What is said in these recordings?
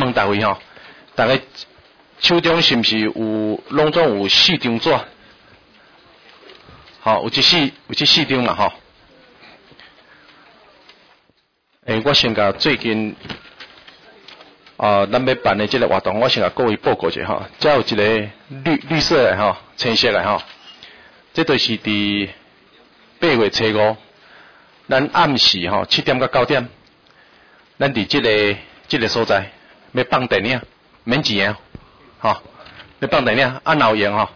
问大家吼，大家手中是毋是拢总有4张纸？吼，有这4张嘛吼。我先甲最近咱要办的这个活动，我先甲各位报告一下吼。这有一个绿色的吼，青色的吼，这就是伫8月初5，咱暗时吼7点到9点，咱伫这个所在要放电影，免钱啊，吼，要放电影，若有闲吼，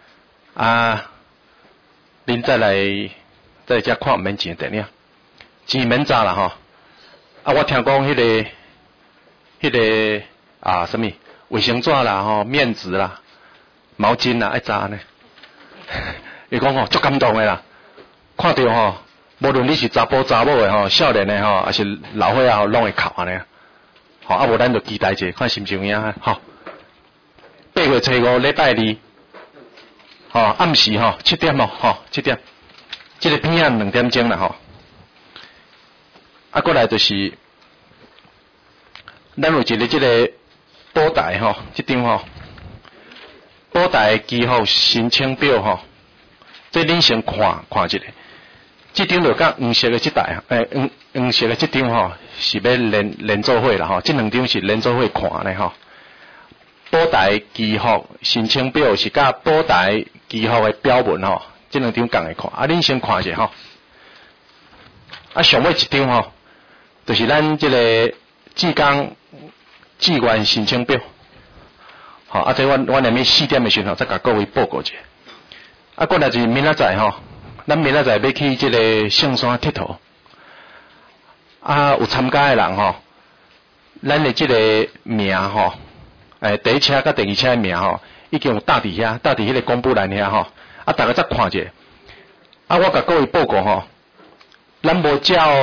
恁再来遮看免钱的电影，钱免砸啦吼。我听讲迄个什么卫生纸啦吼，面纸啦，毛巾啦爱砸呢。伊讲吼足感动的啦，看到吼，无论你是查甫查某的吼，少年的吼，还是老岁仔吼，拢会哭安尼。吼，无咱就期待者，看是毋是有影吼。8月初5礼拜2，吼暗时吼7点哦，吼7点，这个片仔2点钟啦吼。过来就是，咱有一个这个保台吼，这张吼，保台记号申请表吼，这恁先看一下。这张就甲黄色的这台，黄色的这张吼是要连做伙啦吼，这2张是连做伙看的吼。保台记号申请表是甲保台记号的标文吼，这2张共来看。恁先看一下吼。上尾一张吼。就是咱这个志愿申请表，好，这阮下面4点的时候再甲各位报告一下。过来就是明仔载吼，咱明仔载要去这个圣山佚佗，有参加的人吼，咱的这个名吼，第一车甲第2车的名吼，已经有搭伫迄个公布栏遐吼，大家再看一下。我甲各位报告吼，咱无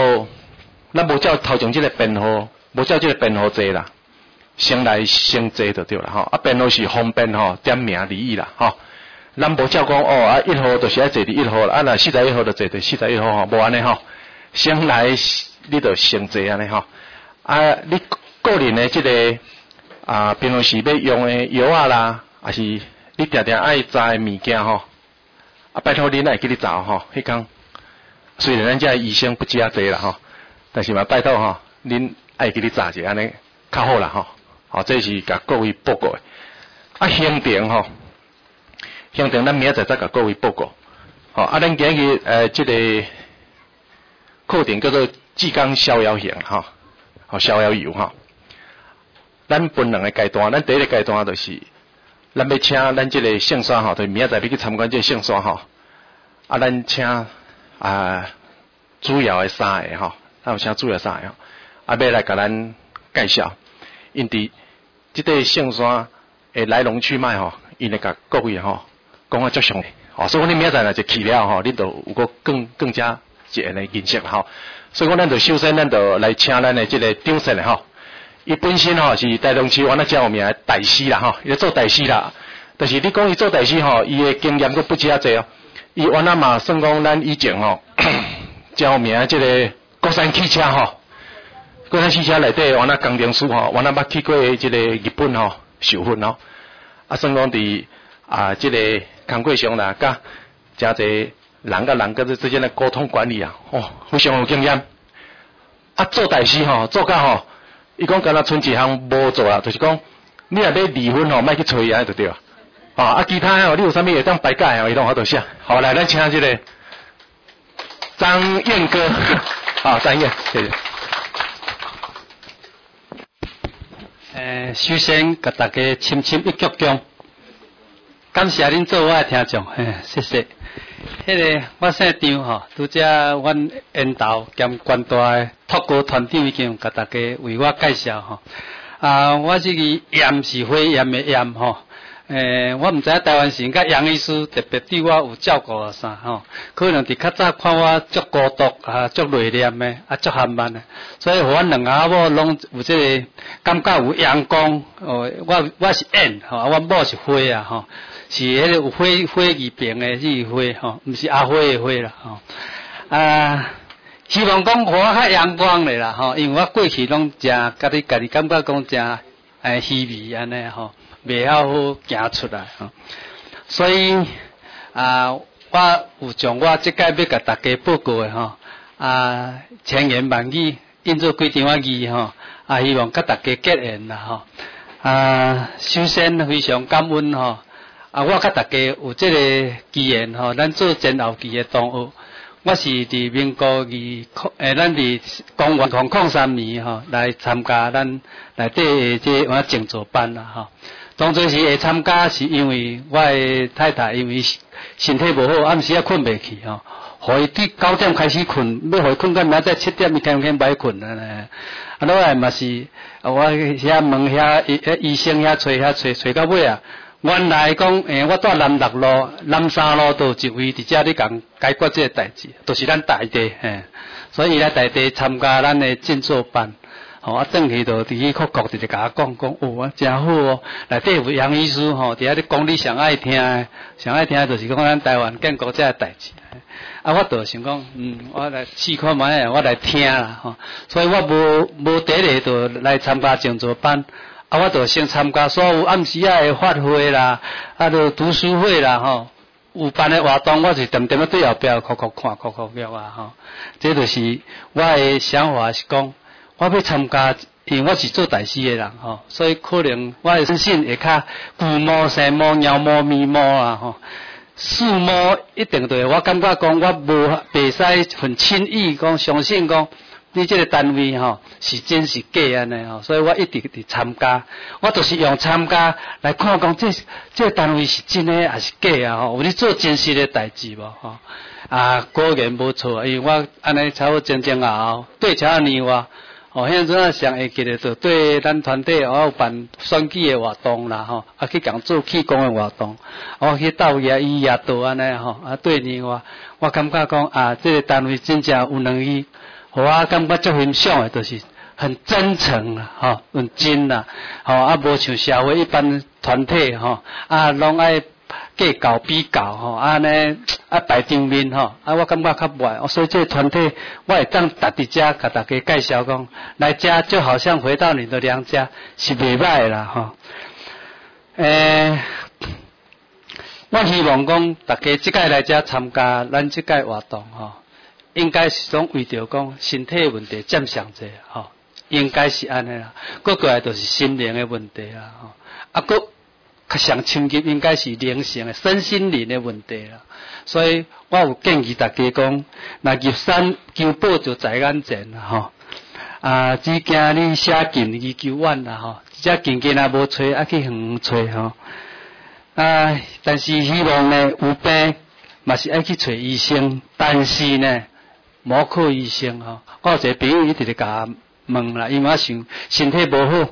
照头前这个编号，无照这个编号坐啦，先来先坐就对啦吼。编号是方便吼，点名而已啦吼。咱无照讲1号就是爱坐伫1号啦，若41号就坐伫41号吼，无安尼吼。先来你就先坐安尼吼。你个人的这个平常时要用的药啊啦，还是你定定爱查的物件吼，拜托恁来给你查吼，迄工虽然咱遮医生不加济啦吼。但是嘛，拜托吼，恁爱给你查者安尼较好啦吼。好，这是甲各位报告的。行程吼，行程咱明仔载再甲各位报告。好，咱今日这个课程叫做志工逍遥行吼，逍遥游吼。咱分2个阶段，咱第一个阶段就是咱要请咱这个圣山吼，就是明仔载要去参观这个圣山吼。咱请主要的3个吼。有啥主要啥个？要来甲咱介绍，因伫即个圣山的来龙去脉吼，因会甲各位吼讲足详细。所以讲你明仔载若就去了吼，恁就有个更加一个认识啦吼。所以讲咱就首先咱就来请咱的即个长舌吼，伊本身吼是台东市原来真有名的大师啦吼，伊做大师啦。但是你讲伊做大师吼，伊的经验佫不止济哦。伊原来嘛算讲咱以前吼真有名的即个。国产汽车吼，国产汽车内底原来工程师吼，原来捌去过即个日本吼受训吼，算讲伫即个工课上啦，甲真侪人甲人之间的沟通管理非常有经验。做大师吼，做到吼，伊讲敢若剩一项无做啦，就是讲你若要离婚吼，莫去找伊安尼就对啊。其他吼，你有啥物会当排解吼，伊拢好多写。好，来，咱请即个张燕哥。好，张燕，谢谢。 首先，甲大家深深一鞠躬，感谢恁做我的听众，谢谢。我姓张吼，拄则阮缘投兼关大的托孤团长已经甲大家为我介绍吼。我这个炎是火炎的炎吼。我毋知影台湾省甲杨医师特别对我有照顾啊啥吼，可能伫较早看我足孤独足内敛的足含慢的，所以阮2个阿某拢有这个感觉有阳光我是炎吼，阮某是火啊吼，是迄个有火字边的这个火吼，毋是阿火的火啦吼。希望讲互我较阳光咧啦吼，因为我过去拢真家己感觉讲真虚伪安尼吼，袂晓好行出来吼。所以我有将我即届要甲大家报告的吼，千言万语印做几张字吼，希望甲大家结缘啦吼。首先非常感恩吼，我甲大家有即个机缘吼，咱做前后期的同学。我是伫民国咱伫公元03年吼来参加咱内底即个静坐班啦吼。当初时会参加是因为我的太太因为身体无好，暗时困袂去吼，互伊伫9点开始困，要互伊困到明仔载7点，伊肯歹困啊。落来嘛是我遐问遐医生遐找到尾啊。原来讲，我住南6路、南3路都有一位伫遮咧共解决这个代志，都、是咱大地，所以来大地参加咱的静坐班，转去就伫去国直直甲我讲，真好哦，内底有杨医师伫遐咧讲你上爱听的就是讲咱台湾建国这个代志，我就想讲，我来试看卖，我来听啦，所以我无第一个就来参加静坐班。我就先参加所有暗时的法会啦，就读书会啦，有办的活动，我是点点对后壁看这就是我的想法是讲，我要参加，因为我是做大师的人所以可能我的身心会较古毛、生毛、鸟毛、咪毛啦树毛一定对，我感觉讲我袂使很轻易讲相信讲。你这个单位是真是假安尼所以我一直伫参加，我就是用参加来看讲这个单位是真的还是假有咧做真实的代志无果然无错，因为我安尼差不多前后对桥年话现在上会记得就对咱团体有办选举的活动啦去共做气功的活动，我去斗野医野道安尼对年话，我感觉讲这个单位真正有能力。我感觉足欣赏的，就是很真诚啦，很真啦，无像社会一般团体拢爱计较比较安尼摆场面我感觉较袂，所以这个团体我会当搭伫遮，甲大家介绍讲，来遮就好像回到你的娘家，是袂歹啦我希望讲大家即届来遮参加咱即届活动应该是拢为着讲身体问题占上济应该是安尼啦。过来就是心灵的问题啦搁较上深级应该是灵性的身心灵的问题啦。所以我有建议大家讲，若入山求宝就在眼前啦只惊你写近而求远啦只近若无找去远找但是希望呢有病嘛是爱去找医生，但是呢毛科医生我有一个朋友一直咧甲我问啦，因为我想身体无好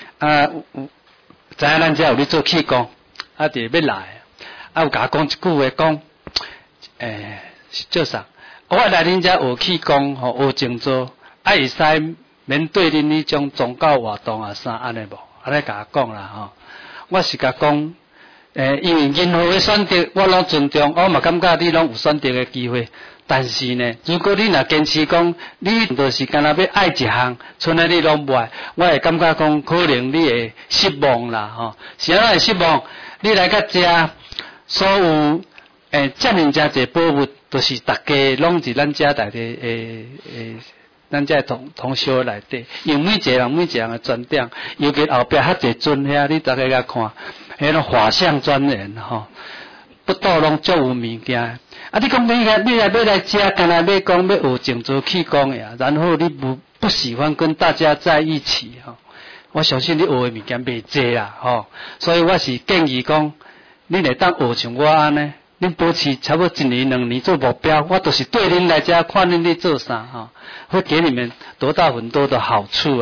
知影咱遮有咧做气功伫要来有甲我讲一句话讲做啥？我来恁遮学气功学静坐会使免对恁迄种宗教活动啥安尼无？安尼甲我讲啦我是甲讲因为任何的选择我拢尊重，我嘛感觉你拢有选择的机会。但是呢，如果你若坚持讲，你就是干那要爱一项，剩下你拢不爱，我会感觉讲可能你会失望啦是安怎会失望？你来到遮，所有遮尔真侪宝物，都是大家拢伫咱遮内底咱遮同修内底，用每一个人的专点，尤其后壁较侪尊遐，你大家甲看，迄种法相专员不倒拢足有物件。你讲你来遮，干那要讲要学静坐气功呀，然后你不喜欢跟大家在一起我相信你学的物件袂济啦所以我是建议讲，你来当学像我安尼，恁保持差不多1年2年做目标，我都是对恁来遮看恁咧做啥会给你们得到很多的好处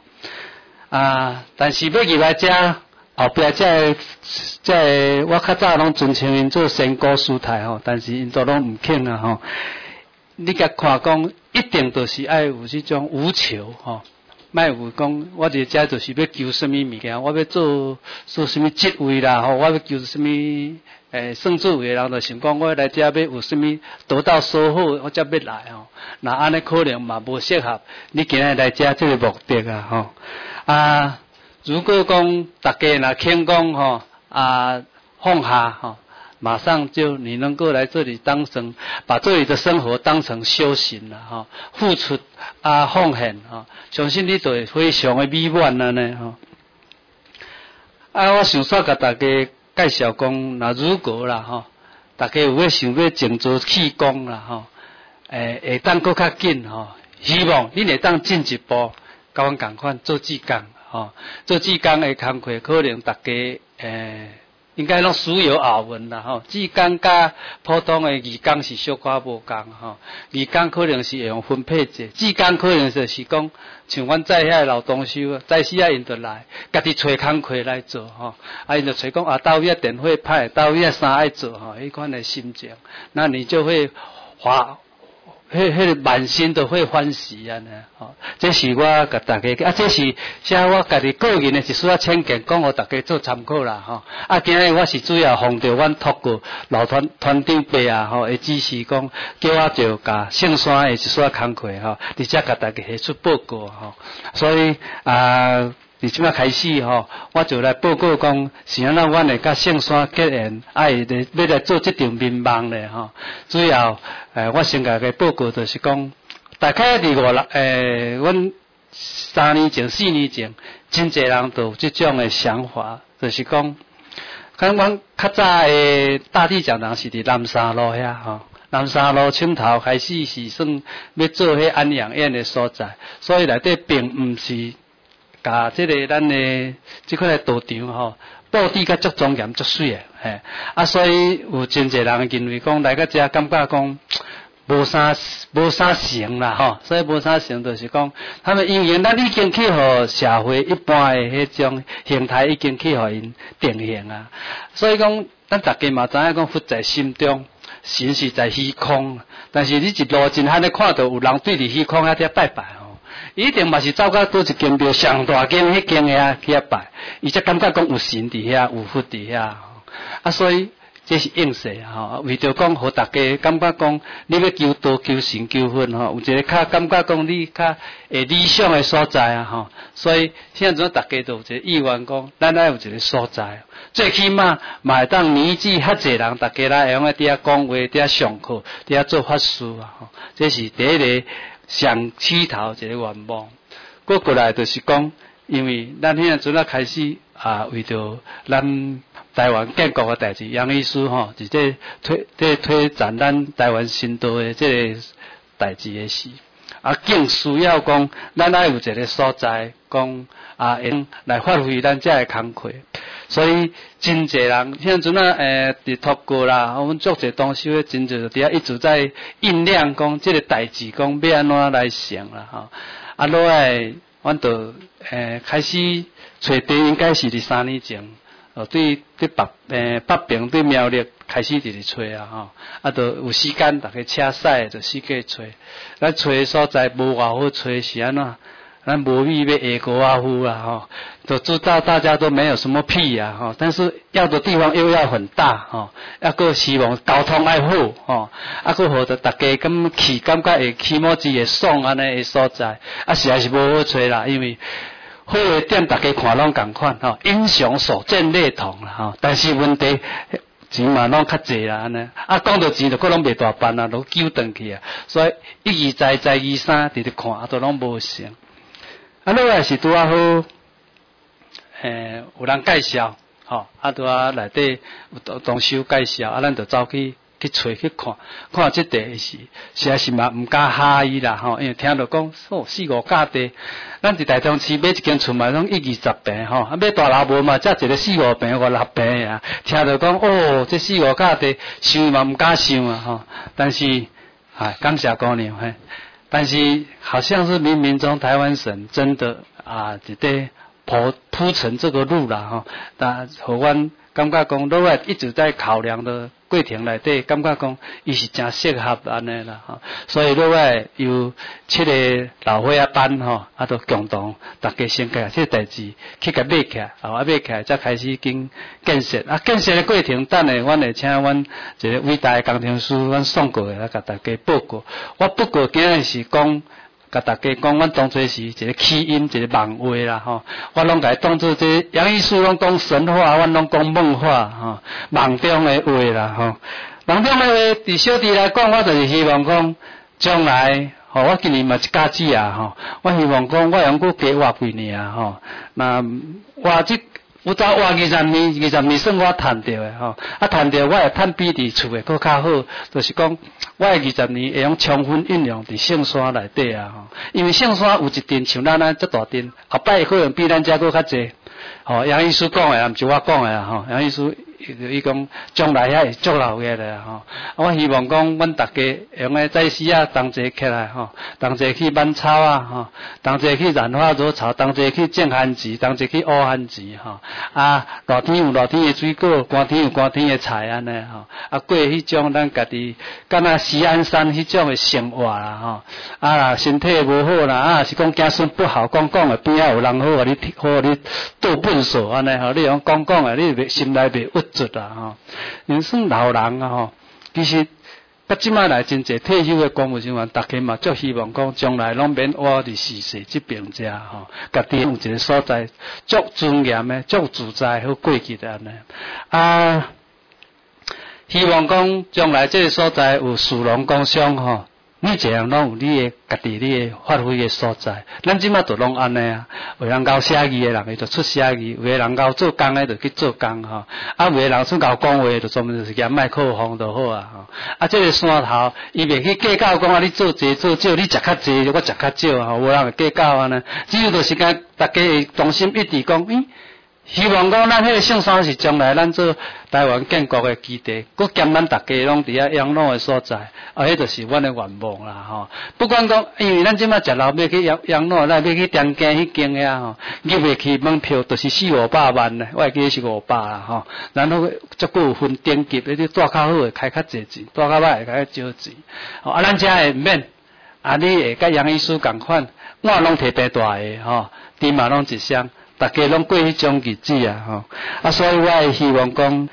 但是要入来遮。后壁这我较早拢尊称因做仙姑师太但是因都拢唔肯你甲看讲，一定就是爱有这种无求莫有讲我伫遮就是要求什么物件，我要做什么职位啦我要求什么算主位的人就想讲，我来遮要有什么得到收获，我才要来那安尼可能嘛无适合你今日来遮这个目的如果讲大家若肯讲吼放下吼，马上就你能够来这里当成把这里的生活当成修行了哈，付出奉献哈，相信你就会非常的美满了呢哈。我想煞甲大家介绍讲，那如果啦哈，大家有要想要静坐气功啦哈，会当搁较紧哈，希望你会当进一步，甲阮共款做志工哈，做志工的工课可能大家应该拢熟有耳闻啦吼，志工甲普通的义工是小可无共吼，义工可能是会用分配制，志工可能就是讲像阮在遐劳动收，在时因就来，家己找工课来做吼，因就找讲到位电火派，到位啥爱做吼，迄款的心情，那你就会迄个满心都会欢喜啊呢，吼！这是我甲大家这是写我家己个人的一丝浅见，讲互大家做参考啦，吼！今日我是主要奉着阮托过老团长伯吼，会指示讲，叫我就甲圣山的一丝工课吼，直接甲大家提出报告吼，所以伫即摆开始吼，我就来报告讲是安怎，阮会甲圣山结缘，要来做即场民梦咧吼。主要我先甲个报告就是讲，大概伫阮3年前、4年前，真侪人都有即种的想法，就是讲，阮较早的大地讲堂是伫南沙路遐吼。南沙路村头开始是算要做迄安养院的所在，所以内底并毋是。甲即个咱的即块的道场吼，布置甲足庄严足水的，嘿，所以有真侪人认为讲来到遮感觉讲无啥成啦吼，所以无啥成就是讲，他们因为咱已经去互社会一般的迄种形态已经去互因定型啊，所以讲咱大家嘛知影讲佛在心中，神是在虚空，但是你一路真罕咧看到有人对伫虚空遐拜拜吼。一定嘛是走到倒一间庙上大间迄间遐去拜，伊才感觉讲有神伫遐，有佛伫遐，所以这是应势吼，为着讲互大家感觉讲，你要求道、求神、求佛吼，有一个较感觉讲你较理想的所在吼，所以现在大家都有一个意愿讲，咱爱有一个所在，最起码嘛会当年纪较侪人，大家来用伫遐讲话、伫遐上课、伫遐做法事吼，这是第一个。上起头一个愿望，过来就是讲，因为咱现在开始为着咱台湾建国的代志，杨医师吼，伫这推展咱台湾新道的这个代志的事，更需要讲，咱爱有一个所在，讲用来发挥咱遮个工课。所以真侪人，现在伫透过啦，我们做者东西，真侪伫遐一直在酝酿讲，即个代志讲要安怎来想啦吼。落来，阮就开始找地，应该是伫3年前，对北平对苗栗开始伫找吼，就有时间大家车驶就四界找，咱找的所在无偌好找是安怎？咱无米要下锅啊夫啦吼，都知道大家都没有什么屁啊吼，但是要的地方又要很大吼，要个希望交通爱好吼，个好着大家感觉会起毛子会爽安尼的所在，实在是无好找啦，因为好的店大家看拢共款吼，英雄所见略同啦吼，但是问题钱嘛拢较济啦安尼，讲到钱就佫拢袂大办啊，都揪转去啊，所以一而再再而三伫咧看，都拢无成。落来是拄啊好，有人介绍，吼，拄啊内底有同修介绍，咱就走去找去看即地是，实在是嘛毋敢哈伊啦吼，因为听到讲4-5甲地，咱伫台中市买一间厝嘛，拢1-20平吼，买大楼无嘛，才一个4-5平、5-6平啊，听到讲这4-5甲地，想嘛毋敢想啊吼，但是感谢姑娘嘿。但是好像是冥冥中台湾省真的伫咧铺成这个路啦吼，但互阮感觉讲，落来一直在考量的过程内底，感觉讲伊是真适合安尼啦吼，所以落来有7个老伙仔班吼，都共同大家先甲这个代志去甲买起来，买起来才开始建设。建设的过程，等下阮会请阮一个伟大的工程师，阮送过来甲大家报告。我不过今日是讲甲大家讲，阮当作是一个起因，一个梦话啦吼。我拢甲当作这杨医师拢讲神话，阮拢讲梦话吼，梦中的话啦吼。梦中的话，伫小弟来讲，我就是希望讲，将来吼，我今年嘛一家子啊吼，我希望讲，我用过加活几年啊吼，那活这。有早活20年算我赚到的吼，赚到我会赚比伫厝的搁较好，就是讲我的20年会用充分运用伫圣山内底啊吼，因为圣山有一阵像咱遮大阵，后摆可能比咱遮搁较济。吼，杨医师讲的啊，毋是我讲的啊吼，杨医师伊讲将来遐会足老个咧吼，我希望讲阮大家用个早时啊，同齐起来吼，同齐去挽草啊吼，同齐去燃花惹草，同齐去种番薯，同齐去挖番薯吼。热天有热天的水果，寒天有寒天的菜安尼吼。过迄种咱家己，敢若西安山迄种的生活啦吼。身体无好啦，是讲子孙不好，讲的边仔有人好，你倒本数安尼吼，你用讲的，你心内袂郁卒啦吼。人算老人啊吼，其实到即摆来真侪退休的公务人员，大家嘛足希望讲将来拢免活伫逝世即边遮吼，家己有一个所在足尊严的、足自在好过去的安尼。希望讲将来即个所在有殊荣工商吼。每一样拢有你的家己你的发挥的所在，咱即马都拢安尼啊。有人教写字的人，伊就出写字；有个人教做工的，就去做工吼。有个人出教讲话，就专门就是嫌麦克风就好啊吼。这个山头，伊袂去计较讲你做济做少，你食较济，我食较少吼，无人会计较安尼。只有就是讲大家会同心一致讲，希望讲咱迄个圣山是将来咱做台湾建国的基地，佮兼咱大家拢伫遐养老的所在，迄就是阮的愿望啦吼。不管讲，因为咱即马食老要去养老，咱要去中间迄间遐吼，入袂去门票就是400-500万呢，我会记得是500啦吼。然后足够有分等级，你住较好会开较济钱，住较歹会开较少钱。咱遮会免，你会甲杨医师共款，我拢摕白大个吼，猪嘛拢一箱。大家拢过迄种日子啊，吼！所以我会希望讲，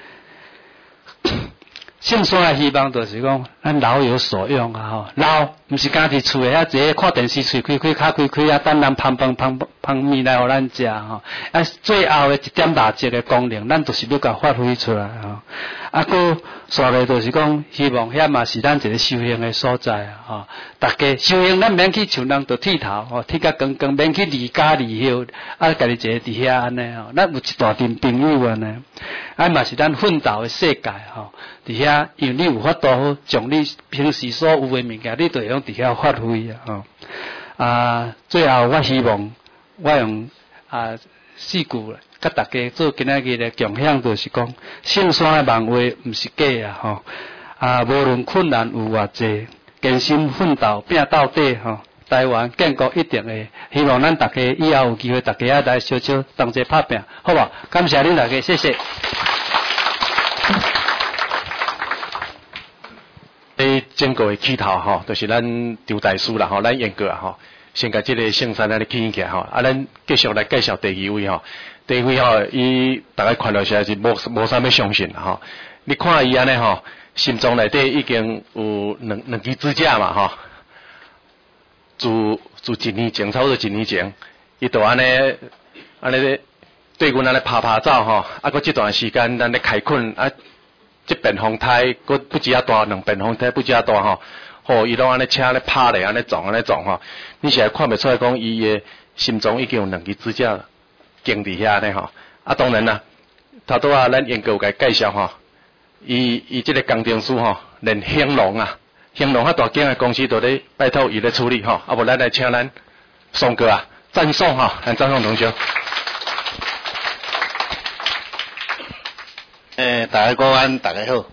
圣山的希望就是讲，咱老有所用啊，吼！老毋是家己厝诶遐坐看电视，喙开开，脚开开啊，等人捧面来互咱食吼。最后诶一点垃圾诶功能，咱就是要甲发挥出来吼。搁煞咧就是讲，希望遐嘛是咱一个修行诶所在啊，吼！大家修行，咱免去像人着剃头吼，剃甲光光，免去离家离休，家己坐伫遐安尼吼。咱有一大群朋友安尼，嘛是咱奋斗诶世界吼。伫遐，因为你有法度好，将你平时所有诶物件，你都会用伫遐发挥啊吼。最后我希望我用4句甲大家做今仔日的共享，就是讲圣山的梦话毋是假啊吼。无论困难有偌济，艰辛奋斗拼到底吼。台湾建国一定会，希望咱大家以后有机会，大家来小小同齐拍拼，好无？感谢恁大家，谢谢。 整个的起头吼，就是咱张大师啦吼，咱严格啊吼，先甲即个圣山来起起来吼，咱继续来介绍第2位吼。第2位吼，伊大概看到实在是无啥物相信啦吼。你看伊安尼吼，心脏内底已经有两支支架嘛吼。自1年前，差不多1年前，伊就安尼对阮安尼拍走吼，搁这段时间咱咧开垦这边风台，搁不止大，2边风台不止大吼，伊拢安尼车咧拍咧，安尼撞吼，你是看袂出来讲伊的心脏已经有2支支架经伫遐呢吼。当然啦，头拄咱研究甲介绍吼，伊这个工程师吼，连兴隆遐大间的公司都咧拜托伊咧处理吼，无咱来请咱宋哥赞颂吼，来赞颂同学。 大家午安，大家好。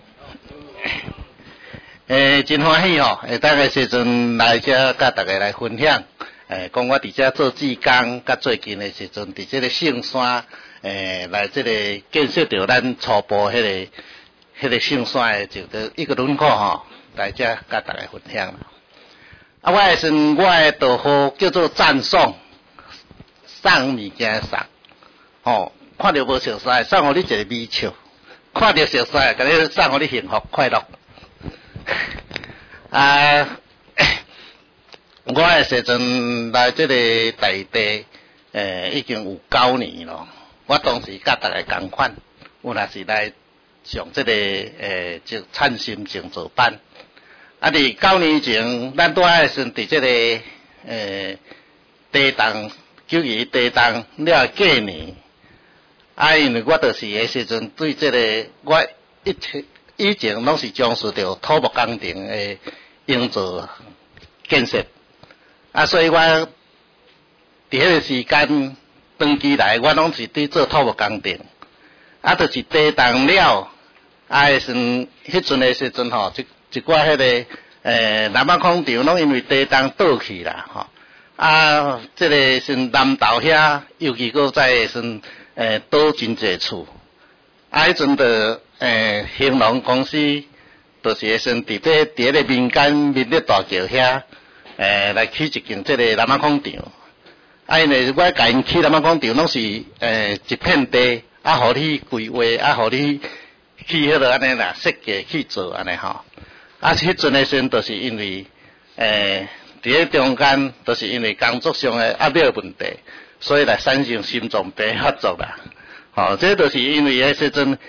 真欢喜吼，当个时阵来遮甲大家来分享。讲我伫遮做志工，甲最近的时阵伫这个圣山，来这个建设着咱初步迄个圣山的一个轮廓吼，来遮甲大家分享。我的算我的道号叫做赞颂，送物件送，吼，看到无熟悉，送互你一个微笑。看到熟悉，甲你送互你幸福快乐。 我诶时阵来这个内地，已经有9年咯。我当时甲大家同款，有若是来上这个就灿心静坐班。啊，伫9年前，咱拄仔时阵伫这个地动9月地动了过年，啊，因为我就是诶时阵对这个我以前拢是从事着土木工程诶营造建设，啊，所以我伫迄个时间长期来，我拢是对做土木工程，啊，就是地动了，啊，迄阵诶时阵吼，一寡迄个南北空调拢因为地动倒去啦，吼，啊，这个是南投遐，尤其搁在是倒真济厝，啊，迄阵的兴隆公司，就是迄阵伫迄个民间民乐大桥遐，来起一间这个南北空调，啊，因为我甲因起南北空调拢是一片地，啊，互你规划，啊，互你去迄个安尼啦，设计去做安尼吼。啊，迄阵诶时阵，就是因为伫迄中间，就是因为工作上诶压力问题，所以来产生心脏病发作啦。吼，这就是因为迄时阵，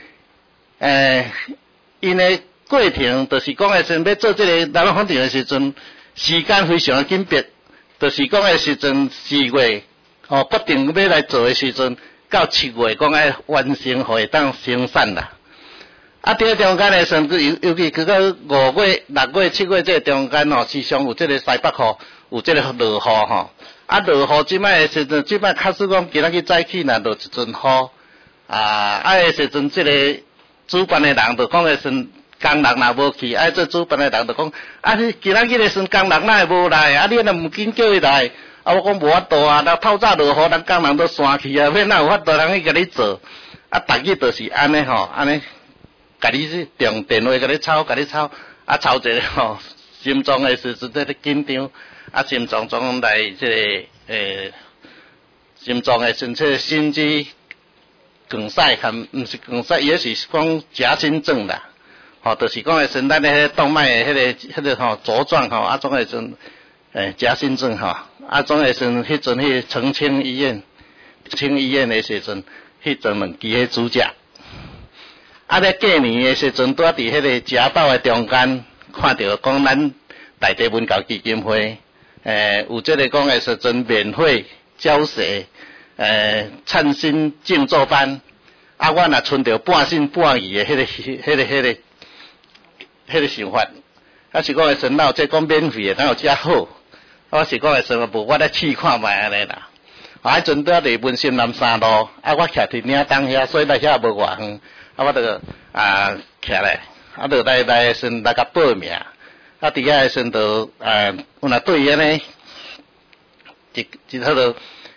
因诶过程，就是讲诶时阵要做这个南北空调诶时阵，时间非常诶紧迫，就是讲诶时阵4月，决定要来做诶时阵，到7月讲爱完成，互会当生产啦。啊，伫中间诶时阵，尤其去到5月、6月、7月这中间吼，时常有这个西北雨，有这个落雨吼。啊，落雨即摆诶时阵，即摆假使讲今仔日早起若落一阵雨，诶时阵，这个主办诶人就讲诶时阵，工人若无去，这主办诶人就讲，你今仔日诶时阵，工人哪会无来？你若毋紧叫伊来，我讲无法度啊，那透早落雨，咱工人都散去啊，要哪有法度人去甲你做？逐日就是安尼吼，安尼。甲你用电话甲你抄，啊抄一个吼，心脏诶时阵在咧紧张，啊心脏总来这个心脏诶甚至心肌梗塞，含毋是梗塞，也是讲夹心症啦，吼，就是讲诶时咱咧动脉诶迄个吼茁壮吼，啊总诶时夹心症吼，啊总诶时迄阵去澄清医院诶时阵，迄阵两支迄主角。啊！咧过年诶时阵，拄伫迄个家宝诶中间，看到讲咱内地文教基金会，有即个讲诶时阵免费教学，灿心静坐班，啊，我若剩着半信半疑诶迄个想法，啊是讲诶时阵，即讲免费诶，哪有遮好？我是讲诶时阵，无我咧试看觅安尼啦。啊，迄阵拄伫文心南山路，啊，我徛伫岭东遐，所以来遐无偌远。啊，我就起来，啊，就来先来甲报名，啊，伫遐先就有若对安尼，一好就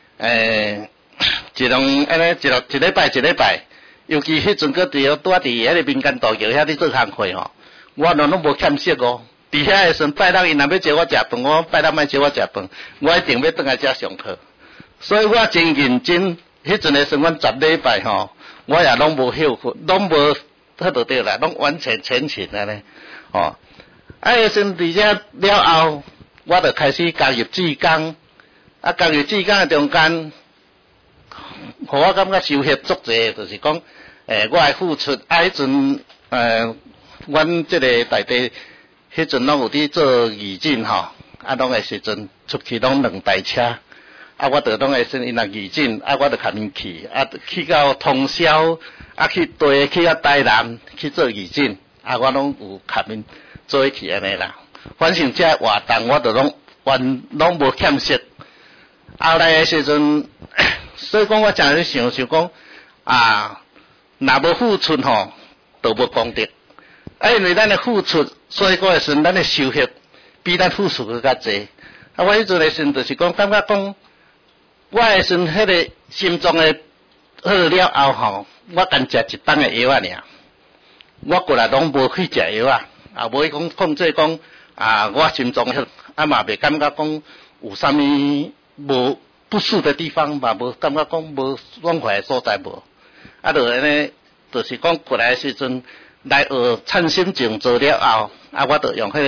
一两安尼一礼拜，尤其迄阵个伫拄伫迄个民间大桥遐伫做工课吼，我拢无欠息哦。伫遐诶时阵，拜六伊若要招我食饭，我拜六莫招我食饭，我一定要转来遮上课，所以我真认真。迄阵诶时阵，阮10礼拜吼。我也拢无休困，拢无迄度对啦，拢完全全勤安尼，吼。迄阵伫遮了后，我就开始加入志工，啊，加入志工诶中间，互我感觉收获足济，就是讲，我诶付出，迄阵，阮即个内地，迄阵拢有伫做义诊吼，啊，拢诶时阵出去拢2台车。啊，我就拢会先因若义诊，啊，我就甲因去，啊，去到通宵，啊，去到台南去做义诊，啊，我拢有甲因做去安尼啦。反正这活动我就拢无欠息。后来诶时阵，所以讲我真是想讲，若无付出吼，就无功德。因为咱诶付出，所以讲诶时阵，咱诶收获比咱付出更较济。啊，我迄阵诶时阵就是讲，感觉讲。我诶时阵，迄个心脏诶好了后吼，我干食一档诶药啊尔，我过来拢无去食药啊，也无去讲控制讲我心脏嘛袂感觉讲有啥物无不适的地方，嘛无感觉讲无爽快诶所在无，啊，就安尼，就是讲过来诶时阵来学灿心静坐了后，啊，我就用迄个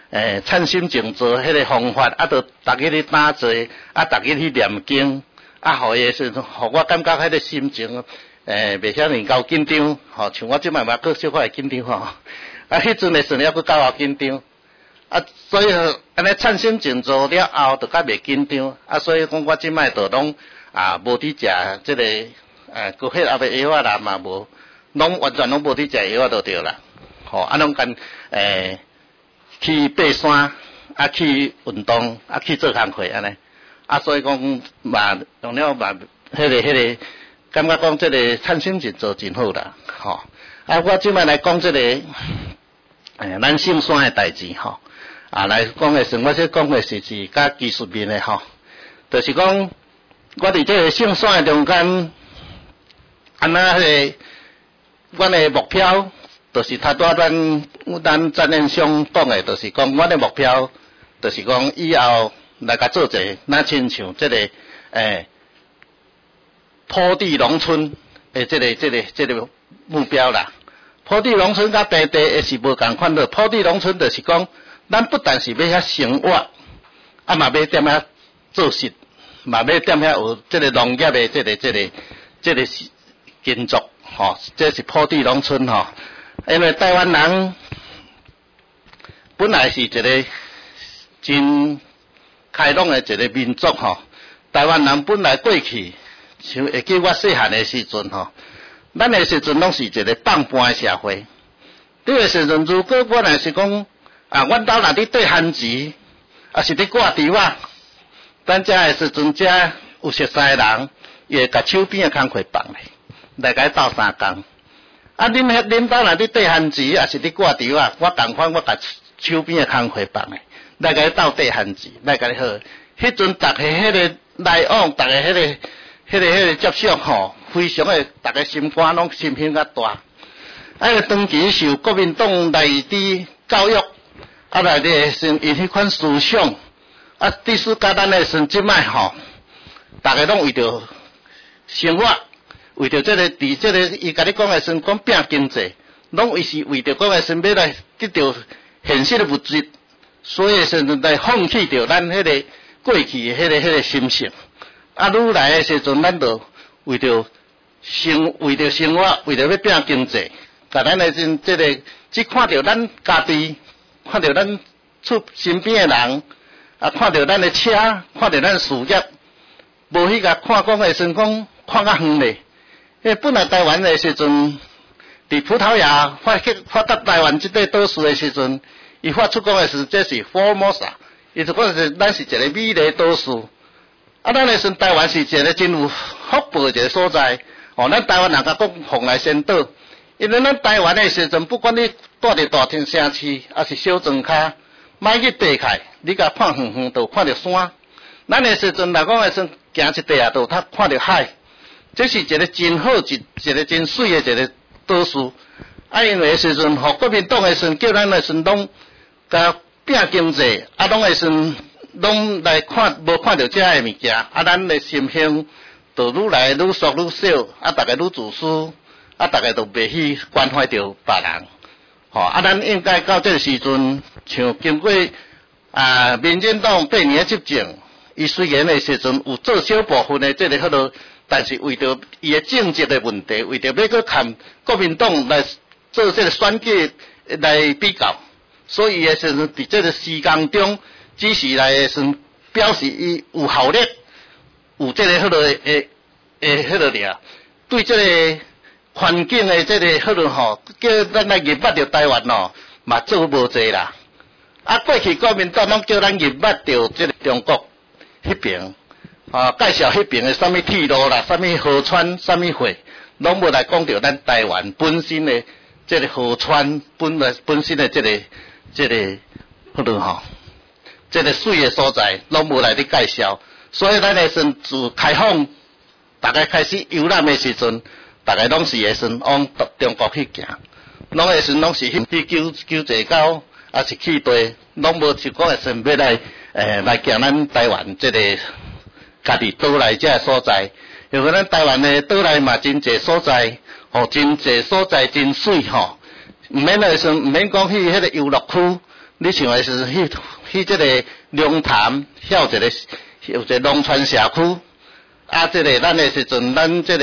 灿心静坐迄个方法，就逐日咧打坐，逐日去念经，互伊时阵，互我感觉迄个心情，袂遐尼够紧张，像我即摆嘛佫小可会紧张迄阵诶时阵还佫较紧张，所以安尼灿心静坐了后，就较袂紧张，所以讲我即摆就拢无伫食即个高血压诶药啦嘛无，拢完全拢无伫食药就对啦，拢干去爬山，去运动，去做工课安尼，所以讲嘛用了嘛迄个，感觉讲即个灿心静坐真好啦，我即摆来讲即个咱圣山诶代志来讲诶时，我先讲诶是较技术面诶就是讲我伫即个圣山诶中间，安那迄个阮诶目标。就是头拄咱赞恩上讲诶，就是讲阮诶目标，就是讲以后来甲做者，咱亲像即个坡地农村诶，即个目标啦。坡地农村甲平地也是无共款的。坡地农村就是讲，咱不但是要遐生活，嘛要踮遐做事，嘛要踮遐有即个农业诶，即个建筑这是坡地农村因为台湾人本来是一个真开朗的一个民族台湾人本来过去，像会记我细汉的时阵咱的时阵拢是一个放盘的社会。这个时阵，如果我若是讲阮兜若伫缀番薯，是伫挂猪仔，咱遮的时阵，遮有熟悉的人，伊会甲手边的工课放咧，来甲伊斗相共。恁兜若伫缀番薯，也是伫挂猪仔，我同款，我甲手边的工课放咧，来甲伊斗缀番薯，来甲伊好。迄阵逐个迄个来往，逐个迄个接触非常的，逐个心肝拢心胸较大。长期受国民党来伫教育，来伫先因迄款思想，即使甲咱的时即摆逐个拢为着生活，为着即个伫即个伊甲你讲的时讲拼经济，拢是为着讲的时要来得到现实的物质，所以是来放弃掉咱迄个过去的迄个心性。愈来的时阵，咱就为着生活，为着要拼经济。甲咱诶即看到咱家己，看到咱身边诶人，看到咱诶车，看到咱事业，无迄个看讲诶时讲看较远咧。本来台湾诶时阵，伫葡萄牙发达台湾即块岛屿诶时阵，伊发出讲诶是这是 Formosa， 伊就讲是咱是一个美丽岛屿。咱诶时台湾是一个真有福报诶一个所在。咱台湾人甲讲蓬莱仙岛。因为咱台湾的时阵，不管你住伫大城市，还是小庄脚，莫去爬开，你甲看远远就看到山。咱的时阵来讲的时，行一地啊，就看到海。这是一个真好一个真水的一个岛屿。因为时阵，国民党的时叫咱的时拢甲拼经济，拢的时拢来看，无看到遮的物件，咱的心胸就愈来愈缩愈小，逐个愈自私。大家都袂去关怀着别人，咱应该到这个时阵，像经过民进党8年执政，伊虽然的时阵有做小部分的这个好多，但是为着伊的政治的问题，为着要去看国民党来做这个选举来比较，所以的时阵伫这个时间中，只是来是表示伊有效力，有这个好多迄落俩，对这个。环境的这个好多叫咱来入捌着台湾嘛做无济啦。过去国民党拢叫咱入捌着这个中国迄边，介绍迄边的什么铁路啦、什么河川、什么货，拢无来讲着咱台湾本身的这个河川本身的这个好多这个水的所在，拢无来咧介绍。所以咱的时自开放，大家开始游览的时阵。大家拢是会顺往中国去行，拢会顺拢是去救济狗，还是去地，拢无是讲会顺要来行咱台湾这个家己岛内这个所在。因为咱台湾的岛内嘛真济所在，真济所在真水毋免来顺，毋免讲去迄个游乐区， 你像的是去这个龙潭有一个龙川社区，啊，这个咱的时阵，咱这个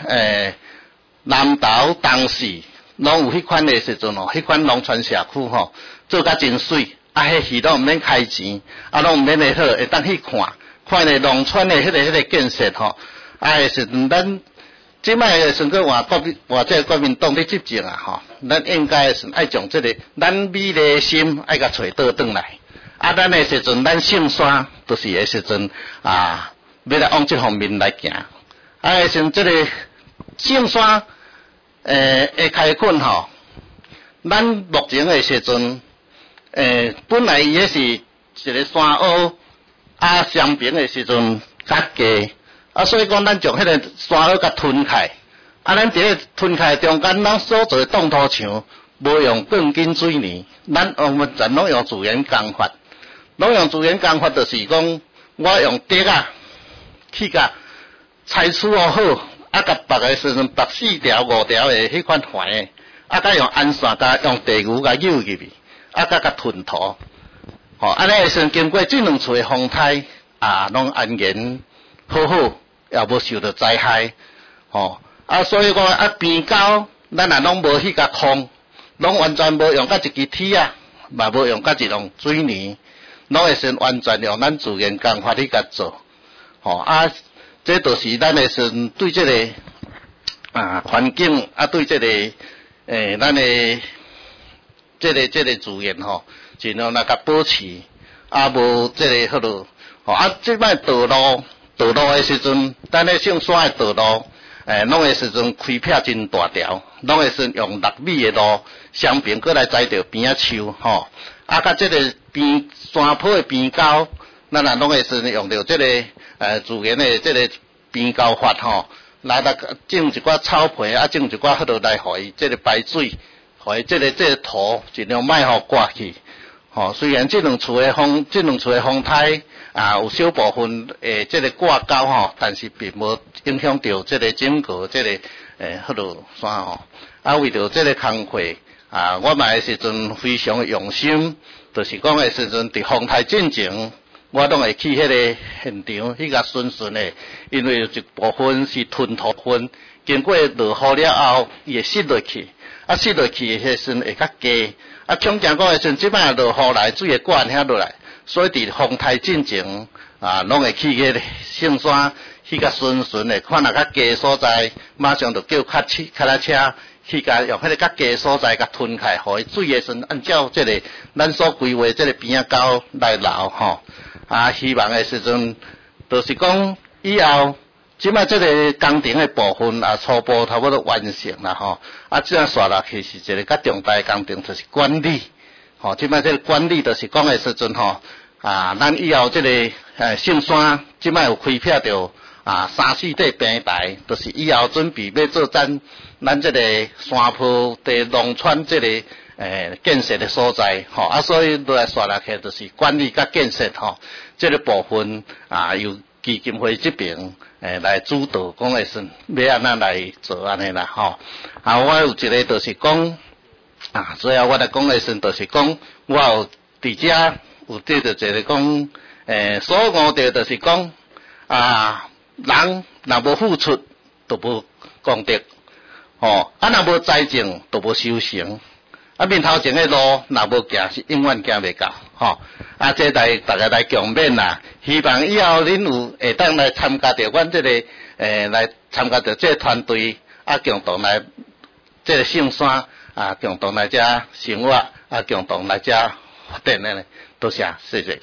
南投东势拢有迄款的时阵哦，迄款龙川社区吼，做甲真水，啊，迄系统毋免开钱，啊，拢毋免的好，会当去看咧农村的迄个建设吼，啊，的时阵咱即摆的算个换这国民党咧执政啊吼，咱应该是爱将这个咱美丽心爱甲找倒转来，啊，咱的时阵咱姓山都是的时阵啊，要来往这方面来行，啊，的时阵这个姓山会开垦吼，咱目前的时阵本来伊也是一个山坳，啊，相平的时阵较低。啊，所以讲，咱将迄个山坳甲吞开，啊，咱伫个吞开中间，咱所做的冻土墙，无用钢筋水泥，咱全拢用自然工法。拢用自然工法，就是讲，我用竹啊去甲裁处好，啊，甲绑的时阵绑4条5条的迄款环的，啊，甲用安线甲用地牛甲扭入去，啊，甲吞土，吼，安尼的时阵经过这2处的风台，啊，拢安然好好。也无受到灾害，吼啊，所以讲啊边沟咱也拢无去甲空，拢完全无用甲一支铁啊，嘛无用甲一种水泥，拢会先完全用咱自然工法去甲做，吼啊，这都是咱的是对这个环境啊，对这个咱的这个资源吼，尽量来甲保持，啊无这个好咯，吼啊，即摆道路的时阵，咱咧姓山的道路，拢的时阵开辟真大条，拢的是用6米的路，双边过来栽着边仔树，吼，啊，甲这个边山坡的边沟，咱也拢的是用着这个自然的这个边沟法，吼，来种一寡草皮，啊，种一寡好落来，互伊这个排水，互伊这个土尽量莫互刮去。吼，虽然这两处的风台啊有小部分这个挂钩吼，但是并无影响到这个整个这个迄落山吼。啊，为着这个工课啊，我嘛的时阵非常用心，就是讲的时阵伫风台进前，我拢会去迄个现场去甲顺的，因为有一部分是吞土分，经过落雨了后，伊会湿落去，啊湿落去的时阵会较低。啊，恐惊讲的时阵，即摆落雨来，水会灌遐落来，所以伫风台进前啊，拢会去迄个圣山去甲顺的，看若较低所在，马上就叫卡车去甲用迄个较低所在甲吞开，互伊水的时阵按照这个咱所规划这个边仔沟来流吼。啊，希望的时阵，就是讲以后。即摆这个工程的部分啊，初步差不多完成啦吼。啊，这样刷落去是一个较重大的工程，就是管理。吼，即摆这个管理就是讲的时阵吼，啊，咱以后这个圣山即摆有开辟着啊3、4块平台，就是以后准备要做咱这个山坡的农村这个建设的所在。吼，啊，所以落来刷落去就是管理甲建设吼，这个部分啊由基金会这边。来主导讲的是要安怎来做安尼啦吼。啊，我有一个就是讲啊，最后我来讲的是就是讲，我有伫遮有对着一个讲，所悟着就是讲啊，人若无付出，就无功德，吼，啊若无财政，就无修行。啊，面头前的路若无行，是永远行袂到，吼。啊，这大家来共勉啦。希望以后恁有会当来参加着阮这个来参加着这个团队，啊，共同来这个圣山啊，共同来遮生活，啊，共同来遮发展的呢。多谢，谢谢。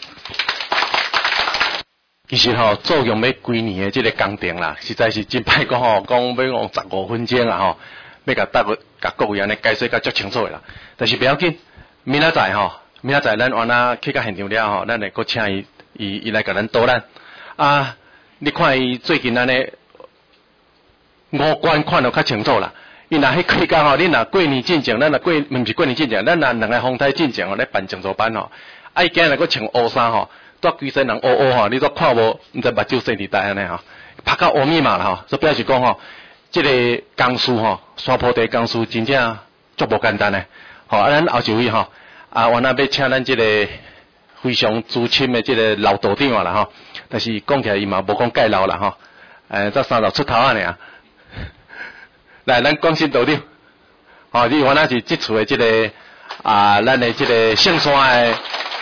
其实吼，做用要几年的这个工程啦，实在是真歹讲吼，讲要用15分钟啊吼。要甲各位安尼解释甲足清楚的啦，但是不要紧，明仔载咱安那去到现场了吼，咱会搁请伊来甲咱导览。啊，你看伊最近安尼5官看得较清楚啦。伊若迄期间吼，你若过年进前，咱若毋是过年进前，咱若2个风台进前吼，咧办证书班吼，啊伊今日搁穿乌衫吼，带规身人乌吼，你都看无，毋知目睭生伫呆安尼吼，拍到乌密码啦吼，所以表示讲吼。这个工事吼，山坡地工事真正足无简单诶，吼，啊，咱后一位吼， 啊，原来要请咱这个非常资深的这个老道长啦吼，但是讲起来伊嘛无讲介老啦吼，才30出头啊尔。来，咱广信道长，吼，你原来是这厝的这个咱的这个圣山的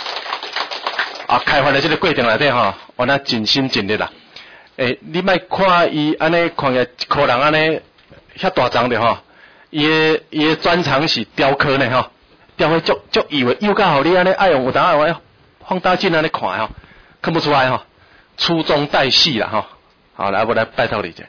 开发的这个过程内底吼，原来尽心尽力啦。你莫看伊安尼看起来一颗人安尼遐大张的吼，伊的专长是雕刻呢吼，雕刻足幼的，幼到互你安尼爱用有当爱用放大镜安尼看吼，看不出来吼，粗中带细啦吼。好，来我来拜托你者。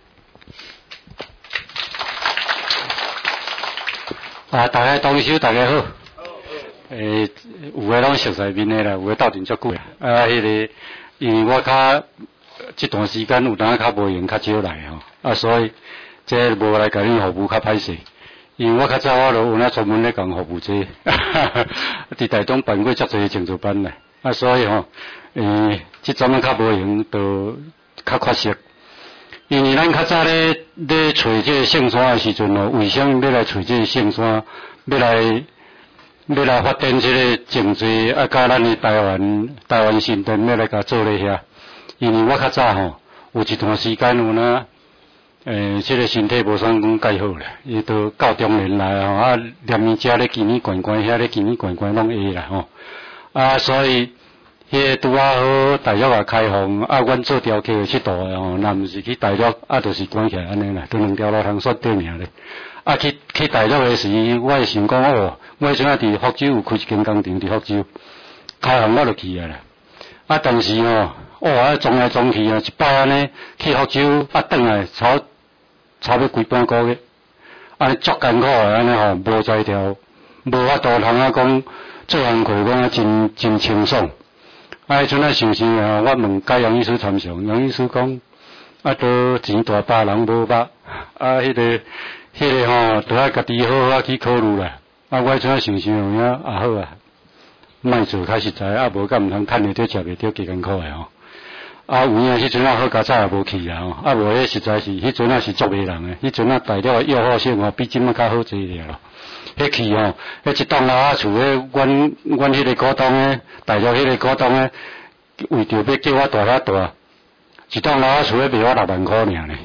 大家同修大家好。有诶拢熟悉面诶啦，有诶斗阵足久啊。迄个因为我较这段时间有当较无闲较少来吼，所以这无来甲恁服务较歹势。因为我较早我就有那专门咧讲服务这，伫台中办过足侪证书班咧，所以这阵较无闲就较缺席。因为咱较早咧找这个圣山诶时阵为什么要来找这个圣山？要来发展这个种植甲咱的台湾新店要来甲做咧遐。因为我较早有一段时间有那这个身体无啥讲介好咧，伊都到中年来连伊遮咧见伊悬悬，遐咧见伊悬悬拢会啦所以迄个拄好大陆也开放阮做雕刻佚佗诶若毋是去大陆就是关起来安尼啦，都2条路通选对尔咧。去大陆诶时，我会想讲我迄阵伫福州有开一间工厂，伫福州开放我就去啊啦。但是撞来撞去一摆安尼去福州转来差不几半个月，安尼足艰苦诶安尼无在条，无法度通讲做项课讲真清爽。迄阵想想我问解杨医师参详，杨医师讲都钱大把人无把迄个都爱家己好好去考虑啦。我迄阵想想好莫做较实在，无甲毋通趁会着食袂着，几艰苦诶有影迄阵好较早也无去啦无迄实在是迄阵是足迷人诶，迄阵大陆诶诱惑性比即较好济咧咯。迄去迄一栋楼厝诶，阮迄个股东诶，大陆迄个股东诶，为着要叫我大遐大，一栋楼厝诶卖我6万块尔咧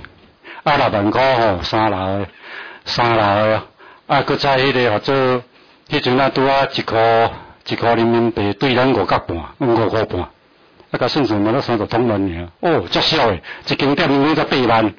，6万块3楼诶，搁再迄个做，迄阵拄一箍人民币对咱5角半，5块半，甲算嘛都30多万尔，足少诶，一间店面才8万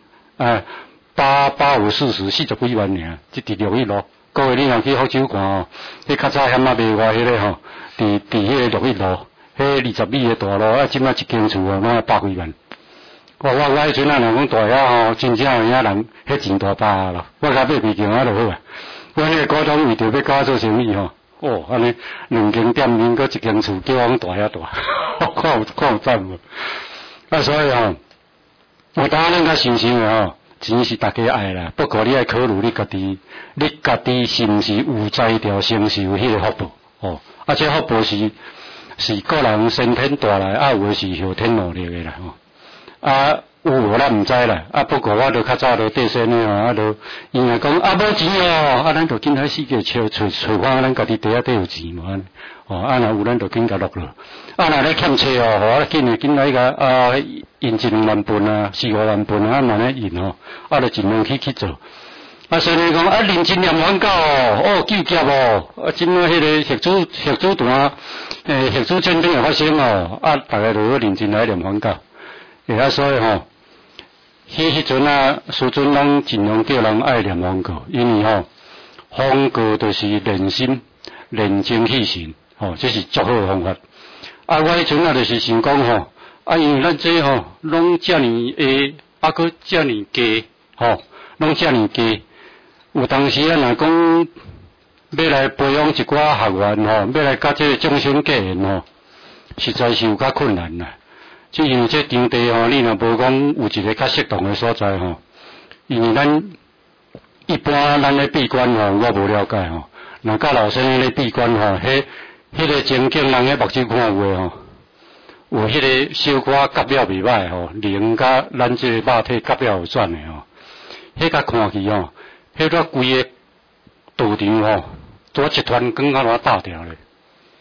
，8×5=40，40几万尔，即伫6一路。各位你若去福州看迄较早险卖我迄个伫迄个6一路，迄20米诶大路，即摆一间厝拢要100几万。我迄阵若讲大遐真正有影人，迄钱大把咯。我甲买皮镜就好啊。我迄个股东为着要甲我做生意安尼2间店面搁一间厝，叫我大遐大，看有赞无？所以有当咱较想想钱是大家爱啦，不过你爱考虑你家己是毋是有才调承受迄个福报这福报是个人先天带来，有诶是后天努力诶啦有无咱毋知啦，不过我著较早著底线诶著因为讲无钱咱著紧来世界找看咱家己底下底有钱无若有咱著紧甲落落，若咧欠册我紧来甲印1万本4-5万本慢咧印著尽量去做。所以讲认真念广告救急真迄个血主团血主战争诶发生大家著认真来念广告。所以迄阵师尊拢尽量叫人爱念广告，因为广告就是练心、练精气神，这是足好诶方法。我迄阵就是想讲因为咱这拢遮尔下，搁遮尔低，拢遮尔低。有当时若讲要来培养一寡学员要来甲这个终身结缘实在是有较困难啦。因为这场地你若无讲有一个较适当诶所在因为咱一般咱咧闭关我无了解若甲老师咧闭关迄个情景人咧目睭看有诶有迄个小可夹了袂歹灵甲咱这个肉体夹了有转诶迄甲看去迄个规个道场做一团光啊，打掉咧。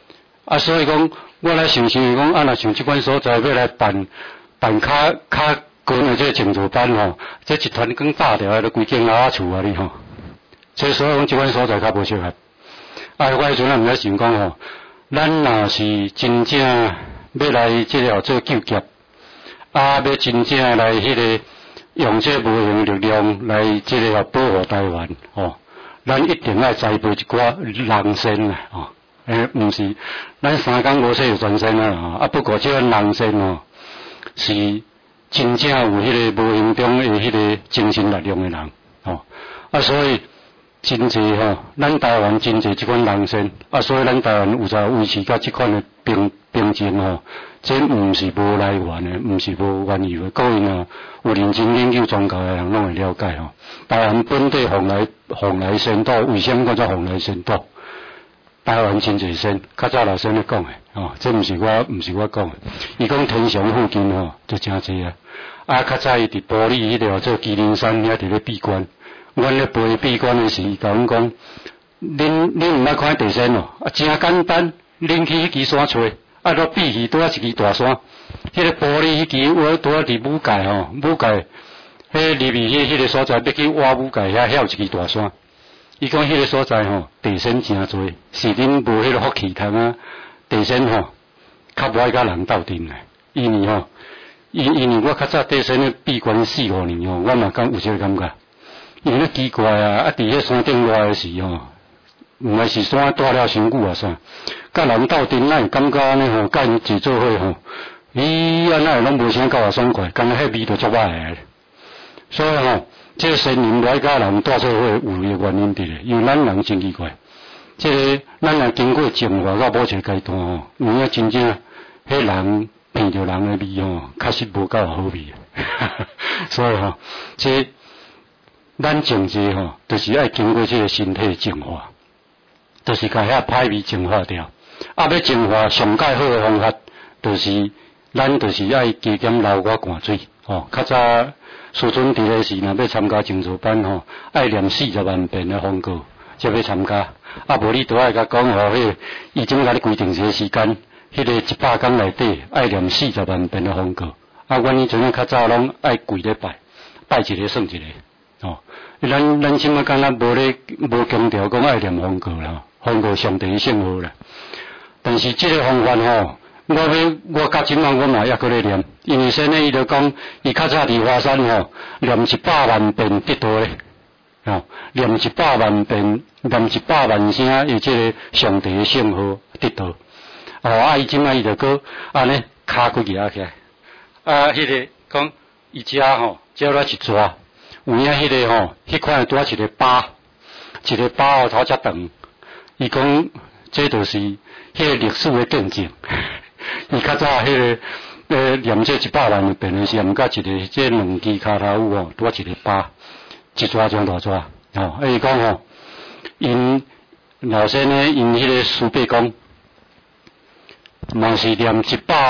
啊，所以讲我来想讲，啊，若像即款所在要来办较高的这个证照班吼，这一团更大条都规间老啊厝啊哩吼，所以讲即款所在较无适合。啊，我迄阵也毋知想讲吼，咱若是真正要来即个做救急，啊，要真正来迄个用这无形力量来即个保护台湾吼，咱一定要栽培一寡人先啊吼。毋是，咱三工无洗就全身啊！啊，不过这个人身哦，是真正有迄个无形中的迄个精神力量的人哦。啊，所以真济吼，咱台湾真济即款人身啊，所以咱台湾有在维持甲即款的平静吼，这毋是无来源的，毋是无缘由的。各位呢，有认真研究宗教的人拢会了解吼。台湾本地蓬莱仙岛为什么叫做蓬莱仙岛？台湾真济仙，较早老先咧讲诶，哦，这毋是我讲诶，伊讲天上附近吼，就真济啊。啊，较早伊伫玻璃迄条做麒麟山遐伫咧闭关，阮咧陪闭关诶时，伊甲阮讲，恁毋捌看地仙哦，啊，真简单，恁去迄支山找，啊，都闭去拄啊一支大山，迄个玻璃迄支我拄啊伫母界吼，母界，迄入面迄个所在要去挖母界遐有一支大山。伊讲迄个所在吼，地仙真多，是恁无迄个福气通啊。地仙吼，较无爱甲人斗阵诶。因为吼，因为我较早地仙咧闭关4-5年吼，我嘛敢有这个感觉。因为咧奇怪啊，啊伫迄山顶落诶时吼，毋爱是山大了伤久啊啥，甲人斗阵咱会感觉安尼吼，甲因一做伙吼，伊安那拢无啥够啊爽快，敢若迄味就足歹诶。所以吼。这个仙人来甲人带做伙有一个原因伫咧，因为咱人真奇怪，这个咱若经过净化到某一个阶段吼，有影真正迄人闻着人的味吼，确实无够好味。所以吼，这咱净治吼，就是爱经过这个身体净化，就是甲遐歹味净化掉。啊，要净化上介好的方法，就是咱就是爱加减流我汗水，吼，较早。师尊伫咧时，若要参加证照班吼，爱念40万遍的方告，才要参加。啊，无你都爱甲讲吼，迄伊怎甲你规定一个时间，迄个100天内底爱念40万遍的方告。啊，阮以前较早拢爱跪咧拜一个算一个。哦，咱即马敢若无强调讲爱念方告啦，方告上帝圣号啦。但是即个方法吼。我甲即晚我嘛抑搁咧念，因为先呢伊就讲，伊较早伫华山吼，念100万遍得到咧，吼，念100万遍，念100万声，伊即个上帝的圣号得到。哦，啊，伊即晚伊就搁安尼骹骨举起来，啊，迄个讲伊只吼，只了一抓，有影迄个吼，迄款拄啊一个疤吼头遮长，伊讲这就是迄个历史的见证。伊较早迄个念这100万遍的时，毋甲一个这2支骹头有吼，拄啊一个疤，一抓种大抓，吼，伊讲吼，因老先呢，因迄个师伯讲，嘛是念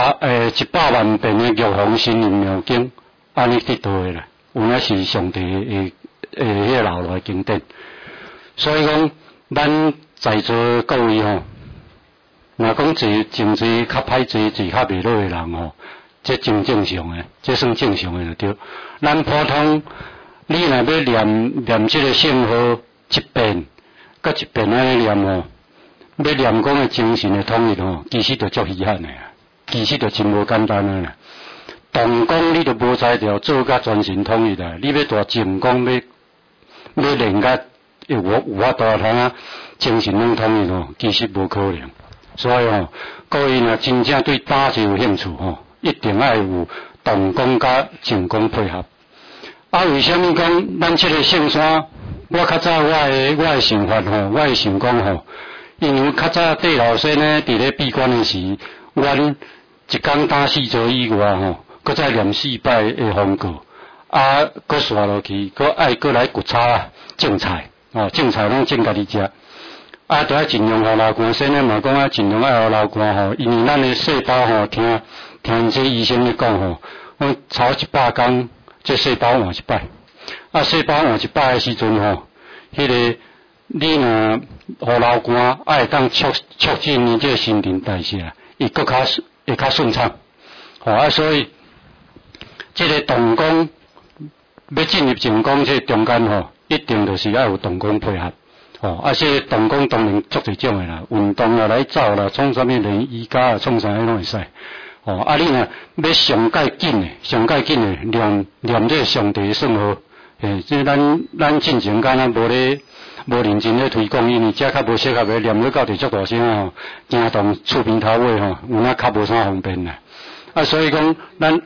100万遍的玉皇心灵妙经，安尼得到的啦，有影是上帝迄个留落来经典，所以讲，咱在座各位吼。若讲情绪较歹济，较袂落的人吼，这真正常诶，这算正常诶就对。咱普通，你若要念这个圣号1遍，甲1遍安尼念吼，要念讲诶精神诶统一吼，其实就足稀罕诶，其实就真无简单诶啦。动功你都无才调，做甲全身统一啊！你要大静功要练甲有法度通啊，精神拢统一吼，其实无可能。所以吼，各位若真正对打坐有兴趣吼，一定要有动功甲静功配合。啊，为什么讲咱这个圣山？我较早我的想法吼，我的想讲吼，因为较早地老师呢伫咧闭关的时，阮一工打4座以外吼，搁再念4摆的方告，啊，搁刷落去，搁爱搁来骨炒种菜，哦，种菜拢种家己食。啊，都要尽量互流汗，先呢嘛讲啊，尽量爱互流汗吼，因为咱的细胞吼，听这医生咧讲吼，我超100天，这细胞换1摆，啊，细胞换1摆的时阵吼，迄个你若互流汗，会当促进你这个新陈代谢，伊搁会较顺畅。所以这个动功要进入静功，这中间一定就是要有动功配合。这动功当然足侪种诶啦，运动啊来走啦，创啥物练瑜伽啊，创啥物拢会使。你若要上界紧诶，念这上帝圣号。这咱进前敢若无认真咧推广，因为遮较无适合诶，念咧到地足大声惊动厝边头尾有哪较无啥方便啦。所以讲咱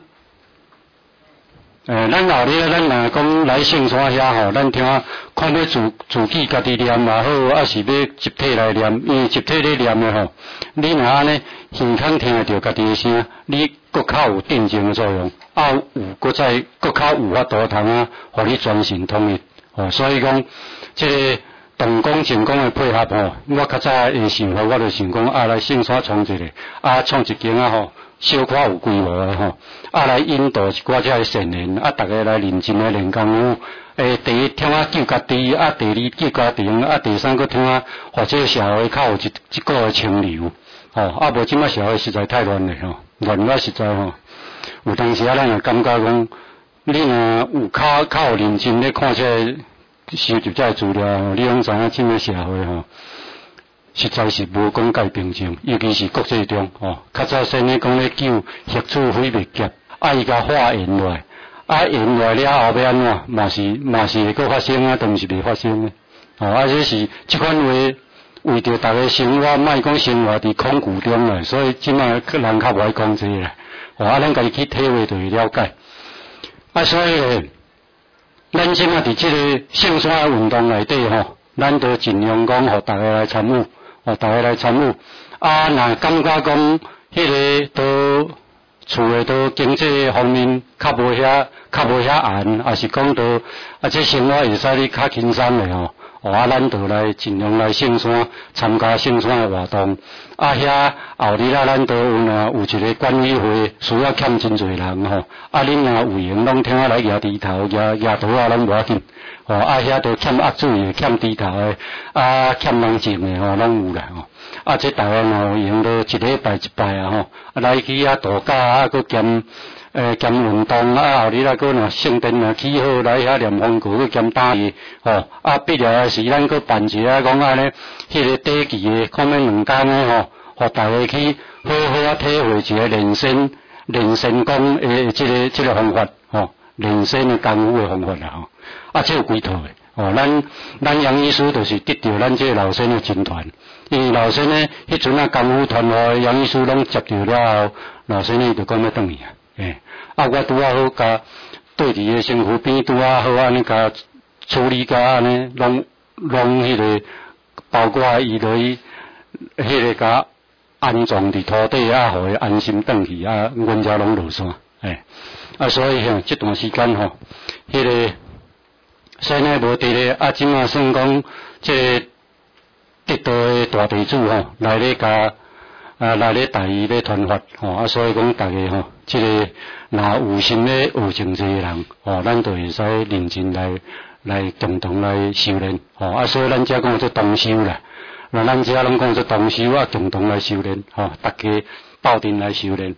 后日咱若讲来圣山遐咱听看要自己家己念也好，是要集体来念，因为集体咧念诶你若安尼耳孔听得到家己诶声，你搁较有定静诶作用，搁再搁较有法度通互你专心统一。所以讲这个动功静功诶配合我较早诶想法，我就想讲来圣山创一个，创一间小可有规模来引导一寡遮个善人，大家来认真来练功夫。第一听救家己，第二救家庭，第三个听或者社会较有一个诶清流。无即摆社会实在太乱咧乱到实在有当时咱也感觉讲，你若有较有认真咧看这收集这资料，你拢知影即个社会实在是无讲介平静，尤其是国际中较早先咧讲咧救血处毁灭劫，伊甲化缘落来，缘落来了后要安怎？嘛是会搁发生但是袂发生这是即款话为着大家生活，莫讲生活伫恐惧中啦，所以即摆人较无爱讲这个啦。咱家己去体会就会了解。所以咱即摆伫即个圣山运动内底咱都尽量讲，互大家来参与。若感觉讲迄个都厝诶都经济方面较无遐严，也是讲到这生活会使你较轻松诶咱就来尽量来圣山参加圣山诶活动。遐后日咱都有一个管委会，需要欠真侪人恁若有闲，拢听来举猪头、举刀拢无要紧。遐都欠压水诶，欠猪头诶，欠人情诶拢有啦这台湾有闲都一礼拜一摆来去度假搁兼运动后日搁若圣殿起好来遐念风鼓搁兼打嘢毕业时咱搁办一个讲安尼，迄个短期诶，看免2天诶互大家去好好体会一个练神功诶，即个方法练神诶功夫诶方法啦这有几套诶咱杨医师就是得到咱这个老先诶军团，因为老先诶迄阵功夫团杨医师拢接到了后，老先诶就讲要转去我拄好甲对伫个身躯边拄好安尼甲处理甲安尼，拢迄个包括伊落去迄个甲安葬伫土地互伊安心转去阮遮拢落山所以这段时间迄个先诶无伫咧即马算讲这个得道诶大地主来咧甲来咧带伊咧传法所以讲大家即个若有心咧学静这个人咱就会使认真来共同来修炼所以咱遮讲做同修啦，咱遮拢讲做同修共同来修炼大家斗阵来修炼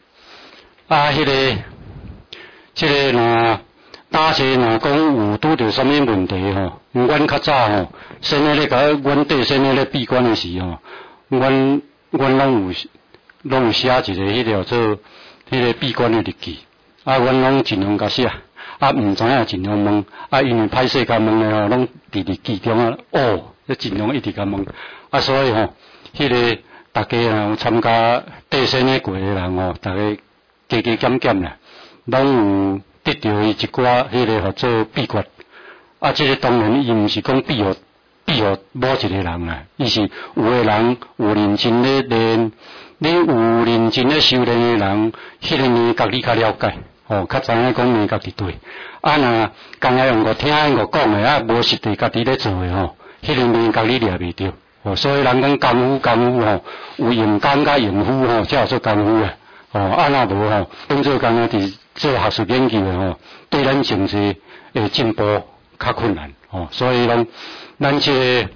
即个若打车若讲有拄着啥物问题阮较早先咧甲阮缀先咧闭关诶时阮拢有写一个迄条做迄个闭关诶日记阮拢尽量甲写毋知影尽量问因为歹势甲问诶拢伫日记中尽量一直甲问所以迄个大家有参加缀先诶过诶人大家加减减啦，拢有得到伊一寡迄个做秘诀即个当然伊毋是讲秘诀某一个人伊是有个人有认真咧练，你有认真咧修炼诶人，迄个面甲你较了解较知影讲面家己对若刚才用个听个讲诶无实地家己咧做诶迄个面甲你掠袂着所以人讲功夫有用功甲用夫才有做功夫若无当做刚才伫做学术研究诶对咱经济诶进步较困难所以咱这个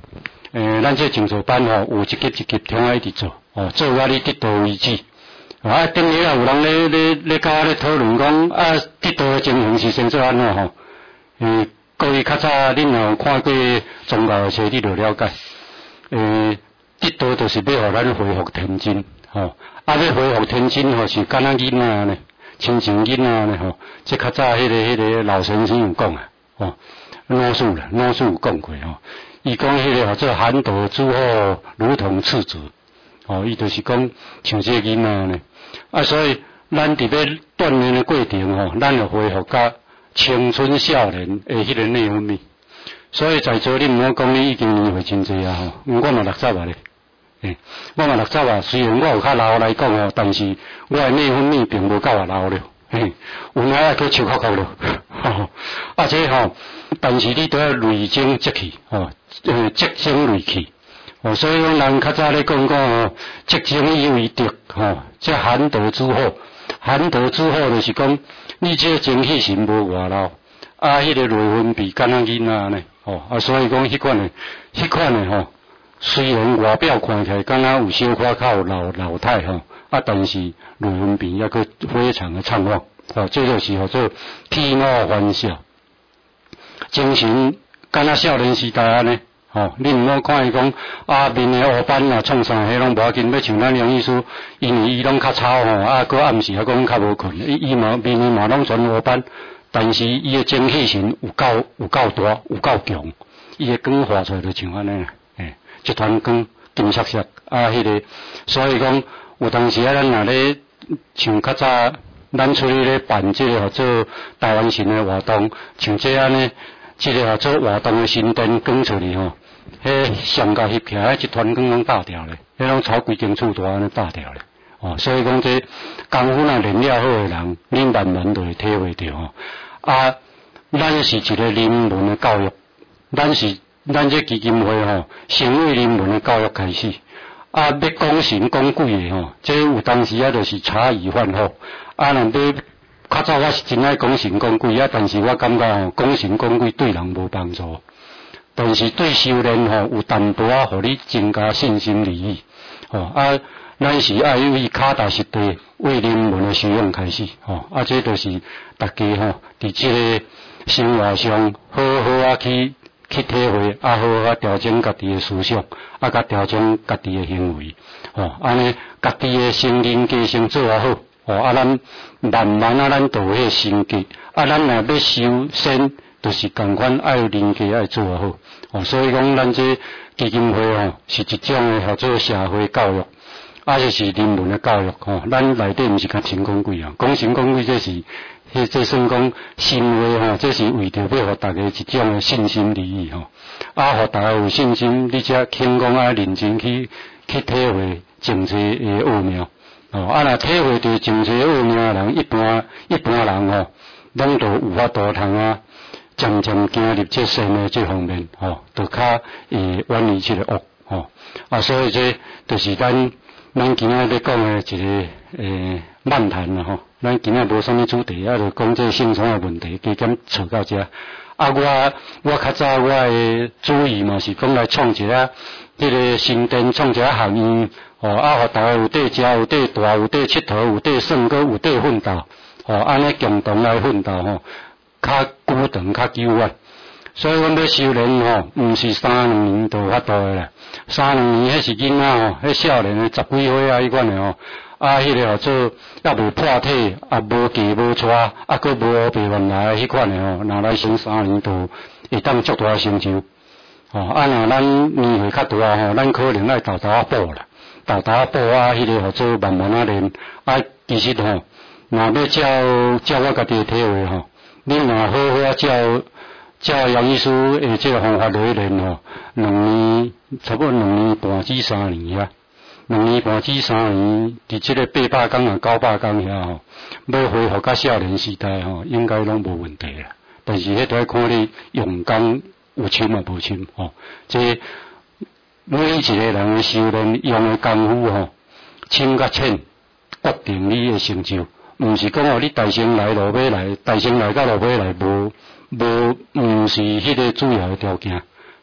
咱这静坐班吼，有一级一级听啊一直做，做到你得道为止。等下有人咧甲我咧讨论讲，得道的情形是先做安怎吼？各位较早恁有看过宗教的书，你就了解。得道就是要互咱恢复天真，要恢复天真吼，是敢若囡仔呢，亲像囡仔呢吼。这较早迄个老先生有讲老师有讲过伊讲迄个做含道之后，如同赤子，伊就是讲像这囡仔呢。所以咱伫要锻炼的过程咱就恢复甲青春少年的迄个内分泌。所以在座你毋好讲你已经年岁真济我嘛60咧。我嘛60虽然我有较老来讲但是我的内分泌并无够老了。有哪要去笑哭哭了？这但是你都要累精积气，积精累气。所以讲人较早咧讲积精以为德，这含道之后，含道之后就是讲你这精气神无外老，迄个内分泌敢若囡仔呢，所以讲迄款的虽然外表看起来敢若有小可较老态但是内分泌也佫非常的畅旺，这就是叫做体貌欢笑，精神敢若少年时代安尼。你毋好看伊讲面的黑斑创啥迄拢无要紧，要像咱杨医师，因为伊拢较吵佫暗时讲较无困，伊面嘛拢全黑斑，但是伊的精气神有够大，有够强，伊的光发出来就像安尼一团光金色色迄个，所以讲有当时咱若咧像较早咱出去咧办这个做台湾神的活动，像这安尼。这个做活动的神灯光出去迄上甲翕起来，一团光拢打掉咧，迄拢超规间厝大安尼打掉咧。所以讲这功夫若练了好的人，你慢慢就会体会到咱是一个人文的教育，咱这基金会先为人文的教育开始。要讲神讲鬼的这有当时就是茶余饭后若要。较早我是真爱讲神讲鬼但是我感觉讲神讲鬼对人无帮助，但是对修炼有淡薄互你增加信心利益咱是爱为脚踏实地为人文的修养开始这就是大家伫这个生活上好好去体会好好调整家己的思想甲调整家己的行为安尼家己的心灵加成做好咱慢慢咱导迄个心结咱若要修仙，就是共款爱人家爱做好所以讲咱这基金会是一种的叫做社会教育就是人文的教育咱内底毋是讲神讲鬼讲神讲鬼这是这算讲行为这是为着要互大家一种的信心利益互大家有信心，你才肯讲认真去体会政治的奥妙若体会到政治奥妙的人，一般人拢都有法度通渐渐行入这善的这方面就较远离这个恶所以这就是咱今仔要讲的一个漫谈咱今仔无啥物主题就讲这性产的问题，加减扯到这我较早我的主意嘛是讲来创一个这个新店，创一个学院互大家有地食，有地住，有地佚佗，有地耍，阁有地奋斗安尼共同来奋斗较久长较久远。所以阮要修炼毋是3、2年就法度的啦，3、2年迄是囡仔迄少年的10几岁迄款的迄个做也无破体，无嫁无娶，佫无黑白乱来迄款的若来成3年就会当足大成就若咱年岁较大咱可能爱豆补啦，豆补迄个做慢慢练其实若要照我家己的体会你若好好照杨医师的这个方法来练差不多2年半至3年2年半至3年，伫这个800天900天遐要恢复到少年时代应该拢无问题啦。但是迄都要看你用功有深啊无深这每一个人的修炼用的功夫深甲浅，决定你的成就。毋是讲你大声来落尾来，大声来到落尾来无是迄个主要的条件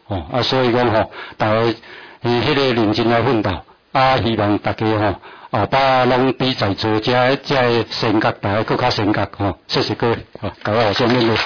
所以讲大家迄个认真来奋斗，希望大家后摆拢比在座这升格，大家更较升格谢谢各位，各位先生。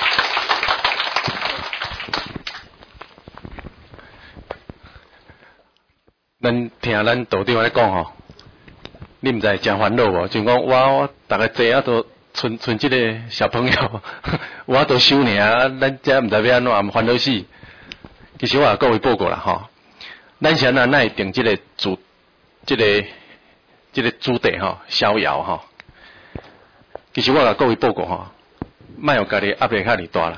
咱听咱道长咧讲你毋知真烦恼无？就讲我大概坐都剩即个小朋友，我都收尔，咱遮毋知要安怎，烦恼死。其实我也各位报告啦咱现在会定即个主题逍遥其实我甲各位报告莫有家己压力遐尔大啦。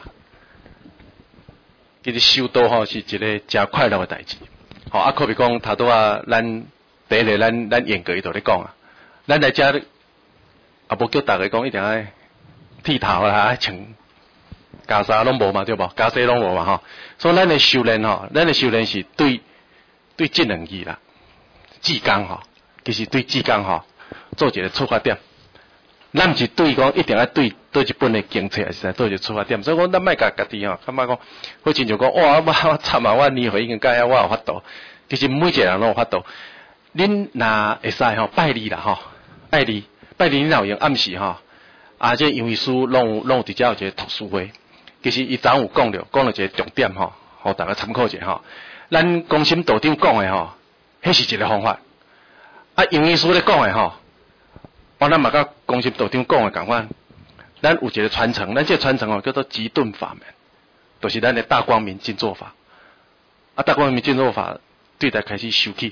其实修道是一个真快乐的代志。可比讲头拄咱第一个咱严格伊度咧讲咱来遮无叫大家讲一定爱剃头啦，爱穿袈裟拢无嘛，对无？袈裟拢无嘛所以咱的修炼是对这两字啦，志工其实对志工做一个出发点。咱毋是对讲一定要对一本的经册，还是做一个出发点。所以讲咱莫甲家己感觉讲，好亲像讲哇我惨啊，我年岁已经改啊，我有法度。其实每一个人拢有法度。恁若会使拜礼啦拜礼恁若有用暗时这杨医师拢有直接有一个读书会。其实伊昨有讲了一个重点互大家参考一下咱公心道长讲的迄是一个方法。杨医师咧讲的咱嘛甲公心道长讲的共款，咱有一个传承，咱这个传承叫做极顿法门，就是咱的大光明静坐法。大光明静坐法对咱开始收起，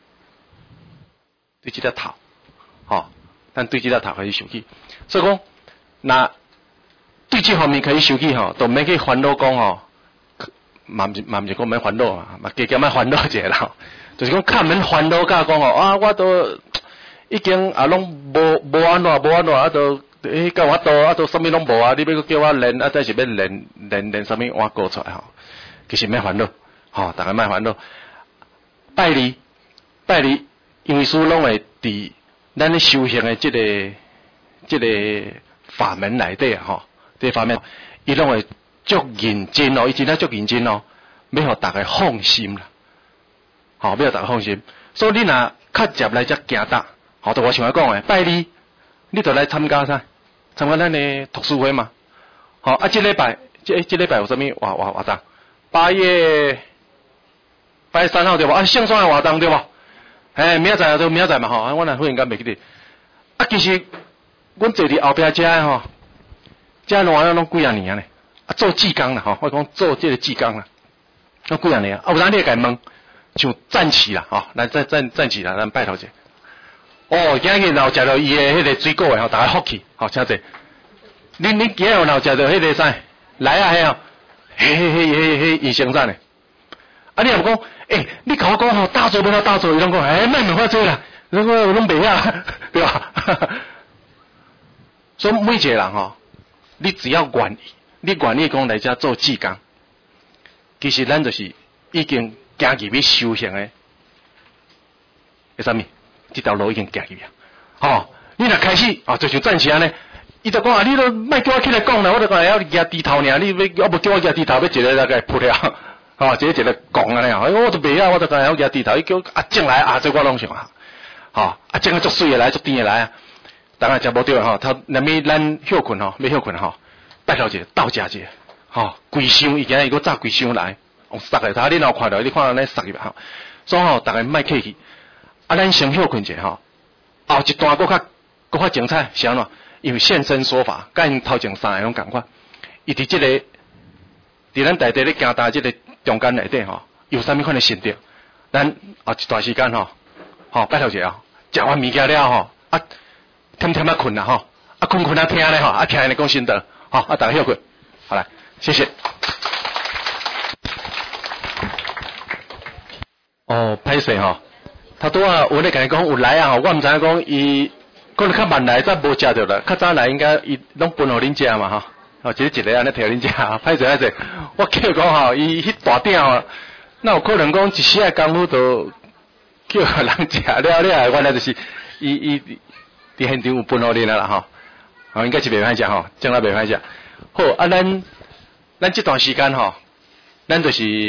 对这个头，咱对这个头开始收起。所以讲，那对这方面开始收起都免去烦恼讲嘛毋是讲免烦恼嘛加减烦恼一下啦。就是讲较免烦恼甲讲我都已经拢无安怎都甲我都啥物拢无你要叫我练再是要练啥物碗过出来其实免烦恼大家莫烦恼。拜礼，因为师拢会伫咱咧修行的这个法门内底这方面伊拢会足认真伊真正足认真要互大家放心啦，要互大家放心。所以你若较接来才行踏。就我像我讲的，拜礼，你就来参加咱的读书会嘛。这礼拜有啥物活动？8月3号对无？圣山的活动对无？明仔载就明仔载嘛我若忽然间袂记得。其实阮坐伫后壁遮的遮老友拢几啊年呢？做志工啦我讲做这个志工啦，拢几啊年有当你会甲伊问，像站起啦咱站起啦，咱拜头者。今日若有食到伊的迄个水果的大家福气请坐。恁今日有食到迄个啥来迄医生站的。你若讲你甲我讲大做要大做，伊拢讲莫问我做啦，拢袂晓对吧？所以每一个人你只要愿意，你愿意讲来遮做志工，其实咱就是已经行入去修行的啥物？这条路已经行去啊！你若开始就像暂时安尼，伊就讲你都莫叫我起来讲啦，我就讲要举低头尔，你要无叫我举低头，要一个大概扑了，一个讲安尼我都袂晓，我就讲要举低头，伊叫进来这我拢想进来足水的来，足甜的来当然食无对那么咱休困要休困拜托者斗食者规箱伊今日伊个炸规箱来，用塞来你若看到你看到咱塞入所以大家莫客气。咱先休困者后一段搁较精彩是安怎？因为现身说法，甲因头前3个拢共款。伊伫这个伫咱内底咧行大这个中间内底有啥物款的心得？咱后一段时间拜托者食完物件了添困啦困听咧听因讲心得大家休困，好来，谢谢。歹势头拄我咧甲你讲有来我毋知影讲伊可能较慢来，则无食着啦。较早来应该伊拢分互恁食嘛一个安尼摕互恁食歹势，我叫讲伊迄大鼎那有可能讲一时的功夫就叫人食了，原来就是伊伫现场有分互恁啦应该是袂歹食将来袂歹食。好咱这段时间咱就是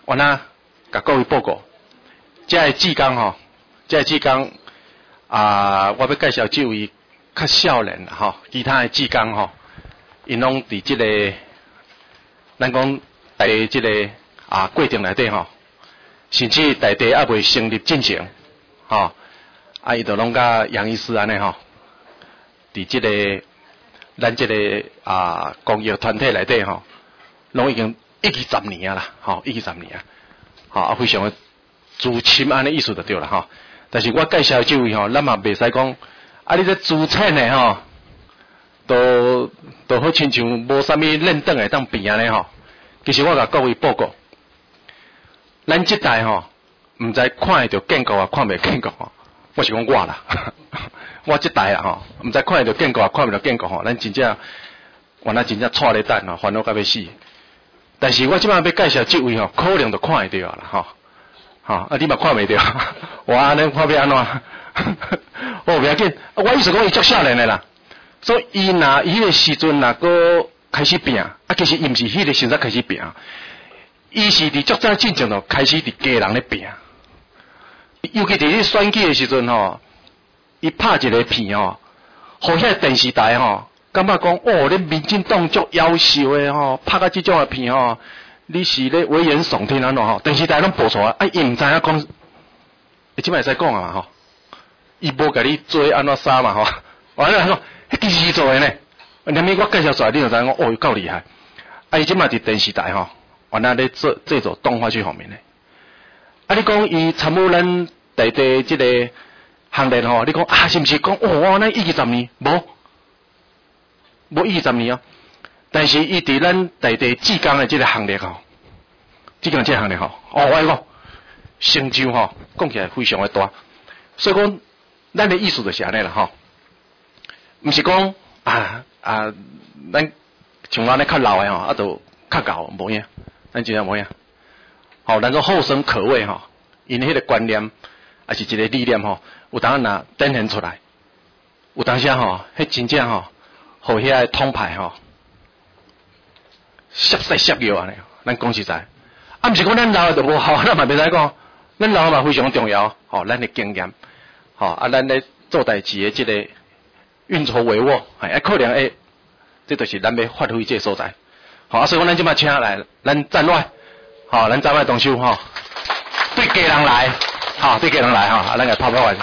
我呢，甲各位报告，这个志工吼，这个志工我要介绍这位较少年啦吼，其他的志工吼，因拢伫这个，咱讲在这个过程内底吼，甚至内底还未成立进程，吼，伊就拢甲杨医师安尼吼，伫这个咱这个公益团体内底吼，拢已经10年啊啦，吼，10年啊，吼，非常的资深安尼意思就对啦吼。但是我介绍这位吼，咱嘛袂使讲，你这资浅的吼，都好亲像无啥物认等的当变安尼吼。其实我甲各位报告，咱这代吼，毋知看会到建国看袂建国吼，我是讲我啦，我这代啊吼，毋知看会到建国看袂到建国吼，咱真正原来真正错咧等吼，烦恼到要死。但是我即摆要介绍这位吼，可能就看会到啦吼，你嘛看袂到，我安尼看要安怎？不要紧，我意思讲伊足少年的啦，所以伊迄个时阵个开始拼，其实伊毋是迄个时阵开始拼，伊是伫足早进前就开始伫家人咧拼，尤其伫咧选举的时阵吼，伊拍一个片吼，互遐电视台吼，感觉讲恁民进党足夭寿的吼，拍到即种的片吼，你是咧危言耸听安怎吼？电视台拢播出来，伊毋知影讲，即摆会使讲啊嘛吼，伊无甲你做安怎杀嘛吼，完了讲，迄其实做的呢。连咪我介绍出来，你就知影讲，伊够厉害。伊即马伫电视台吼，原来咧制作动画这方面的。你讲伊参与咱内地即个行列吼，你讲是毋是讲咱20年？无20年哦。但是伊伫咱内地志工的即个行列吼，志工这个行列吼，我讲成就吼，讲起来非常的大。所以讲，咱的意思就是安尼啦吼，毋是讲咱像我咧较老的吼，就较厚无影，咱真正无影。吼，咱个后生可畏吼，因迄个观念也是一个理念吼，有当若展现出来，有当时吼，迄真正吼，互遐个统派吼，摄势摄药安尼，咱讲实在，毋是讲咱老的就无好，咱嘛袂使讲，咱老嘛非常重要，吼，咱的经验，吼咱咧做代志的即个运筹帷幄，可能这就是咱要发挥这个所在。好，所以讲咱即摆请来，咱站外，好，咱站外动手吼，对家人来，好，对家人来哈，咱来拍拍完。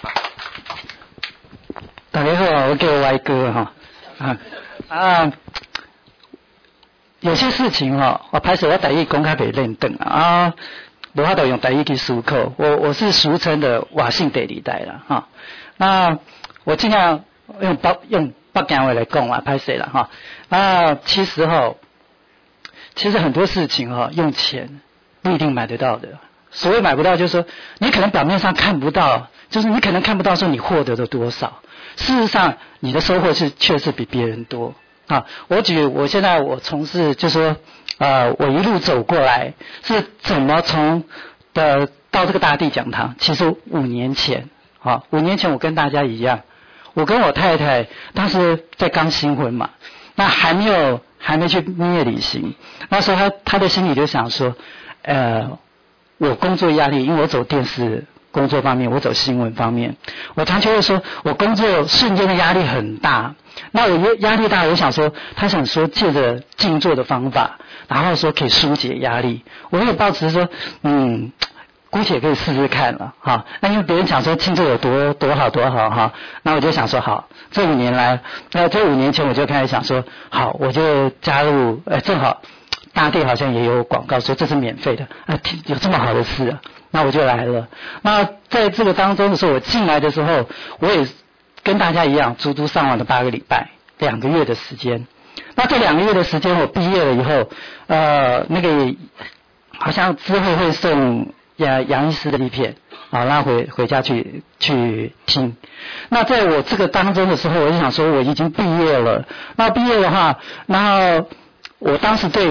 大家好，我叫歪哥哈，有些事情我拍摄我台语讲较袂认得无法度用台语去思考。我是俗称的瓦姓第二代啦哈。那我尽量用北京话来讲拍摄啦哈。其实很多事情用钱不一定买得到的。所谓买不到，就是说你可能表面上看不到，就是你可能看不到说你获得了多少，事实上你的收获确实比别人多啊。我现在我从事就是说我一路走过来是怎么到这个大地讲堂。其实5年前5年前我跟大家一样，我跟我太太当时在刚新婚嘛，那还没去蜜月旅行，那时候他的心里就想说我工作压力，因为我走电视工作方面，我走新闻方面，我常觉得说我工作瞬间的压力很大。那我压力大，他想说借着静坐的方法，然后说可以疏解压力。我也抱持说姑且可以试试看了哈。那因为别人讲说静坐有多好哈，那我就想说好，这5年前我就开始想说好，我就加入正好大地好像也有广告说这是免费的有这么好的事那我就来了。那在这个当中的时候，我进来的时候，我也跟大家一样，足足上完了8个礼拜，2个月的时间。那这2个月的时间，我毕业了以后，那个好像之后会送杨医师的一片，那回家去听。那在我这个当中的时候，我就想说我已经毕业了。那毕业的话，然后我当时对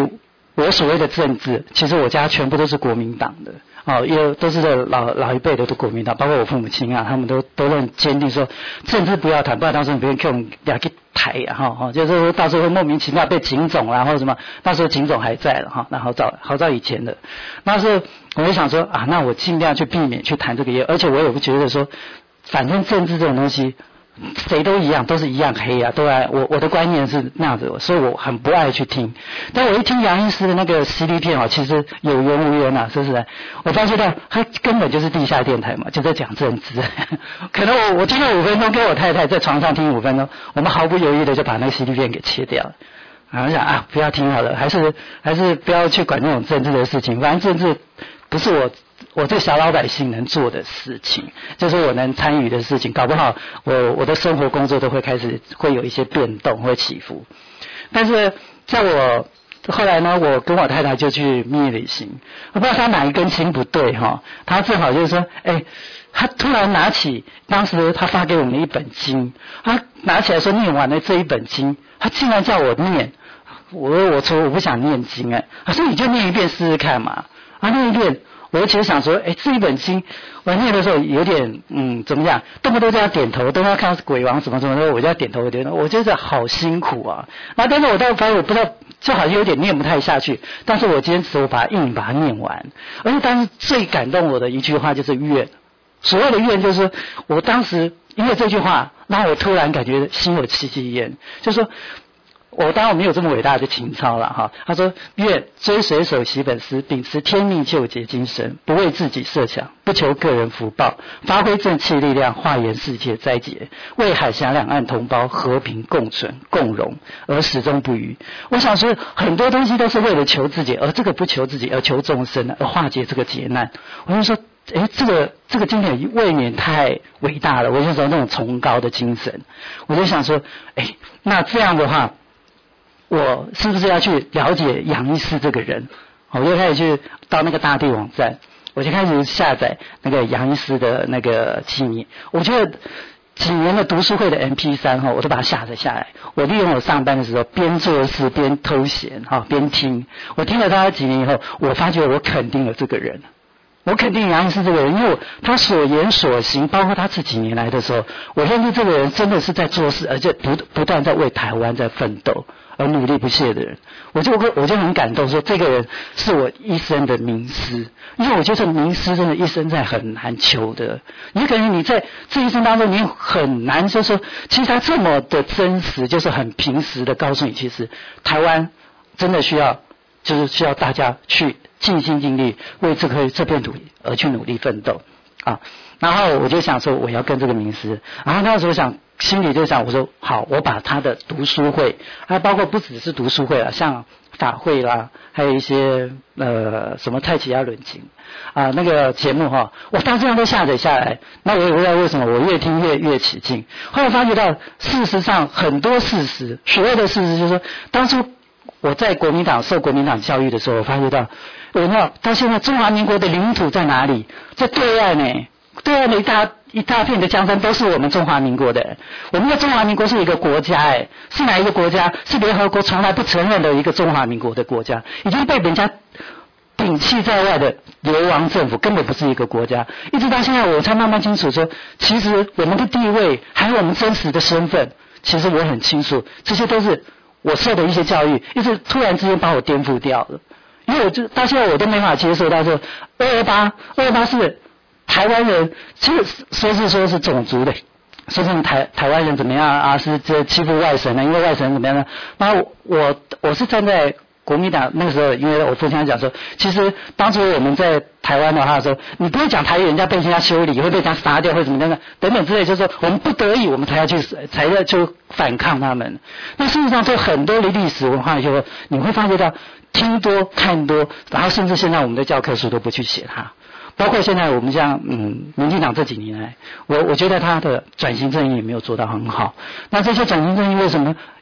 我所谓的政治，其实我家全部都是国民党的。因为都是老一辈的都国民党，包括我父母亲啊，他们都很坚定说政治不要谈，不然到时候别人用俩去抬啊，就是说到时候会莫名其妙被警总啦或者什么，那时候警总还在了哈，那好早以前的，那时候我就想说啊，那我尽量去避免去谈这个业，而且我也不觉得说，反正政治这种东西。谁都一样，都是一样黑啊，都爱我的观念是那样子，所以我很不爱去听。但我一听杨医师的那个 CD 片啊，其实有缘无缘啊，是不是？我发现到他根本就是地下电台嘛，就在讲政治。可能我听了5分钟，跟我太太在床上听5分钟，我们毫不犹豫的就把那个 CD 片给切掉了。我想啊，不要听好了，还是不要去管那种政治的事情，反正政治不是我这小老百姓能做的事情，就是我能参与的事情，搞不好我的生活工作都会会有一些变动，会起伏。但是在我后来呢，我跟我太太就去蜜月旅行，我不知道他哪一根筋不对哈，他正好就是说，他突然拿起当时他发给我们的一本经，他拿起来说念完了这一本经，他竟然叫我念，我说我不想念经他说你就念一遍试试看嘛，念一遍。我其实想说，这一本经我念的时候有点怎么样，动不动就要点头，都要看鬼王什么什么的，我就要点头点头，我觉得好辛苦啊。但是我到发现我不知道，就好像有点念不太下去，但是我坚持我把它念完。而且当时最感动我的一句话就是愿，所谓的愿就是说我当时因为这句话，让我突然感觉心有戚戚焉，就是说。我当然没有这么伟大的情操了哈。他说：愿追随手习本师，秉持天命救劫精神，不为自己设想，不求个人福报，发挥正气力量，化严世界灾劫，为海峡两岸同胞和平共存共荣而始终不渝。我想说，很多东西都是为了求自己，而这个不求自己，而求众生，而化解这个劫难。我就说。这个经典未免太伟大了，我就说那种崇高的精神，我就想说，那这样的话。我是不是要去了解杨医师这个人？我就开始去到那个大地网站，我就开始下载那个杨医师的那个纪念。我觉得几年的读书会的 MP3我都把它下载下来。我利用我上班的时候边做事边偷闲边听。我听了他几年以后，我发觉我肯定了这个人。我肯定杨医师这个人，因为他所言所行，包括他这几年来的时候，我认为这个人真的是在做事，而且不断在为台湾在奋斗。而努力不懈的人，我就很感动，说这个人是我一生的名师，因为我觉得名师真的一生在很难求的，你可能你在这一生当中你很难就说，其实他这么的真实，就是很平实的告诉你，其实台湾真的需要大家去尽心尽力为这片土地而去努力奋斗啊。然后我就想说我要跟这个名师，然后那时候心里就想，我说好，我把他的读书会，还包括不只是读书会啦，像法会啦，还有一些什么太极亚论经那个节目我当这样都下载下来。那我也不知道为什么，我越听越起劲。后来发觉到，事实上很多事实，所谓的事实就是说，当初我在国民党受国民党教育的时候，我发觉到，到现在中华民国的领土在哪里？在对岸呢。对岸的一大片的江山都是我们中华民国的。我们的中华民国是一个国家是哪一个国家？是联合国从来不承认的一个中华民国的国家，已经被人家摒弃在外的流亡政府，根本不是一个国家。一直到现在我才慢慢清楚说，其实我们的地位还有我们真实的身份，其实我很清楚，这些都是我受的一些教育，一直突然之间把我颠覆掉了。因为到现在我都没法接受到说228是台湾人，其实说是种族的，说是台湾人怎么样是这欺负外省呢？因为外省人怎么样呢？然后我是站在国民党那个时候，因为我父亲讲说，其实当初我们在台湾的话说，你不会讲台语，人家被人家修理，会被人家杀掉，或者怎么样等等之类，就是说我们不得已，我们才要去反抗他们。那事实上，这很多的历史文化就你会发觉到听多看多，然后甚至现在我们的教科书都不去写它。包括现在我们像民进党这几年来，我觉得他的转型正义也没有做到很好。那这些转型正义为什么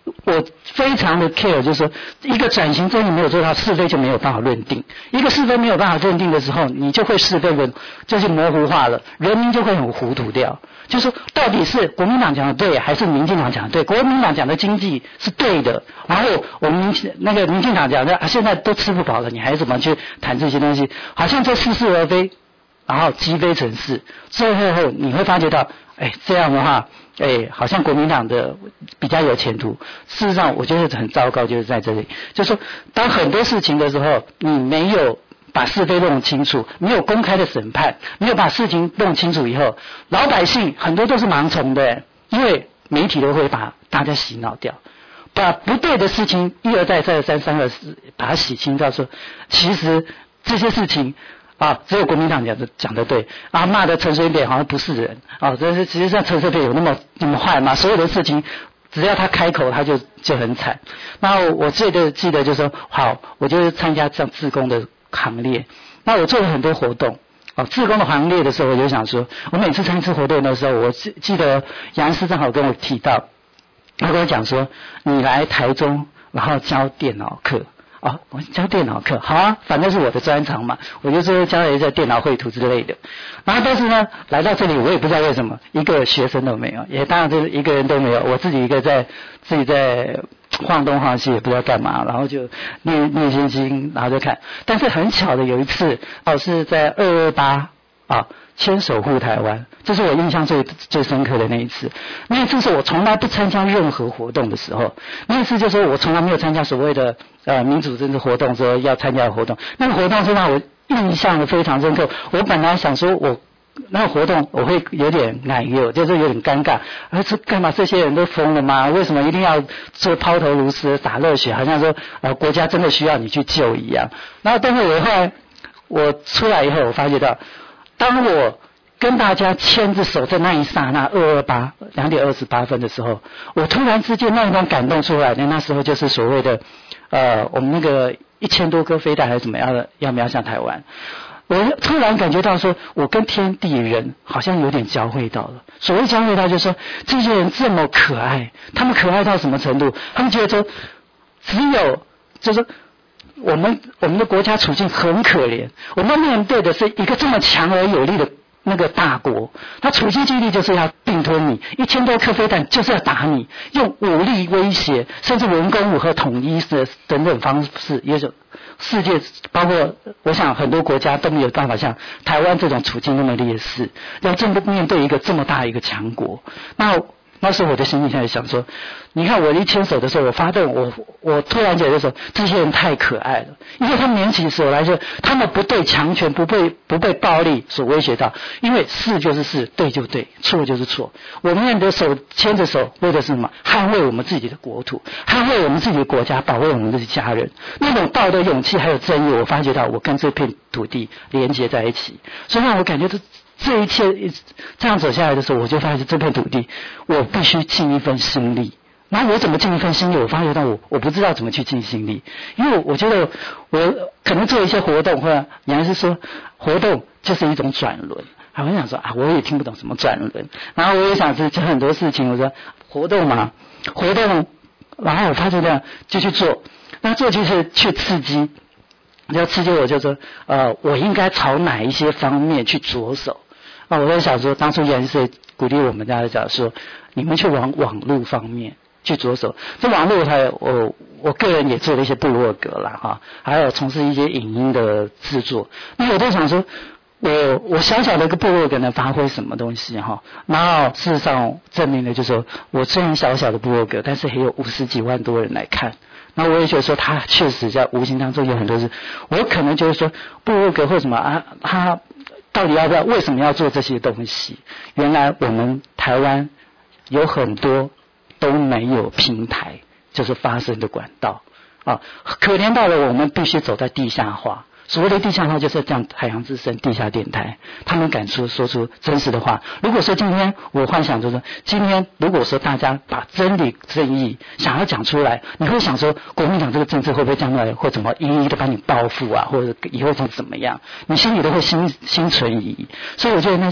我非常的 care， 就是说一个转型正义没有做到，是非就没有办法认定。一个是非没有办法认定的时候，你就会是非论就是模糊化了，人民就会很糊涂掉。就是说到底是国民党讲的对，还是民进党讲的对？国民党讲的经济是对的，然后我们民进党讲的现在都吃不饱了，你还怎么去谈这些东西？好像这似是而非，然后积非成是，最后你会发觉到，这样的话，好像国民党的比较有前途。事实上，我觉得很糟糕，就是在这里，就是说，当很多事情的时候，你没有把是非弄清楚，没有公开的审判，没有把事情弄清楚以后，老百姓很多都是盲从的，因为媒体都会把大家洗脑掉，把不对的事情一而再再而三三而四把它洗清掉，说其实这些事情只有国民党讲的对骂的陈水扁好像不是人这是其实像陈水扁有那么坏吗？所有的事情只要他开口他就很惨。那我记得就是说，好，我就是参加这样志工的行列，那我做了很多活动志工的行列的时候，我就想说，我每次参加活动的时候，我记得杨师正好跟我提到，他跟我讲说，你来台中然后教电脑课我教电脑课，好啊，反正是我的专长嘛，我就说教一下电脑绘图之类的。然后但是呢，来到这里我也不知道为什么，一个学生都没有，也当然就是一个人都没有，我自己在晃东晃西也不知道干嘛，然后就念心经，然后就看。但是很巧的有一次是在228牵手护台湾，这是我印象最深刻的那一次。那一次是我从来不参加任何活动的时候，那一次就是我从来没有参加所谓的民主政治活动，说要参加的活动。那个活动是让我印象非常深刻。我本来想说那个活动我会有点奶油，就是有点尴尬，而是干嘛？这些人都疯了吗？为什么一定要做抛头颅丝、洒热血，好像说国家真的需要你去救一样？然后但是后来我出来以后，我发觉到，当我跟大家牵着手在那一刹那，2点28分的时候，我突然之间那一种感动出来的，那时候就是所谓的我们那个1000多颗飞弹还是怎么样的要瞄向台湾。我突然感觉到说，我跟天地人好像有点交汇到了。所谓交汇到，就是说这些人这么可爱，他们可爱到什么程度？他们觉得说，只有就是说我们的国家处境很可怜，我们面对的是一个这么强而有力的那个大国，他处心积虑就是要并吞你，1000多颗飞弹就是要打你，用武力威胁，甚至文攻武和统一的等等方式，也就世界包括我想很多国家都没有办法像台湾这种处境那么劣势，要正面对一个这么大一个强国。那时候我的心里在想说，你看我一牵手的时候，我发动我突然觉得说，这些人太可爱了，因为他们捻起手来说，他们不被强权不被暴力所威胁到，因为是就是是，对就对，错就是错。我们的手牵着手，为的是什么？捍卫我们自己的国土，捍卫我们自己的国家，保卫我们的家人。那种道德勇气还有正义，我发觉到我跟这片土地连接在一起，所以让我感觉这一切这样走下来的时候，我就发现这片土地我必须尽一份心力。然后我怎么尽一份心力？我发觉到我不知道怎么去尽心力，因为我觉得我可能做一些活动，或者你还是说活动就是一种转轮。我想说我也听不懂什么转轮，然后我也想讲很多事情，我说活动嘛，活动，然后我发觉到就去做，那做就是去刺激。要刺激我就说我应该朝哪一些方面去着手我在想说，当初原是鼓励我们大家讲说，你们去往网络方面去着手。这网络还有我个人也做了一些部落格啦还有从事一些影音的制作。那我都想说，我小小的一个部落格能发挥什么东西然后事实上证明了就是说，我虽然小小的部落格，但是还有50几万多人来看。那我也觉得说，他确实在无形当中有很多事。我可能就是说，部落格或什么他到底为什么要做这些东西？原来我们台湾有很多都没有平台，就是发声的管道可怜到了我们必须走在地下化。所谓的地下化就是这样，海洋之声地下电台，他们敢说出真实的话。如果说今天我幻想就是，今天如果说大家把真理正义想要讲出来，你会想说国民党这个政策会不会将来会怎么一一的把你报复或者以后会怎么样，你心里都会心存疑。所以我觉得那是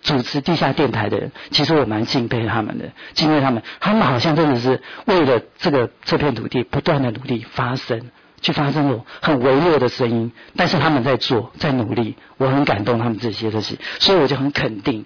主持地下电台的人，其实我蛮敬佩他们的，敬佩他们好像真的是为了这片土地不断的努力发声，去发声那种很微弱的声音，但是他们在做，在努力，我很感动他们这些东西，所以我就很肯定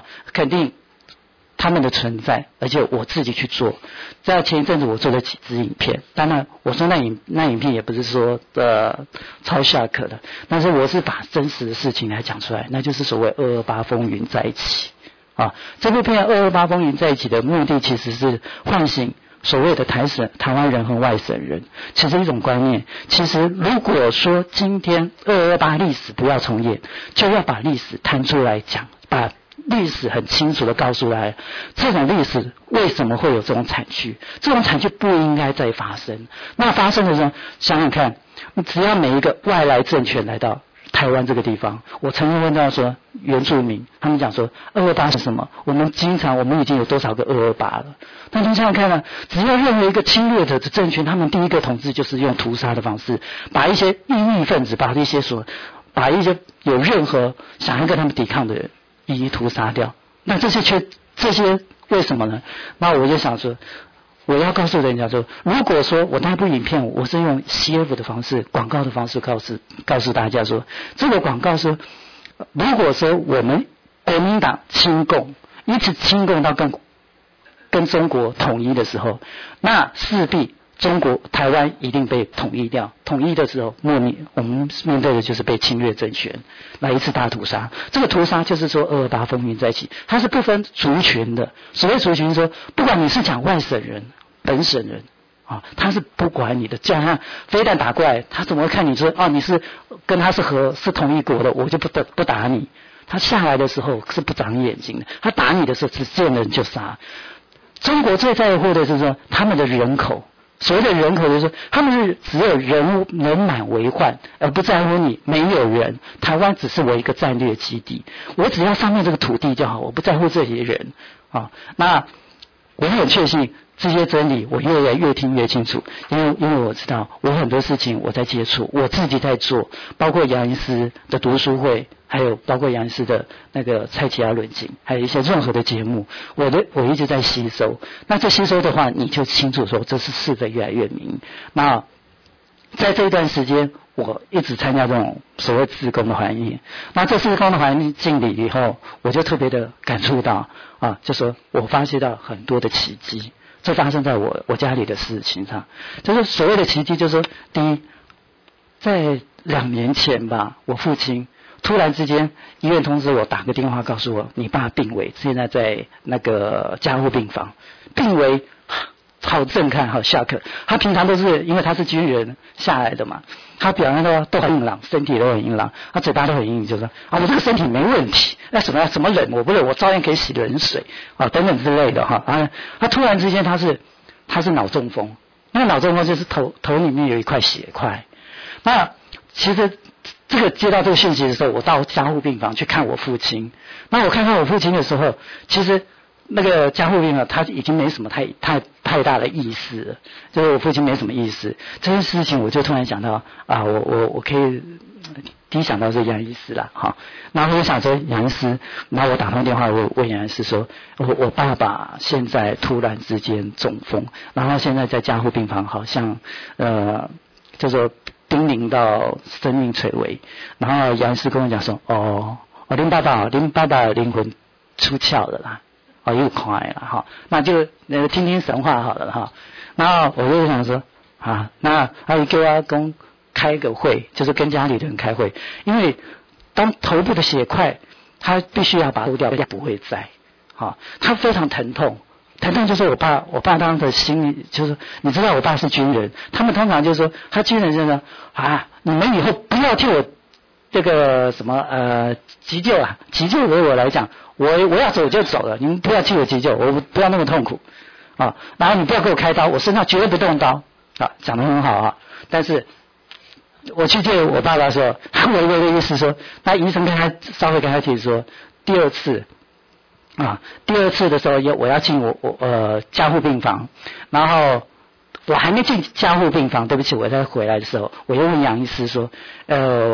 他们的存在，而且我自己去做。在前一阵子我做了几支影片，当然我说那影片也不是说超下课的，但是我是把真实的事情来讲出来，那就是所谓228风云在一起啊。这部片228风云在一起的目的其实是唤醒所谓的台湾人和外省人，其实一种观念。其实如果说今天228历史不要重演，就要把历史摊出来讲，把历史很清楚的告诉来，这种历史为什么会有这种惨剧？这种惨剧不应该再发生。那发生的时候，想想看，只要每一个外来政权来到台湾这个地方，我曾经问到说原住民，他们讲说228是什么？我们已经有多少个228了？那你想想看呢？只要任何一个侵略者的政权，他们第一个统治就是用屠杀的方式，把一些异议分子，把一些有任何想要跟他们抵抗的人一一屠杀掉。那这些为什么呢？那我就想说，我要告诉人家说，如果说我那部影片我是用 CF 的方式、广告的方式告诉大家说，这个广告说，如果说我们国民党亲共，一直亲共到跟中国统一的时候，那势必台湾一定被统一掉。统一的时候，我们面对的就是被侵略政权来一次大屠杀。这个屠杀就是说228风云在一起，它是不分族群的。所谓族群说，不管你是讲外省人、本省人啊，他是不管你的。就像飞弹打过来，他怎么会看你说你是跟他是同一国的，我就不打你。他下来的时候是不长眼睛的，他打你的时候只见人就杀。中国最在乎的是说他们的人口。所谓的人口就是说，他们是只有人满为患，而不在乎你没有人。台湾只是我一个战略基地，我只要上面这个土地就好，我不在乎这些人啊。那我很确信这些真理，我越听越清楚，因为我知道我很多事情我在接触，我自己在做，包括杨医师的读书会，还有包括杨医师的那个蔡奇亚论经，还有一些任何的节目，我一直在吸收。那这吸收的话，你就清楚说这是是非越来越明。那在这一段时间，我一直参加这种所谓志工的环境。那这志工的环境里以后，我就特别的感触到就说我发现到很多的奇迹。这发生在我家里的事情上，就是所谓的奇迹，就是说，第一，在2年前吧，我父亲突然之间医院通知我，打个电话告诉我，你爸病危，现在在那个加护病房，病危，好震撼，好下课。他平常都是因为他是军人下来的嘛，他表现都很硬朗，身体都很硬朗，他嘴巴都很硬，就说我这个身体没问题，那什么冷我不冷，我照样可以洗冷水等等之类的他突然之间他是脑中风，那脑中风就是头里面有一块血块。那其实这个接到这个讯息的时候，我到加护病房去看我父亲。那我看我父亲的时候，其实那个加护病房他已经没什么太大的意思了，就是我父亲没什么意思。这件事情我就突然想到我可以第一想到是杨医师啦然后我想说杨医师，然后我打通电话我问杨医师说，我爸爸现在突然之间中风，然后现在在加护病房，好像就说濒临到生命垂危。然后杨医师跟我讲说您爸爸的灵魂出窍了啦，又快了那就听听神话好了然后我就想说那他就叫我讲开个会，就是跟家里的人开会，因为当头部的血块他必须要把它抽掉，不会在他非常疼痛就是我爸当时心里就是你知道我爸是军人，他们通常就是说他军人就说你们以后不要替我这个什么急救急救对我来讲我要走就走了，你们不要替我急救，我不要那么痛苦然后你不要给我开刀，我身上绝对不动刀讲得很好但是我去见我爸爸的时候，他微微的意思说，那医生稍微跟他提说，第二次的时候我要进我加护病房，然后我还没进加护病房，对不起，我再回来的时候，我又问杨医师说，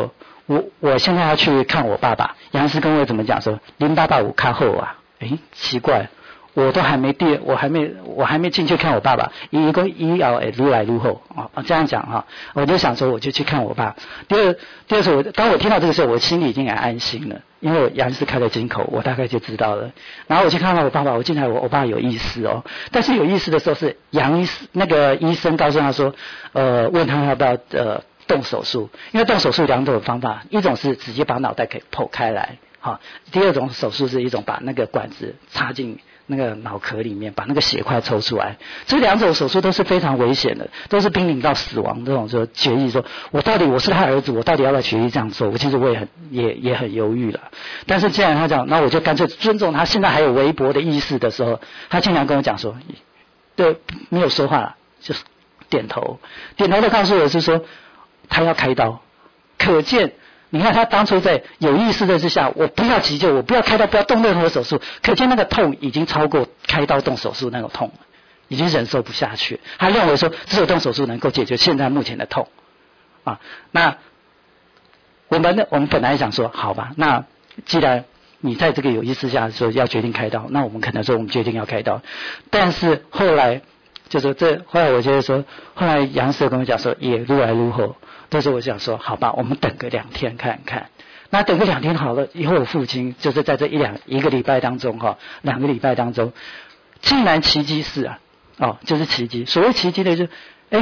我现在要去看我爸爸，杨医师跟我怎么讲说，林爸爸有较好啊，奇怪。我还没进去看我爸爸，伊讲伊要愈来愈好这样讲哈，我就想说我就去看我爸。第二次当我听到这个时候，我心里已经很安心了，因为杨医师开了金口，我大概就知道了。然后我去看到我爸爸，我进来我爸有意识但是有意识的时候是杨医师那个医生告诉他说，问他要不要动手术，因为动手术2种方法，一种是直接把脑袋给剖开来，第二种手术是一种把那个管子插进那个脑壳里面，把那个血块抽出来。这2种手术都是非常危险的，都是濒临到死亡这种决议说我是他儿子，我到底要不要决议这样做？其实我也很犹豫了。但是既然他讲，那我就干脆尊重他现在还有微薄的意识的时候，他竟然跟我讲说，对，没有说话了，就是点头的告诉我是说他要开刀，可见。你看他当初在有意识的之下，我不要急救，我不要开刀，不要动任何手术，可见那个痛已经超过开刀动手术那种痛了，已经忍受不下去。他认为说只有动手术能够解决现在目前的痛那我们本来想说好吧，那既然你在这个有意识下说要决定开刀，那我们可能说我们决定要开刀。但是后来就是后来我觉得说，后来杨师跟我讲说也愈来愈好。但是我想说，好吧，我们等个2天看看。那等个2天好了以后，我父亲就是在这一个礼拜当中2个礼拜当中，竟然奇迹是就是奇迹。所谓奇迹的就是，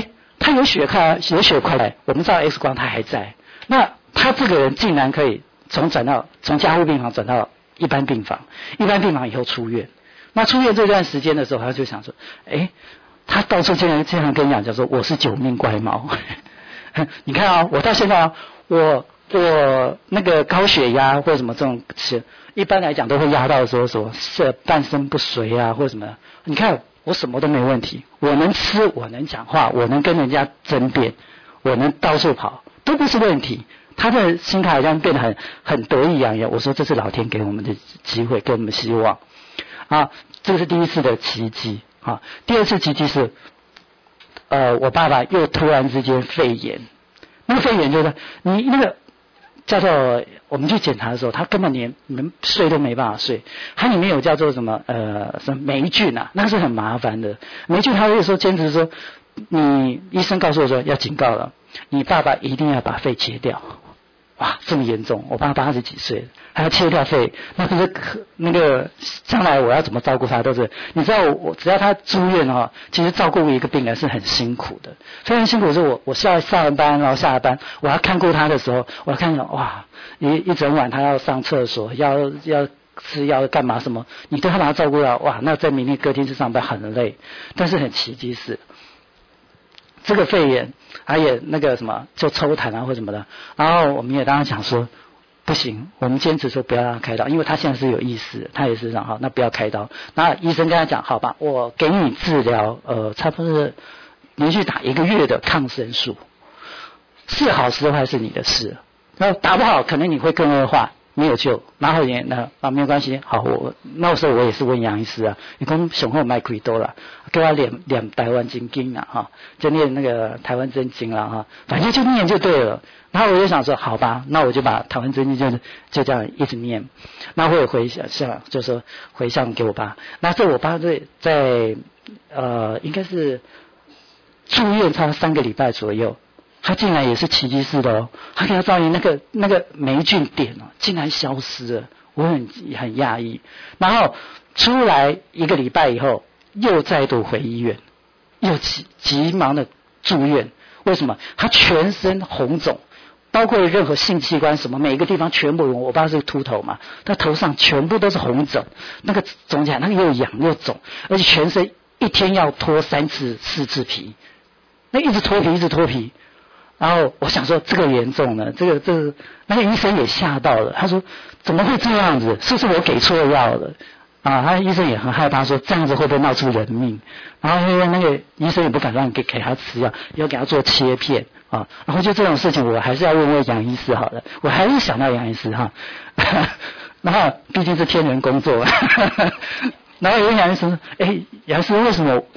他有血块我们照 X 光他还在。那他这个人竟然可以从加护病房转到一般病房以后出院。那出院这段时间的时候，他就想说，他到处竟然这样跟你讲说，我是9命乖猫。你看我到现在我那个高血压或者什么这种一般来讲都会压到说是半身不遂或者什么。你看我什么都没问题，我能吃，我能讲话，我能跟人家争辩，我能到处跑，都不是问题。他的心态好像变得很得意洋洋。我说这是老天给我们的机会，给我们的希望这是第一次的奇迹第二次奇迹是我爸爸又突然之间肺炎，那个肺炎就是你那个叫做我们去检查的时候，他根本连睡都没办法睡，它里面有叫做什么霉菌那是很麻烦的。霉菌他会说坚持说，你医生告诉我说要警告了，你爸爸一定要把肺切掉。哇，这么严重！我爸爸80几岁了，还要切掉肺，那不是那个将来我要怎么照顾他都是。你知道我只要他住院其实照顾一个病人是很辛苦的，非常辛苦。是我上完班然后下了班，我要看顾他的时候，我要看哇，一整晚他要上厕所，要吃药干嘛什么，你都要把他照顾到哇，那在明天隔天去上班很累，但是很奇迹是。这个肺炎，还有那个什么就抽痰或什么的，然后我们也当时想说，不行，我们坚持说不要让他开刀，因为他现在是有意识，他也是好，那不要开刀。那医生跟他讲，好吧，我给你治疗，差不多是连续打1个月的抗生素，是好是坏是你的事，然后打不好可能你会更恶化。没有救，然后也没有关系。好，那时候我也是问杨医师你讲上好卖开刀啦，给我念台湾真经就念那个台湾真经啦反正就念就对了。然后我就想说，好吧，那我就把台湾真经就这样一直念。那会回向，就说回向给我爸。那这我爸在应该是住院差3个礼拜左右。他竟然也是奇迹式的他给他照应那个霉菌点竟然消失了，我很讶异。然后出来1个礼拜以后，又再度回医院，又急忙的住院。为什么？他全身红肿，包括任何性器官什么，每一个地方全部我爸是秃头嘛，他头上全部都是红肿，那个肿起来，那个又痒又肿，而且全身一天要脱3次4次皮，那一直脱皮。然后我想说这个严重了，这个那个医生也吓到了，他说怎么会这样子？是不是我给错药了？他医生也很害怕，说这样子会不会闹出人命？然后因为那个医生也不敢让给他吃药，要给他做切片然后就这种事情，我还是要问杨医师好了，我还是想到杨医师然后毕竟是天人工作然后有杨医师说，杨医师为什么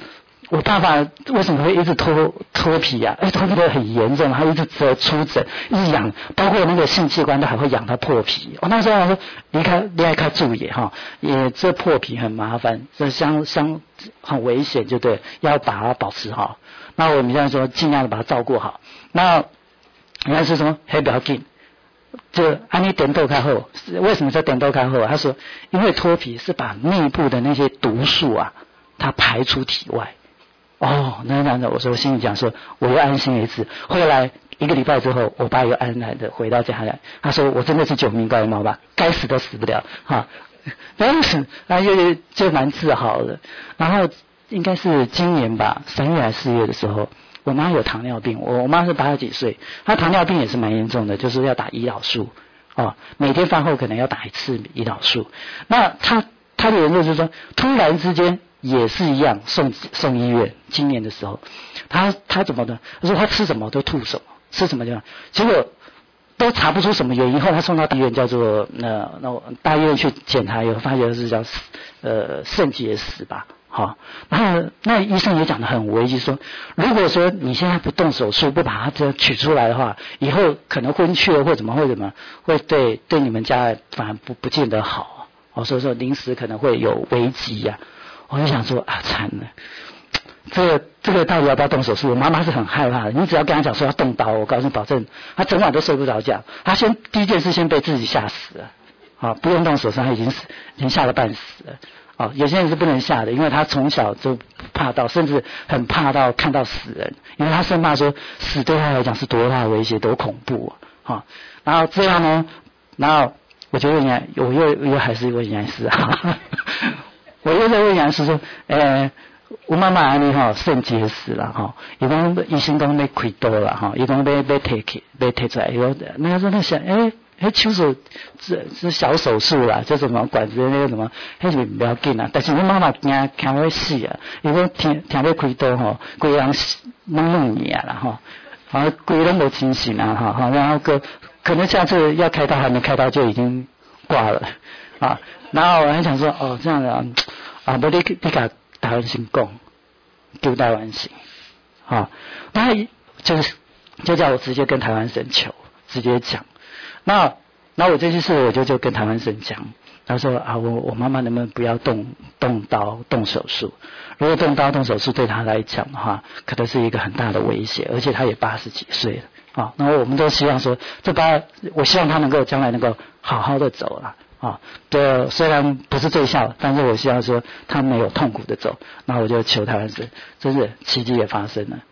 我爸爸为什么会一直脱皮啊？脱皮的很严重，他一直出疹，一直痒，包括那个性器官都还会痒到破皮。我那时候我说离开看注意哈，也这破皮很麻烦，这很危险，就对，要把它保持好。那我们现在说尽量的把它照顾好。那人家是说黑不要紧，就按你点豆开后，为什么叫点豆开后？他说因为脱皮是把内部的那些毒素啊，它排出体外。哦，那我说我心里讲说，我又安心一次。后来1个礼拜之后，我爸又安然的回到家来。他说我真的是9命高猫吧，该死都死不了哈。然后就蛮自豪的。然后应该是今年吧，3月还是4月的时候，我妈有糖尿病。我妈是80几岁，她糖尿病也是蛮严重的，就是要打胰岛素哦，每天饭后可能要打1次胰岛素。那她的研究就是说，突然之间。也是一样送医院。今年的时候，他怎么的？他说他吃什么都吐什么，吃什么就，结果都查不出什么原因。后他送到大医院，叫做大医院去检查，有发觉是叫肾结石吧，好。然后那医生也讲得很危急，说如果说你现在不动手术，不把它这取出来的话，以后可能昏厥或怎么会对你们家反而不见得好。哦，所以说临时可能会有危机呀。我就想说啊，惨了，这个到底要不要动手术？我妈妈是很害怕的。你只要跟她讲说要动刀，我告诉你保证，她整晚都睡不着觉。她第一件事先被自己吓死了，啊，不用动手术，她已经吓得半死了。哦，有些人是不能吓的，因为他从小就怕到，甚至很怕到看到死人，因为他生怕说死对他来讲是多大的威胁，多恐怖啊！好，然后这样呢，然后我就问人家，我又还是问人家是啊。我又在问杨师说，我妈妈安尼吼肾结石啦吼，伊讲医生讲要开刀啦吼，伊讲要提出来，那个说那想手术是小手术啦，就什么管子那个什么，那是不要紧啊。但是我妈妈惊要死啊，伊讲听要开刀吼，规人弄你啊啦吼，然后规人无清醒啊哈，然后可能下次要开刀还没开刀就已经挂了啊。然后我还想说，哦，这样的啊，不你给台湾省讲，丢台湾省，啊，那就叫我直接跟台湾省求，直接讲。那我这件事我就跟台湾省讲，他说啊，我妈妈能不能不要动刀动手术？如果动刀动手术对她来讲的话，可能是一个很大的威胁，而且她也80几岁了啊。那我们都希望说，我希望她能够将来能够好好的走了。啊，对，虽然不是最孝，但是我希望说他没有痛苦的走，那我就求台湾省，真是奇迹也发生了。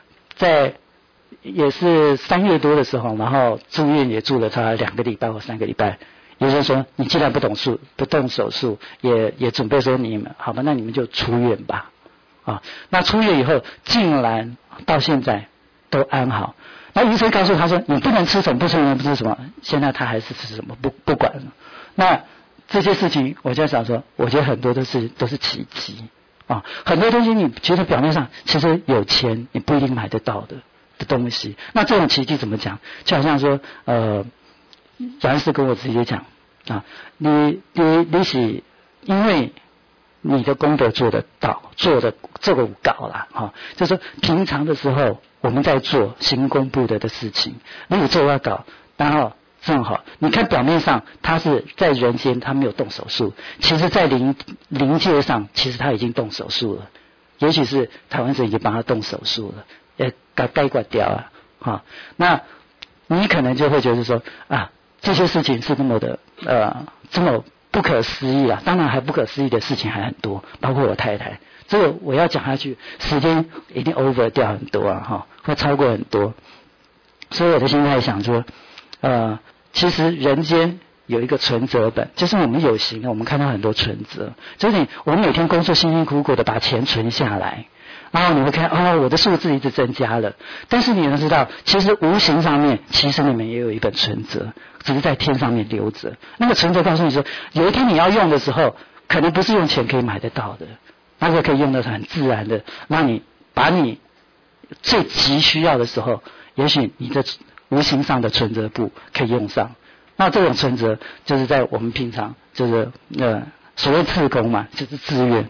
也是3月多的时候，然后住院也住了差2个礼拜或3个礼拜。医生说你既然不动手术，也准备说你们好吧，那你们就出院吧。啊，那出院以后，竟然到现在都安好。那医生告诉他说你不能吃什么，不吃什么，现在他还是吃什么，不管了。那这些事情，我就想说，我觉得很多都是奇迹啊。很多东西你觉得表面上其实有钱你不一定买得到的东西，那这种奇迹怎么讲？就好像说，杨师跟我直接讲啊，你是因为你的功德做得到，做得搞啦哈，就是说平常的时候我们在做行功布德的事情，如果做要搞，然后。正好，你看表面上他是在人间，他没有动手术，其实在灵界上，其实他已经动手术了。也许是台湾省已经帮他动手术了，该挂掉啊，哈。那你可能就会觉得说啊，这些事情是这么的这么不可思议啊。当然还不可思议的事情还很多，包括我太太。这个我要讲下去，时间一定 over 掉很多啊，哈，会超过很多。所以我就现在想说，其实人间有一个存折本，就是我们有形的，我们看到很多存折，就是我们每天工作辛辛苦苦的把钱存下来，然后你会看我的数字一直增加了，但是你能知道，其实无形上面，其实你们也有一本存折，只是在天上面留着。那个存折告诉你说，有一天你要用的时候，可能不是用钱可以买得到的，那个可以用的很自然的，让你把你最急需要的时候，也许你的无形上的存折簿可以用上。那这种存折就是在我们平常就是所谓志工嘛，就是自愿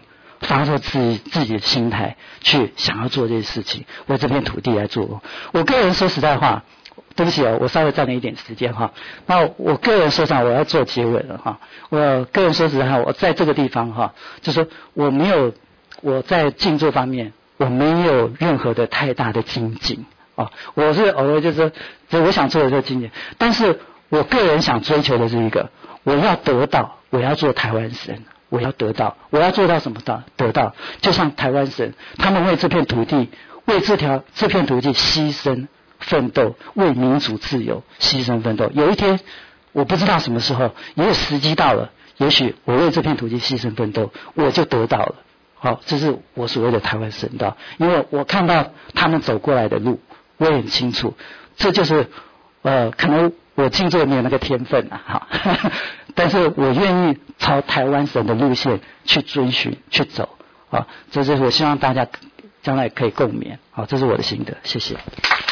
发出自己的心态去想要做这些事情，为这片土地来做。我个人说实在话，对不起哦，我稍微占了一点时间哈。那我个人说上我要做结尾了哈。我个人说实在话，我在这个地方哈，就是说我在静坐方面我没有任何的太大的精进啊。我是偶尔就是我想做的这个精进，但是我个人想追求的是一个，我要得到，我要做台湾神。我要得到，我要做到什么得到？就像台湾神，他们为这片土地，为这片土地牺牲奋斗，为民主自由牺牲奋斗。有一天，我不知道什么时候，也有时机到了，也许我为这片土地牺牲奋斗，我就得到了。好，这是我所谓的台湾神道，因为我看到他们走过来的路，我也很清楚，这就是可能我静坐没有那个天分啊，哈，但是我愿意朝台湾神的路线去追寻去走啊，这是我希望大家将来可以共勉，好，这是我的心得，谢谢。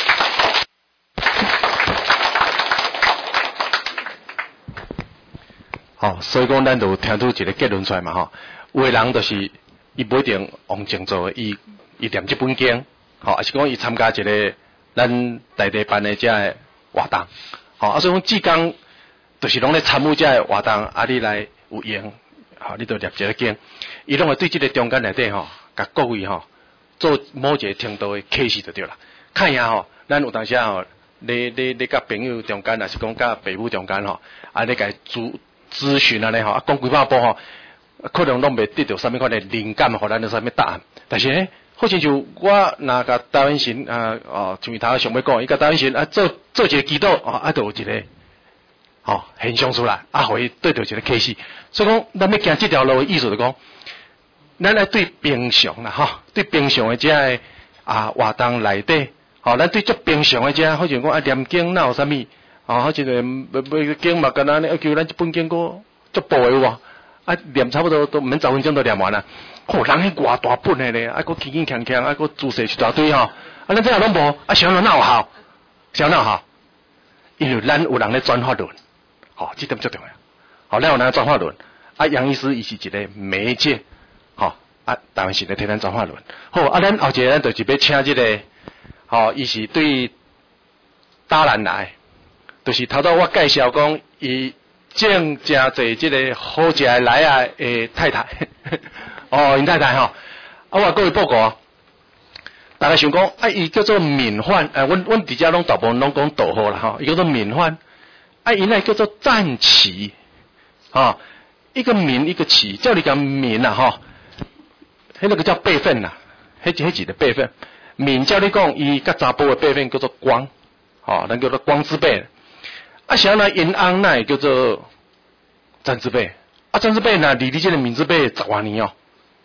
好，所以讲咱就听出一个结论出来嘛，吼，有的人就是伊不一定往静坐，伊念这本经，吼，还是讲伊参加一个咱在地办的这个活动。好，所以讲志工就是拢咧参与这个活动，你来有用，好，你就念这个经，伊拢会对这个中间内底吼，甲各位吼做某一个程度的启示就对啦。看下吼，咱有当时吼，你甲朋友中间，还是讲甲父母中间吼，你甲咨询安尼吼，讲几百步吼，可能拢未得到什么款的灵感，或咱有什么答案。但是呢，好像就我若甲台湾神像头上要讲，伊甲台湾神做一个祈祷就有一个现象出来，互伊对到一个启示。所以讲，咱要行这条路的意思就讲，咱来对平常啦对平常的这个活动内底，咱对足平常的这好像讲念经哪有啥物好像要经嘛，干那叫咱一本经过足薄的有无？念差不多都毋免10分钟都念完啦。人迄偌大本的咧，佫轻轻锵锵，佫注释一大堆咱这样拢无，想哪有效？想哪有效？因为咱有人咧转法轮，这点最重要。咱有人转法轮，杨医师伊是一个媒介，台湾是咧替咱转法轮。好，咱后一个咱就是要请这个，伊是对大人来，就是头头我介绍讲，伊种真侪这个好食的来的太太。因太太我各位报告，大家想讲，伊叫做敏焕，阮伫遮拢大部分拢讲道好啦，伊叫做敏焕，伊那叫做战旗，一个敏一个旗，叫你讲敏那个叫辈分啦，迄几个辈分，敏叫你讲，伊甲查甫的辈分叫做光，咱叫做光之辈，像那银安那叫做战之辈，战之辈那离你这个敏之辈10多年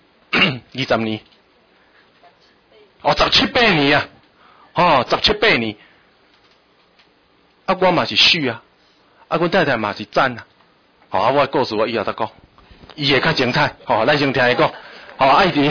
20年，17、8年17、8年，我嘛是许阮太太嘛是赞我的故事我以后再讲，伊会较精彩，咱先听伊讲，爱弟，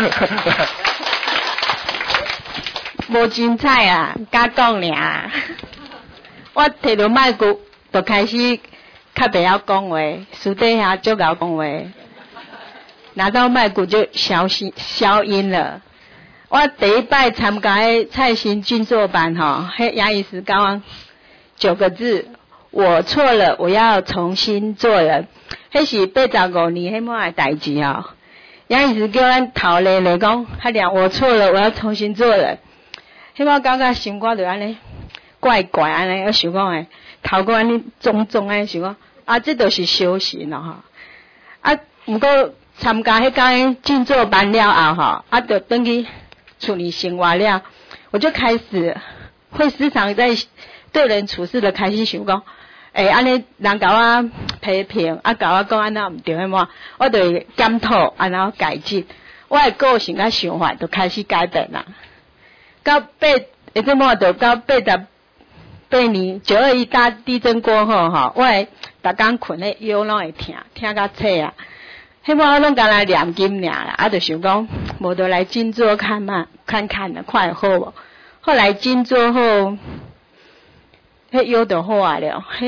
无精彩假讲尔，我摕到麦克就开始较袂晓讲话，私底下足晓讲话。拿到麦克就消音了。我第一摆参加蔡心静坐班迄杨医师教我9个字，我错了，我要重新做人。迄是85年迄么的代志杨医师叫咱头咧咧讲，我错了，我要重新做人。迄我感觉心肝就安尼怪怪安尼，我想讲头壳安尼肿肿安尼想讲，这就是修行了不过。参加迄间静坐班了后就回去处理生活了，我就开始会时常在对人处事的开始想讲，安尼人甲我批评，甲我讲安那毋对迄么，我就会检讨，然后改进，我的个性甲想法就开始改变啦。到这么就到88年921大地震过后我会逐工困咧腰拢会疼到切迄摆我拢干来念经尔啦，就想讲，无就来静坐看啦，看会好无？后来静坐后，腰就好了。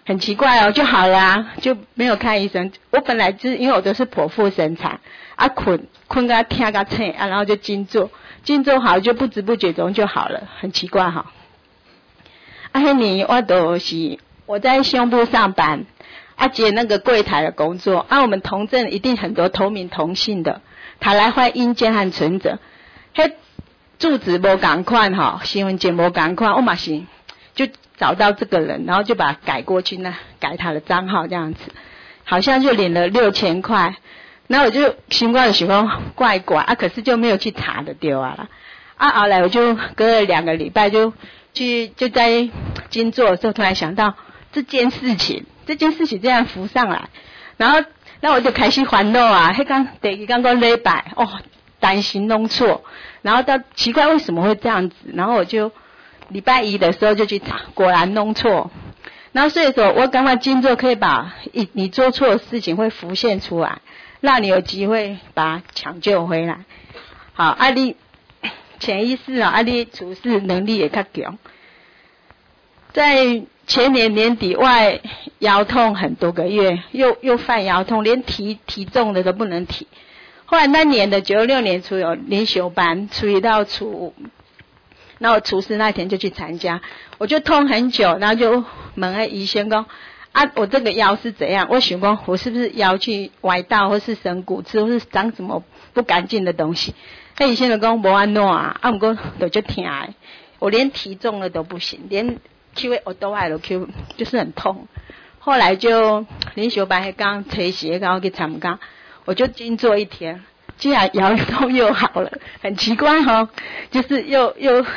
很奇怪哦，就好了啊，就没有看医生。我本来就是因为我都是剖腹生产，啊困个听个醒啊，然后就静坐好，就不知不觉中就好了，很奇怪哈。啊，那年我在胸部上班，啊接那个柜台的工作，啊我们同镇一定很多同名同姓的，他来换阴间和存折，嘿住址无同款哈，身份证无同款，我嘛是就找到这个人，然后就把他改过去呢，改他的账号这样子，好像就领了6000块，然后我就心怪的时候怪啊，可是就没有去查的丢啊啦，啊后来我就隔了2个礼拜就在静坐的时候，突然想到这件事情这样浮上来，然后那我就开始烦恼啊，第二天个礼拜哦，担心弄错，然后到奇怪为什么会这样子，然后我就礼拜1的时候就去查，果然弄错，然后所以说我赶快静坐可以把你做错的事情会浮现出来，让你有机会把它抢救回来。好，啊你潜意识啊，你处事能力也较强。在前年年底外腰痛很多个月，又犯腰痛，连提重的都不能提。后来那年的96年初有灵修班，初1到初5，然后初4那天就去参加，我就痛很久，然后就问医生说啊，我这个腰是怎样？我想说我是不是腰去歪道，或是生骨刺，或是长什么不干净的东西？那医生就说没安怎啊，不过就很痛的，我连提重了都不行，连去我都爱了，就是很痛。后来就灵修班那刚推鞋，然后去参加，我就静坐1天，竟然腰痛又好了，很奇怪哦，就是又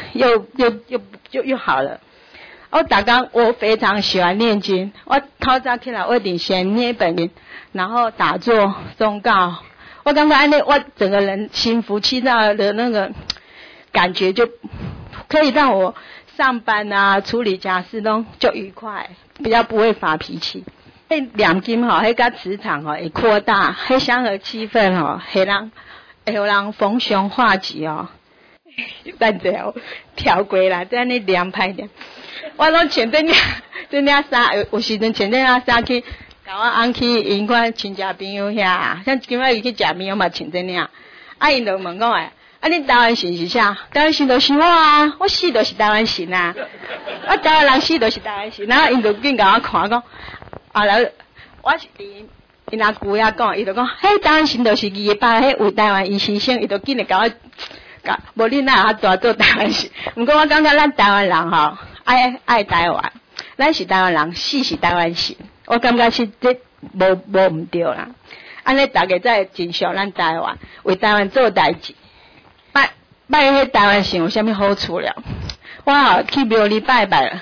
好了。我非常喜欢念经，我透早起来我一定先念一本经，然后打坐诵诰。我感觉那我整个人心浮气躁的那个感觉，就可以让我上班啊、处理家事都就愉快，比较不会发脾气。那念经吼，那个磁场吼会扩大，那祥和气氛吼，会让逢凶化吉哦。等者哦，跳过啦，这样你念歹点。我拢前阵衫，有时阵前阵衫去。甲我翁去因款亲戚朋友遐，像今仔日去食面，我嘛穿这领。啊，因就问我啊你台湾神是啥？台湾神就是我啊，我死就是台湾神啊。我台湾人死就是台湾神，然后因就紧甲我看讲，啊来，我是因阿姑遐讲，伊就讲，嘿，台湾神就是2百，嘿有台湾医生生，伊就紧来甲我，无你哪有抓做台湾神？毋过我感觉咱台湾人吼，爱台湾，咱是台湾人，死是台湾神。我感觉是这无毋对啦，安尼大家才会珍惜咱台湾，为台湾做代志。拜迄台湾神有啥物好处了？我去庙里拜了，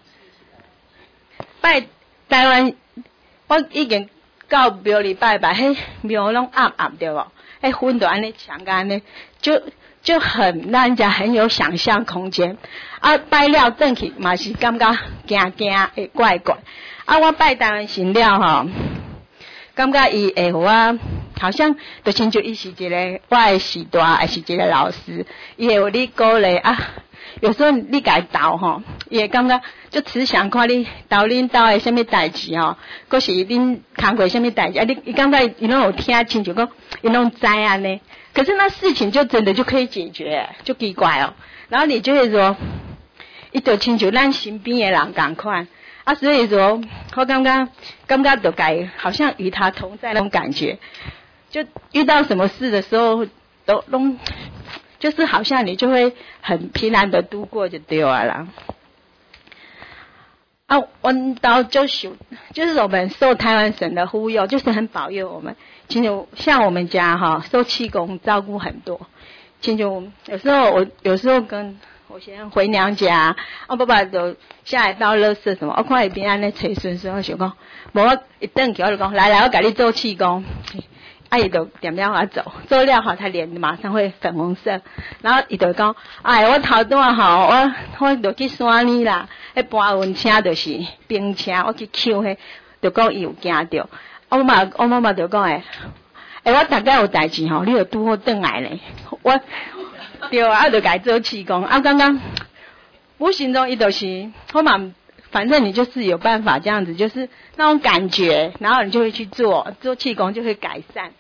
拜台湾，我已经到庙里拜，迄庙拢暗对无？迄烟都安尼强个安尼，就很让人家很有想象空间。啊，拜了转去嘛是感觉惊会怪。啊，我拜台湾神了吼，感觉伊会互我，好像就亲像伊是一个我的师大，还是一个老师，伊会有你鼓励啊。有时候你甲伊斗吼，伊会感觉就慈祥看你斗恁斗的什么代志吼，或是恁工过什么代志，啊，伊感觉伊拢有听清楚，讲伊拢知安尼。可是那事情就真的就可以解决，就奇怪哦。然后你就会说，伊就亲像咱身边的人同款。啊，所以说，我感觉就该好像与他同在那种感觉，就遇到什么事的时候，都就是好像你就会很平安的度过就对了啦。啊，我到就是我们受台湾神的护佑，就是很保佑我们。像我们家哈，受气功照顾很多。有时候跟我先回娘家，我爸爸就下来倒垃圾什么，我看伊边安尼吹顺顺，我想讲，无我一转去我就讲，来，我给你做气功，啊伊就点点我走，做了后他脸马上会粉红色，然后伊就讲，我头段吼，我就去山里啦，迄搬运车就是冰车，我去捡迄，就讲伊有惊着，我妈妈就讲我大概有代志吼，你就拄好转来咧，对啊，就甲伊做气功，刚刚无形中伊就是我嘛反正你就是有办法这样子，就是那种感觉，然后你就会去做气功就会改善。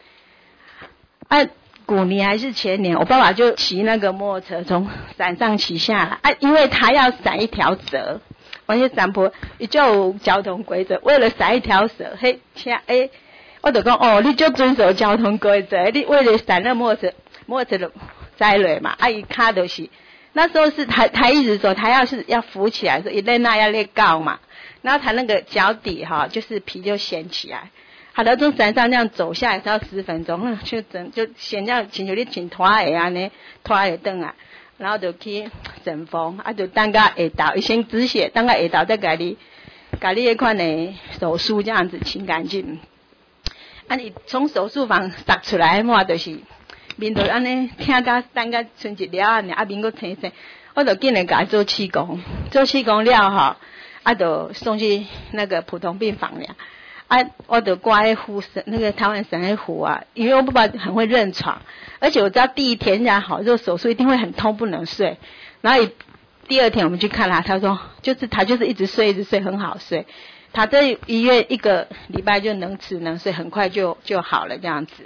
古年还是前年，我爸爸就骑那个摩托车从山上骑下来，因为他要闪一条蛇，而且山坡也就有交通规则，为了闪一条蛇，我就讲你就遵守交通规则，你为了闪那摩托车就栽落嘛，伊卡就是。那时候是他一直说他要扶起来，说一练那要练高嘛，然后他那个脚底就是皮就掀起来，好的从山上这样走下来只要10分钟，就先这样亲像你穿拖鞋安尼，拖鞋转啊，然后就去整风，就等到下道，伊先止血，等到下道再给你那款的手术这样子清干净。你从手术房杀出来嘛，就是面就安尼听到等到剩一了安尼，面佫青青，我就紧来给他做气功了就送去那个普通病房了。我就挂那个台湾省的符啊，因为我爸爸很会认床，而且我知道第一天人家好做手术一定会很痛不能睡，然后第二天我们去看他说他就是一直睡很好睡，他在医院1个礼拜就能吃能睡，很快就好了这样子。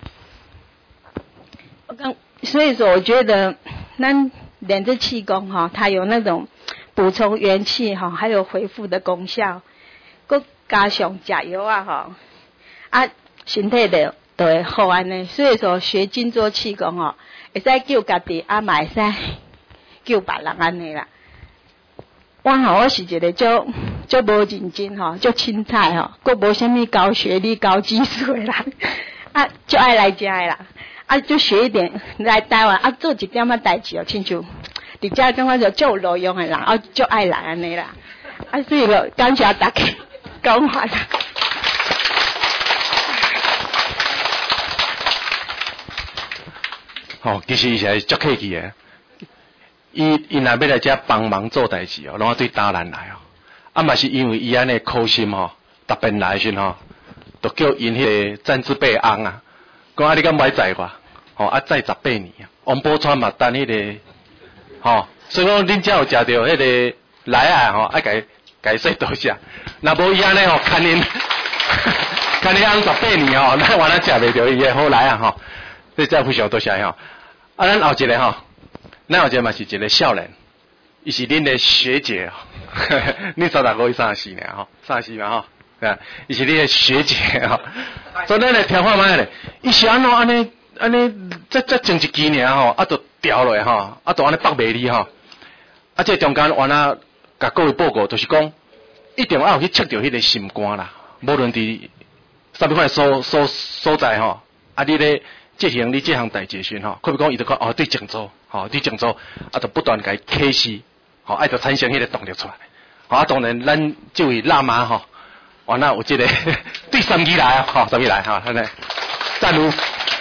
所以说我觉得咱练这气功它有那种补充元气还有恢复的功效，佮加上加油身体就会好安尼。所以说学静坐气功会使救家己，嘛会使救别人安尼啦。我是一个就无认真就凊彩佮无啥物高学历高技术的人就爱来遮的啦。就学一点来台湾做一点代志亲像伫遮感觉就有路用的人就爱来安尼啦。所以就感谢大家讲话啦。 其实伊是足客气的，伊若要来遮帮忙做代志拢要对大人来嘛是因为伊安尼苦心特别来时就叫因迄个詹之贝翁讲你敢买载我载18年王宝钏嘛等迄个所以讲恁遮有食到迄个来爱甲说多谢，若无伊安尼看恁看恁18年咱原来食袂到伊的好来所以真非常多谢咱后一个咱后一个嘛是一个少年，伊是恁的学姐恁35岁34年34嘛伊是恁的学姐所以咱来听看卖咧，伊是安尼再种一支尔就掉落就安尼北卖哩这中间原来甲各位报告，就是讲一定要有去测到迄个心肝啦，无论伫啥物款所在你咧进行你这项代志时可比讲伊就讲对静坐对静坐就不断甲伊启示爱就产生迄个动力出来当然咱这位喇嘛原来有这个对3支来3支来安尼赞如。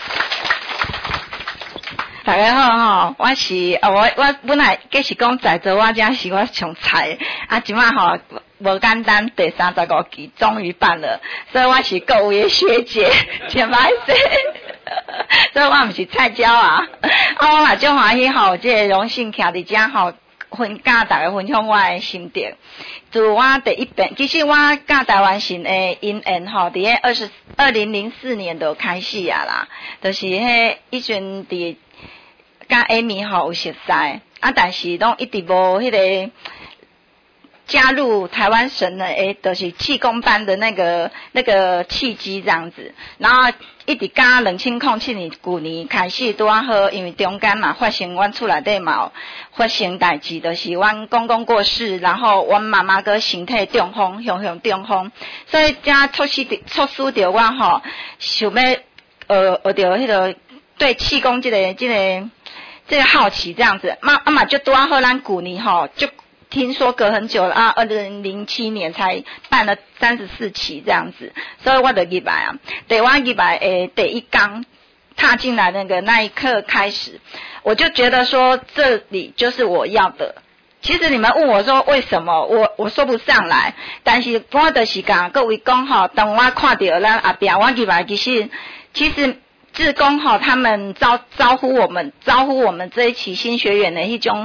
大家好我是我本来计是讲在座我这是我上菜即摆无简单，第35期终于办了，所以我是各位的学姐，真歹势，所以我毋是菜鸟我嘛足欢喜有这个荣幸徛伫遮甲大家分享我的心得。自我第一遍，其实我甲台湾省的因缘伫2004年就开始啦，就是迄阵伫甲 Amy 有熟识但是拢一直无迄个加入台湾省的就是气功班的那个契机这样子，然后一直到2007年旧年开始拄好，因为中间嘛发生阮厝内底嘛发生代志，就是阮公公过世，然后阮妈妈个身体中风，中风，所以才促使着我想要学着迄个对气功这个好奇这样子，嘛就拄好咱旧年就听说隔很久了2007年才办了34期这样子，所以我就入来对我入来第一天踏进来那一刻开始，我就觉得说这里就是我要的。其实你们问我说为什么，我说不上来，但是我就是讲各位讲当我看到咱后边我入来其实志工他们招呼我们这一期新学员的一种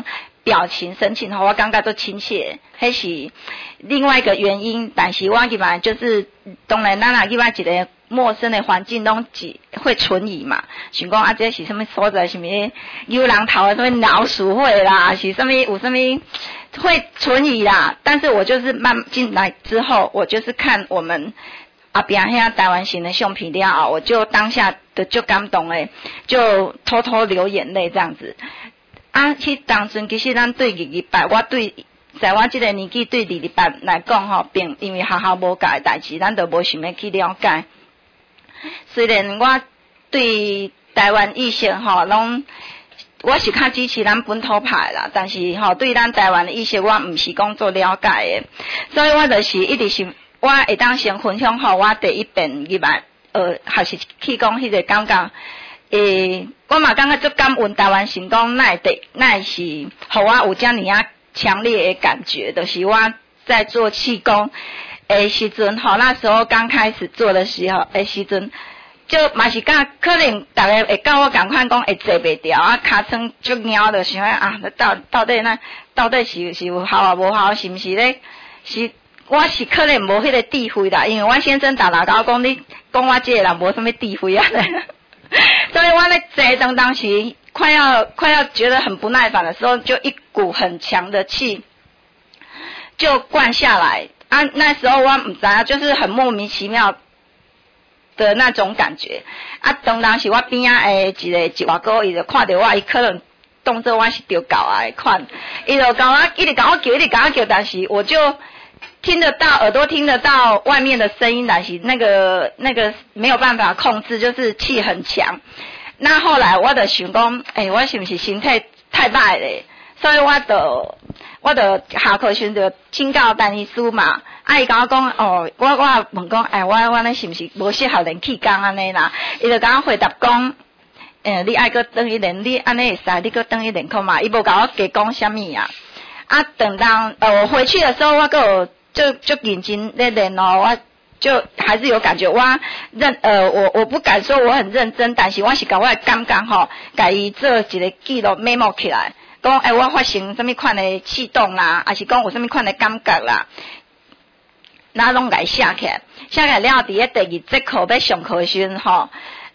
表情神情吼，我感觉都亲切，迄是另外一个原因。但是我基本上就是，当然咱若去买一个陌生的环境，拢会存疑嘛。想讲啊，这是什么所在？什么有人头什么老鼠会啦，是什么有什么会存疑啦？但是我就是慢进来之后，我就是看我们后边遐台湾型的相片了后，我就当下的就感动诶，就偷偷流眼泪这样子。啊，迄当阵其实咱对日日拜，我对在我这个年纪对日日拜来讲吼，并因为学校无教的代志，咱都无想要去了解。虽然我对台湾异性吼，拢我是较支持咱本土派啦，但是吼对咱台湾的异性，我毋是讲做了解的，所以我就是一直是我会当先分享吼，我第一遍入来还是去讲迄个感觉。我嘛感觉足感恩台湾成功，那是互我有遮尔啊强烈的感觉，就是我在做气功的时阵吼，那时候刚开始做的时候的时阵，就嘛是甲可能大家会跟我共款讲会坐袂掉啊，尻川足猫的想啊，到底是有效啊无效，是毋是咧？是我是可能无迄个智慧啦，因为我先生常常甲我讲，你讲我这个人无什么智慧啊。所以我咧坐当时快要觉得很不耐烦的时候，就一股很强的气就灌下来啊！那时候我唔知道，就是很莫名其妙的那种感觉啊。当时我边仔诶一外哥，伊就看到我，伊可能当作我是丢狗啊款，伊就甲我一直甲我叫，但是我就听得到，耳朵听得到外面的声音，但是那个没有办法控制，就是气很强。那后来我就想讲，我是不是身体太歹咧？所以我就下课时就请教陈医师嘛，伊甲我讲，我问讲，我咧是不是无适合练气功安尼啦？伊就甲我回答讲，你爱搁转去练，你安尼会使，你搁转去练看嘛。伊无甲我加讲啥物啊。啊，等到我回去的时候，我搁就认真在练哦，我就还是有感觉。我不敢说我很认真，但是我是甲我的感觉吼，甲伊做一个记录 memo 起来，讲我发生什么款的气动啦，还是讲有什么款的感觉啦，那拢甲伊写起来。写起来了后，伫咧第二节课要上课时阵吼，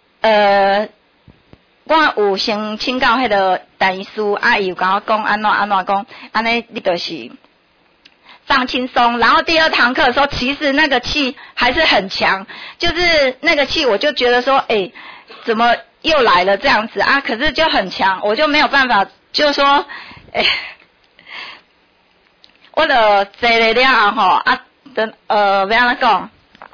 我有先请教迄个陈医师，伊有甲我讲安怎讲，安尼你就是放轻松。然后第二堂课的时候，其实那个气还是很强，就是那个气我就觉得说，怎么又来了这样子啊？可是就很强，我就没有办法，就说，我就坐了了吼啊，要安怎讲？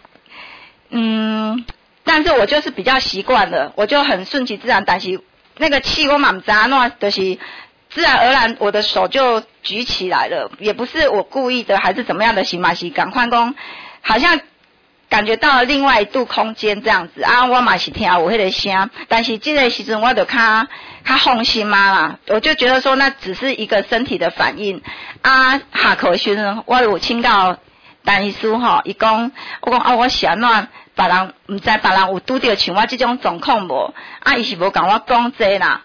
但是我就是比较习惯了，我就很顺其自然。但是那个气我嘛不知道，那就是自然而然我的手就举起来了，也不是我故意的，还是怎么样的行嘛是赶快讲，好像感觉到了另外一度空间这样子啊。我嘛是听有迄个声，但是这个时阵我就较放心嘛啦，我就觉得说那只是一个身体的反应啊。下课时阵我有请教陈医师吼，伊讲我讲我是安怎。别人毋知别人有拄到像我这种状况无？伊是无甲我讲这啦。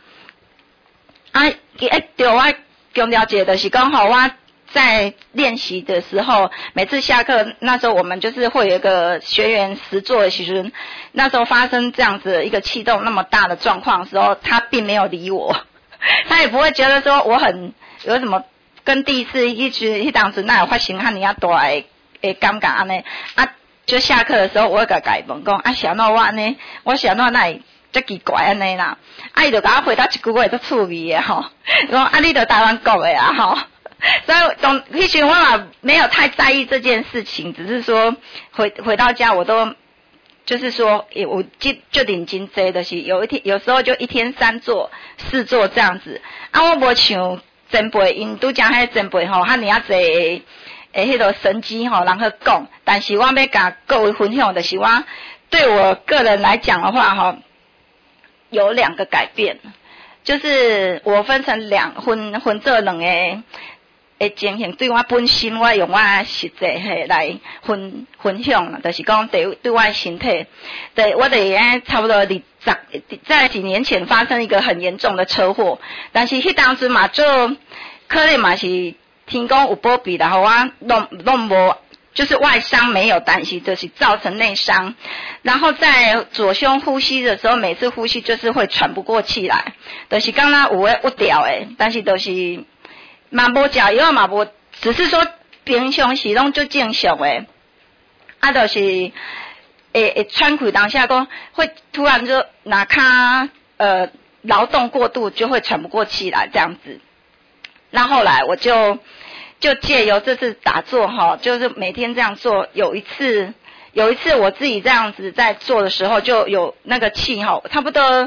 对我强调一个就是讲吼，我在练习的时候，每次下课那时候我们就是会有一个学员实作的时阵，那时候发生这样子一个气动那么大的状况的时候，他并没有理我，他也不会觉得说我很有什么跟第一次迄当时那有发生遐尼啊大的感觉安尼啊。就下课的时候，我会甲伊问讲，是安怎我安尼，我是安怎哪会遮奇怪安尼啦？伊就甲我回答一句话足趣味的吼，讲你就台湾国的啊吼。所以迄时我嘛没有太在意这件事情，只是说回到家我都就是说，我就认真坐，就是有时候就一天3座4座这样子。我无像前辈，因拄讲迄前辈吼，遐尼啊侪。迄个神机吼，人去讲，但是我要甲各位分享的是，我对我个人来讲的话吼，有2个改变，就是我分做两个情形，对我本身我用我实际来分享，就是讲对我身体，对我差不多在几年前发生一个很严重的车祸，但是迄当时嘛就可能嘛是天公有保庇啦，互我弄无。就是外伤没有，但是就是造成内伤，然后在左胸呼吸的时候，每次呼吸就是会喘不过气来，就是刚刚有诶不调诶，但是就是嘛无食药嘛无，只是说平常时拢就正常诶，就是会喘气当下讲会突然就哪卡劳动过度就会喘不过气来这样子，那后来我就借由这次打坐哈，就是每天这样做。有一次我自己这样子在做的时候，就有那个气哈，差不多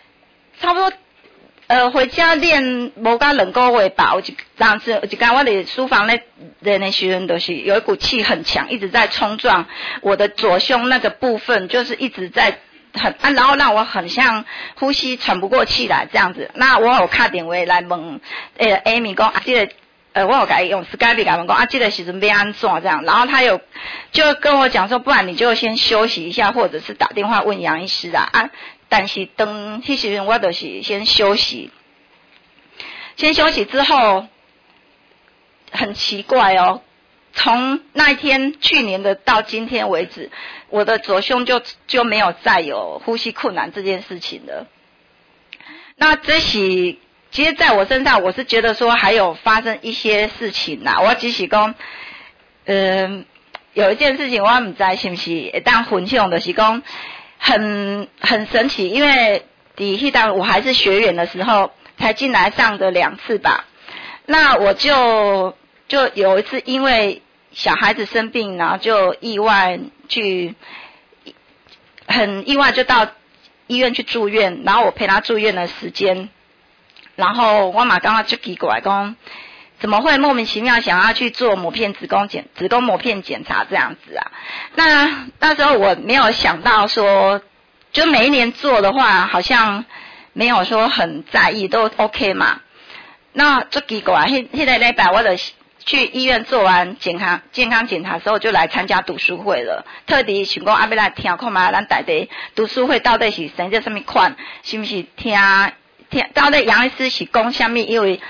回家练无到2个月吧。有一天我的书房咧练的时候，就是有一股气很强，一直在冲撞我的左胸那个部分，就是一直在然后让我很像呼吸喘不过气来这样子。那我有打电话来问Amy 讲这个。我有给用 Skype 给他们讲这个时阵要安怎这样，然后他就跟我讲说，不然你就先休息一下，或者是打电话问杨医师啦但是等迄时阵我就是先休息之后，很奇怪哦，从那一天去年的到今天为止，我的左胸就没有再有呼吸困难这件事情了。那这是。其实在我身上，我是觉得说还有发生一些事情啦。我只是讲，有一件事情我不知道是不是会当分享，就是讲很神奇，因为第当我还是学员的时候才进来上的2次吧。那我就有一次因为小孩子生病，然后就很意外就到医院去住院，然后我陪他住院的时间。然后我嘛刚刚就奇怪讲，怎么会莫名其妙想要去做子宫膜片检查这样子啊？那时候我没有想到说，就每一年做的话，好像没有说很在意，都 OK 嘛。那就奇怪，那个礼拜我就去医院做完健康检查之后，就来参加读书会了。特地想讲要来听看嘛，咱大家读书会到底是生这什么款，是不是听到底杨医师是讲什么？因为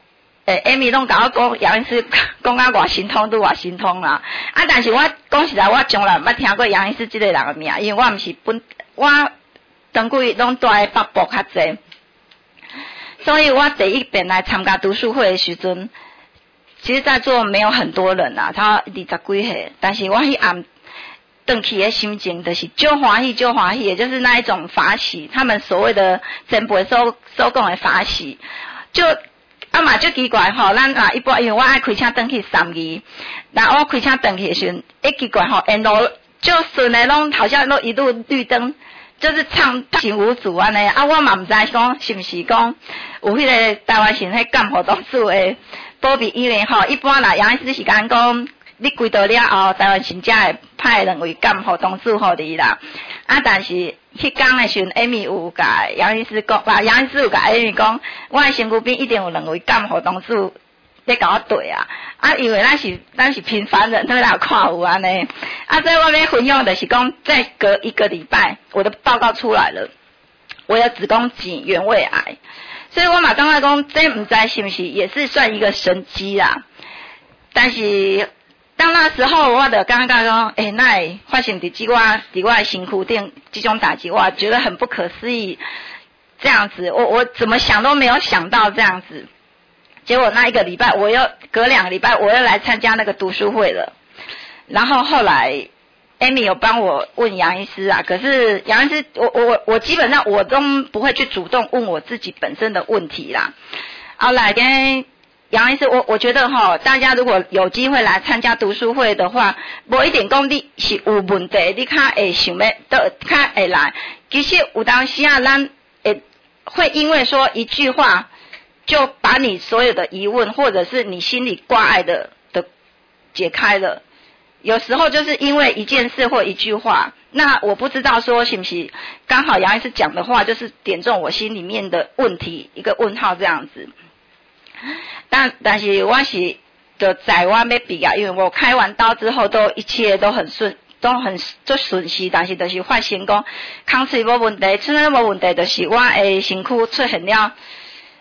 Amy 拢甲我讲杨医师讲啊偌心痛都偌心痛啦。但是我讲实在，我从来捌听过杨医师这个人的名，因为我毋是我长期拢住在北部较济，所以我第一遍来参加读书会的时阵，其实在座没有很多人啦，他20几岁，但是我迄暗。回去的心情就是就欢喜，也就是那一种法喜，他们所谓的前辈所讲的法喜，就嘛就奇怪吼，咱一般因为我爱开车回去3月，那我开车回去的时候，奇怪吼，沿路就顺的拢好像都一路绿灯，就是畅行无阻安尼。我嘛唔知讲是不是讲有迄个台湾省迄监护董事的保庇，因为吼一般啦，杨医师是讲。你归到了后，台湾省才会派2位监护董事互你啦。但是迄天的时候 ，Amy 有甲杨医师讲，杨医师有甲 Amy 讲，我的身躯边一定有2位监护董事在甲我对啊。因为咱是平凡人，咱来看有安尼。所以我要分享的是讲，再隔1个礼拜，我的报告出来了，我有子宫颈原位癌。所以我嘛刚才讲，这唔知是不是也是算一个神迹啦。但是。当那时候，我就刚刚讲，那会发生伫我的身躯顶这种打击，我觉得很不可思议。这样子，我怎么想都没有想到这样子。结果那1个礼拜，隔2个礼拜，我又来参加那个读书会了。然后后来 ，Amy 有帮我问杨医师啊，可是杨医师，我基本上我都不会去主动问我自己本身的问题啦。后来跟杨医师，我觉得大家如果有机会来参加读书会的话，无一定讲你是有问题，你较会想要，较会来。其实有当时啊，咱会因为说一句话，就把你所有的疑问，或者是你心里挂碍的解开了。有时候就是因为一件事或一句话，那我不知道说是不是刚好杨医师讲的话，就是点中我心里面的问题，一个问号这样子。但是我是就在我要毕业，因为我开完刀之后一切都很顺序，但是就是发现讲，空喙无问题，喙无问题，就是我的身躯出现了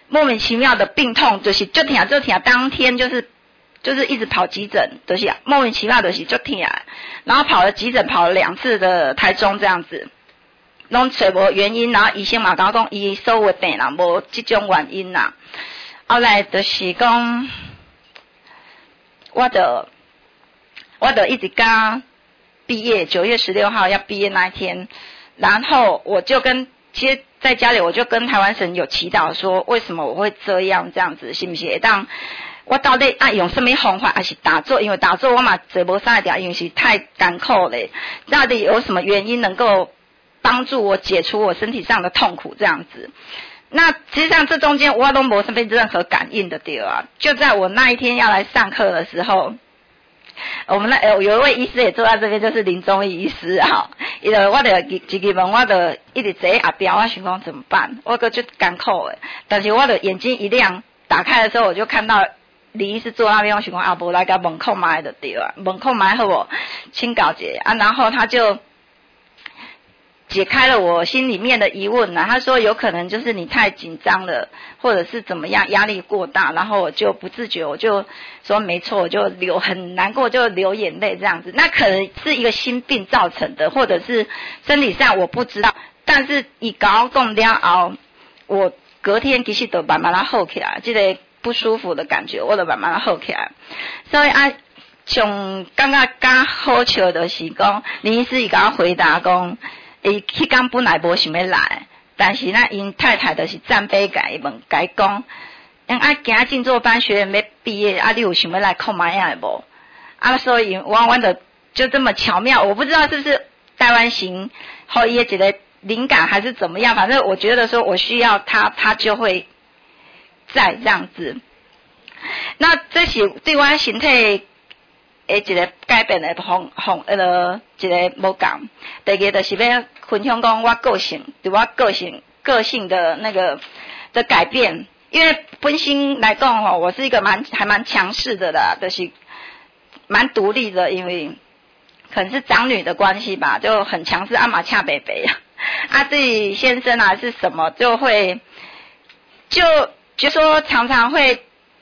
莫名其妙的病痛，就是就痛，当天就是一直跑急诊，就是莫名其妙就是就痛，然后跑了急诊，跑了2次的台中这样子，拢找无原因，然后医生嘛甲我讲，伊所有的病人无这种原因啦。后来就是讲，我就一直刚毕业，9月16号要毕业那一天，然后我就其实在家里我就跟台湾神有祈祷说，为什么我会这样子，是不是当我到底用什么方法，还是打坐？因为打坐我嘛做无啥条，因为是太艰苦了。到底有什么原因能够帮助我解除我身体上的痛苦？这样子。那实际上这中间我都没任何感应的对啊。就在我那一天要来上课的时候，我们有一位医师也坐在这边，就是林宗义医师啊。我就一进门，我就一直坐后边，我想讲怎么办？我就艰苦的，但是我的眼睛一亮，打开的时候我就看到李医师坐那边，我想讲无来甲门口买就对啊，门口买好无？请教者啊，然后他就解开了我心里面的疑问啦。他说有可能就是你太紧张了，或者是怎么样，压力过大，然后我就不自觉，我就说没错，我就很难过，就流眼泪这样子。那可能是一个心病造成的，或者是身体上我不知道。但是伊甲我讲了后，我隔天其实就慢慢好起来，这个不舒服的感觉我就慢慢好起来。所以上感觉较好笑的是讲，林医师伊甲我回答讲，伊迄天本来无想要来，但是呢，因太太就是赞杯甲伊问，甲伊讲，今仔静坐班学员要毕业，你有想要来看卖啊无？所以我就这么巧妙，我不知道是不是台湾行后伊一个灵感还是怎么样，反正我觉得说我需要他就会在这样子。那这是对我身体一个改变的一个无共。第二个就是要分享讲我个性，对我个性的那个的改变。因为本身来讲我是一个还蛮强势的啦，就是蛮独立的，因为可能是长女的关系吧，就很强势，嘛恰北北自己先生是什么就会就说常常会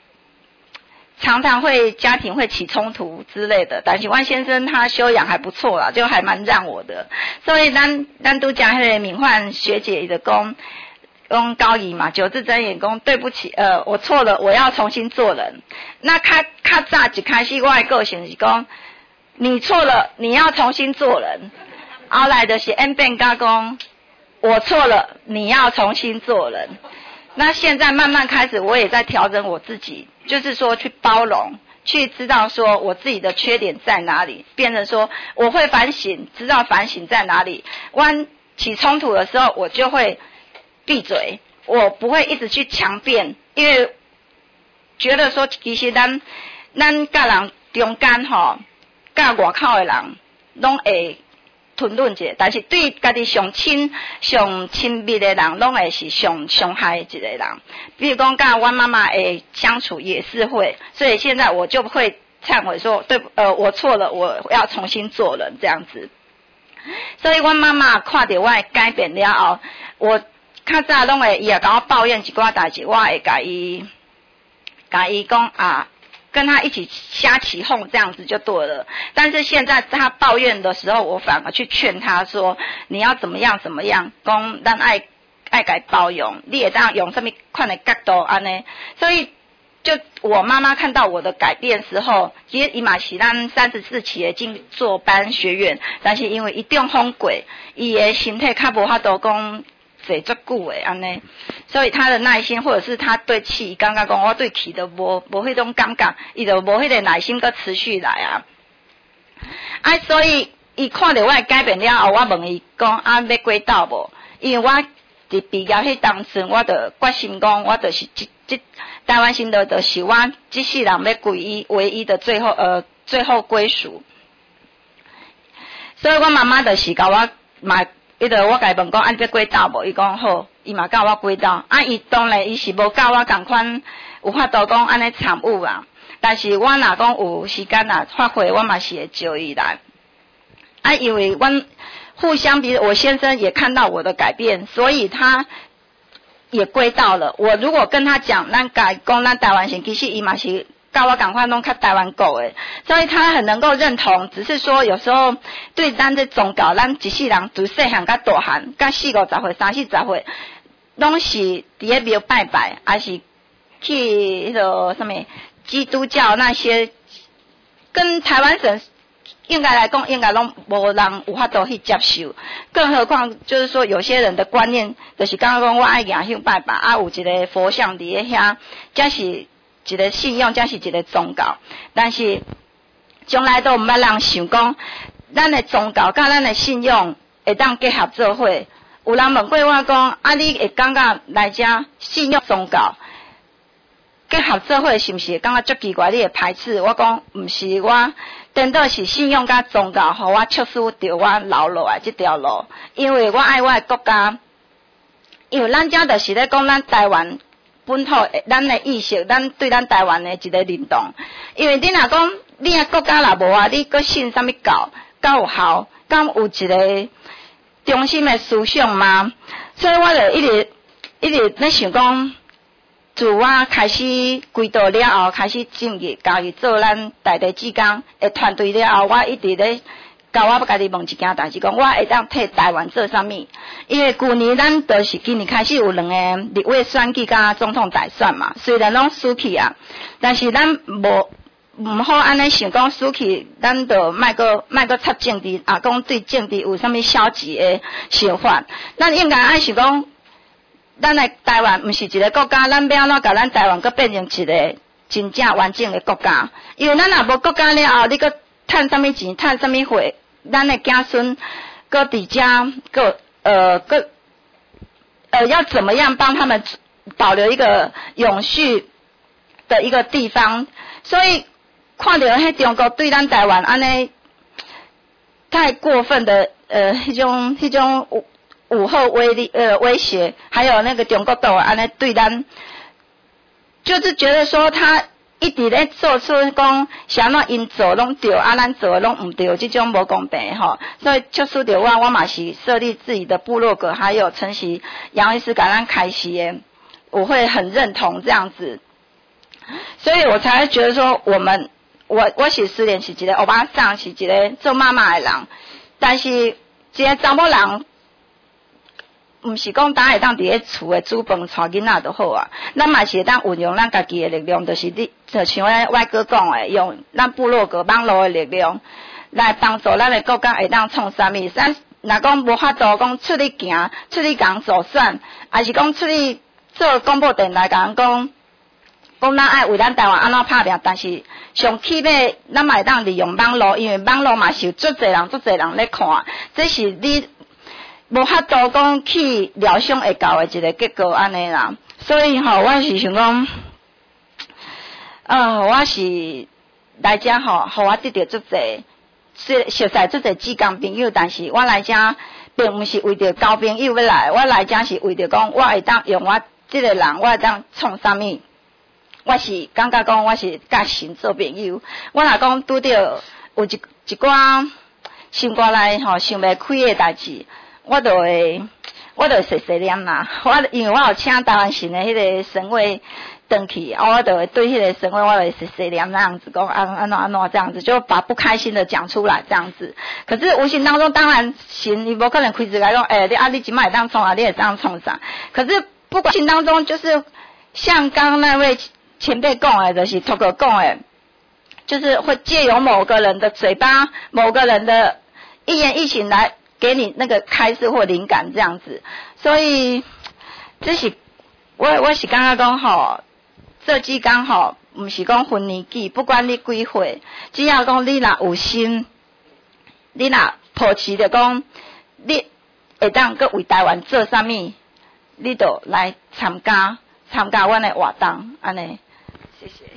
家庭会起冲突之类的，但是万先生他修养还不错啦，就还蛮让我的。所以咱都讲迄个敏焕学姐的讲高姨嘛，9字真言讲对不起，我错了，我要重新做人。那较早一开始我的个性是讲，你错了，你要重新做人。后来就是演变到讲，我错了，你要重新做人。那现在慢慢开始，我也在调整我自己，就是说去包容，去知道说我自己的缺点在哪里，变成说我会反省，知道反省在哪里。起冲突的时候，我就会闭嘴，我不会一直去强辩，因为觉得说其实咱甲人中间甲外口的人拢会吞论者，但是对家己上亲密的人，拢会是伤害一个人。比如讲，甲我妈妈的相处也是会，所以现在我就会忏悔说，我错了，我要重新做人这样子。所以我妈妈看到我的改变了后，我较早拢会伊也甲我抱怨一寡代志，我会甲伊讲跟他一起瞎起哄这样子就对了。但是现在他抱怨的时候，我反而去劝他说，你要怎么样，讲咱爱甲包容，你也当用什么款的角度安尼。所以就我妈妈看到我的改变时候，其实伊嘛是咱34期的静坐班学员，但是因为伊中风过，伊的身体较无法度讲坐足久的安尼，所以他的耐心或者是他对气，感觉讲我对气都无迄种感觉，伊就无迄个耐心搁持续来所以伊看到我改变了后，我问伊讲要过道无？因为我伫毕业迄当时，我就决心讲，我就是这台湾新的就是我这世人要皈依唯一的最后归属。所以我妈妈就是甲我嘛。我甲伊问讲，你要过道无？伊讲好，伊嘛教我过道。伊当然伊是无教我共款有法度讲安尼参悟啊。但是我若讲有时间发挥，我嘛是会招伊来。因为互相我先生也看到我的改变，所以他也归到了。我如果跟他讲，咱讲咱台湾人，其实伊嘛是跟我赶快弄看台湾狗诶，所以他很能够认同。只是说有时候对咱这宗教，咱一世人从细汉到大汉，到40、50岁、30、40岁，拢是伫咧庙拜拜，还是去迄个什么基督教那些，跟台湾人应该来讲，应该拢无人有法度去接受。更何况就是说，有些人的观念就是刚刚讲，我爱行去拜拜，啊有一个佛像伫咧遐，这是一个信仰，这是一个宗教。但是从来都毋捌人想讲，咱的宗教甲咱的信仰会当结合做伙。有人问过我讲，啊你会感觉来遮信仰宗教结合做伙是毋是感觉足奇怪？你会排斥？我讲毋是，我颠倒是信仰甲宗教，互我促使着我留落来这条路。因为我爱我的国家，因为咱遮就是咧讲咱台湾本土咱的意识，咱对咱台湾的一个认同。因为你若讲你的国家若无啊，你搁信啥物教，敢有效？敢有一个中心的思想吗？所以我就一直咧想讲。自我开始归道了后，开始进入加入做咱大地志工的团队了后，我一直咧甲我家己问一件代志，讲我会当替台湾做啥物？因为旧年咱就是今年开始有2个立委选举甲总统大选嘛，虽然拢输去啊，但是咱毋好安尼想讲输去，咱就莫阁插政治，啊讲对政治有啥物消极的想法，咱应该爱想讲。咱的台湾毋是一个国家，咱要安怎甲咱台湾阁变成一个真正完整的国家？因为咱若无国家了后，你阁趁啥物钱，趁啥物货，咱的子孙阁伫遮阁要怎么样帮他们保留一个永续的一个地方？所以看到迄中国对咱台湾安尼太过分的迄种。武后威胁，还有那个中国都安尼对咱，就是觉得说他一直咧做出讲想要因做拢对，啊咱做拢唔对，这种无公平吼。所以促使着我嘛是设立自己的部落格，还有承袭杨医师感恩开始的，我会很认同这样子，所以我才会觉得说我是虽然是一个欧巴桑，是一个做妈妈的人，但是一个查某人。毋是讲当会当伫咧厝诶煮饭带囡仔就好啊，咱嘛是会当运用咱家己诶力量，就是你就像我哥讲诶，用咱部落格网络诶力量来帮助咱诶国家会当创啥物。咱若讲无法度讲出去行，出去共做选，还是讲出去做广播电台讲咱爱为咱台湾安怎拍拼，但是上起码咱嘛会当利用网络，因为网络嘛是有足侪人咧看，这是你。无法度讲去疗伤会到的一个结果安尼啦，所以我是想讲，我是来遮互我得到足侪，熟悉足侪志工朋友，但是我来遮并毋是为着交朋友要来，我来遮是为着讲我会当用我这个人，我会当创啥物，我是感觉讲我是甲神做朋友，我若讲拄着有一寡心肝内想袂开的代志。我就会细细念啦。因为我有请台湾神的迄个神位登去，我就会对迄个神位我会细细念那样子讲安怎这样子，就把不开心的讲出来这样子。可是无形当中，当然神伊无可能开始来讲，你即摆会当创啊，你会当创啥？可是不管无形当中，就是像刚刚那位前辈讲的，就是透过讲的，就是会借由某个人的嘴巴，某个人的一言一行来。给你那个开示或灵感这样子，所以这是我是感觉讲吼，做志工吼，毋是讲分年纪，不管你几岁，只要讲你若有心，你若抱持着讲，你会当搁为台湾做啥物，你就来参加阮的活动，安尼，谢谢。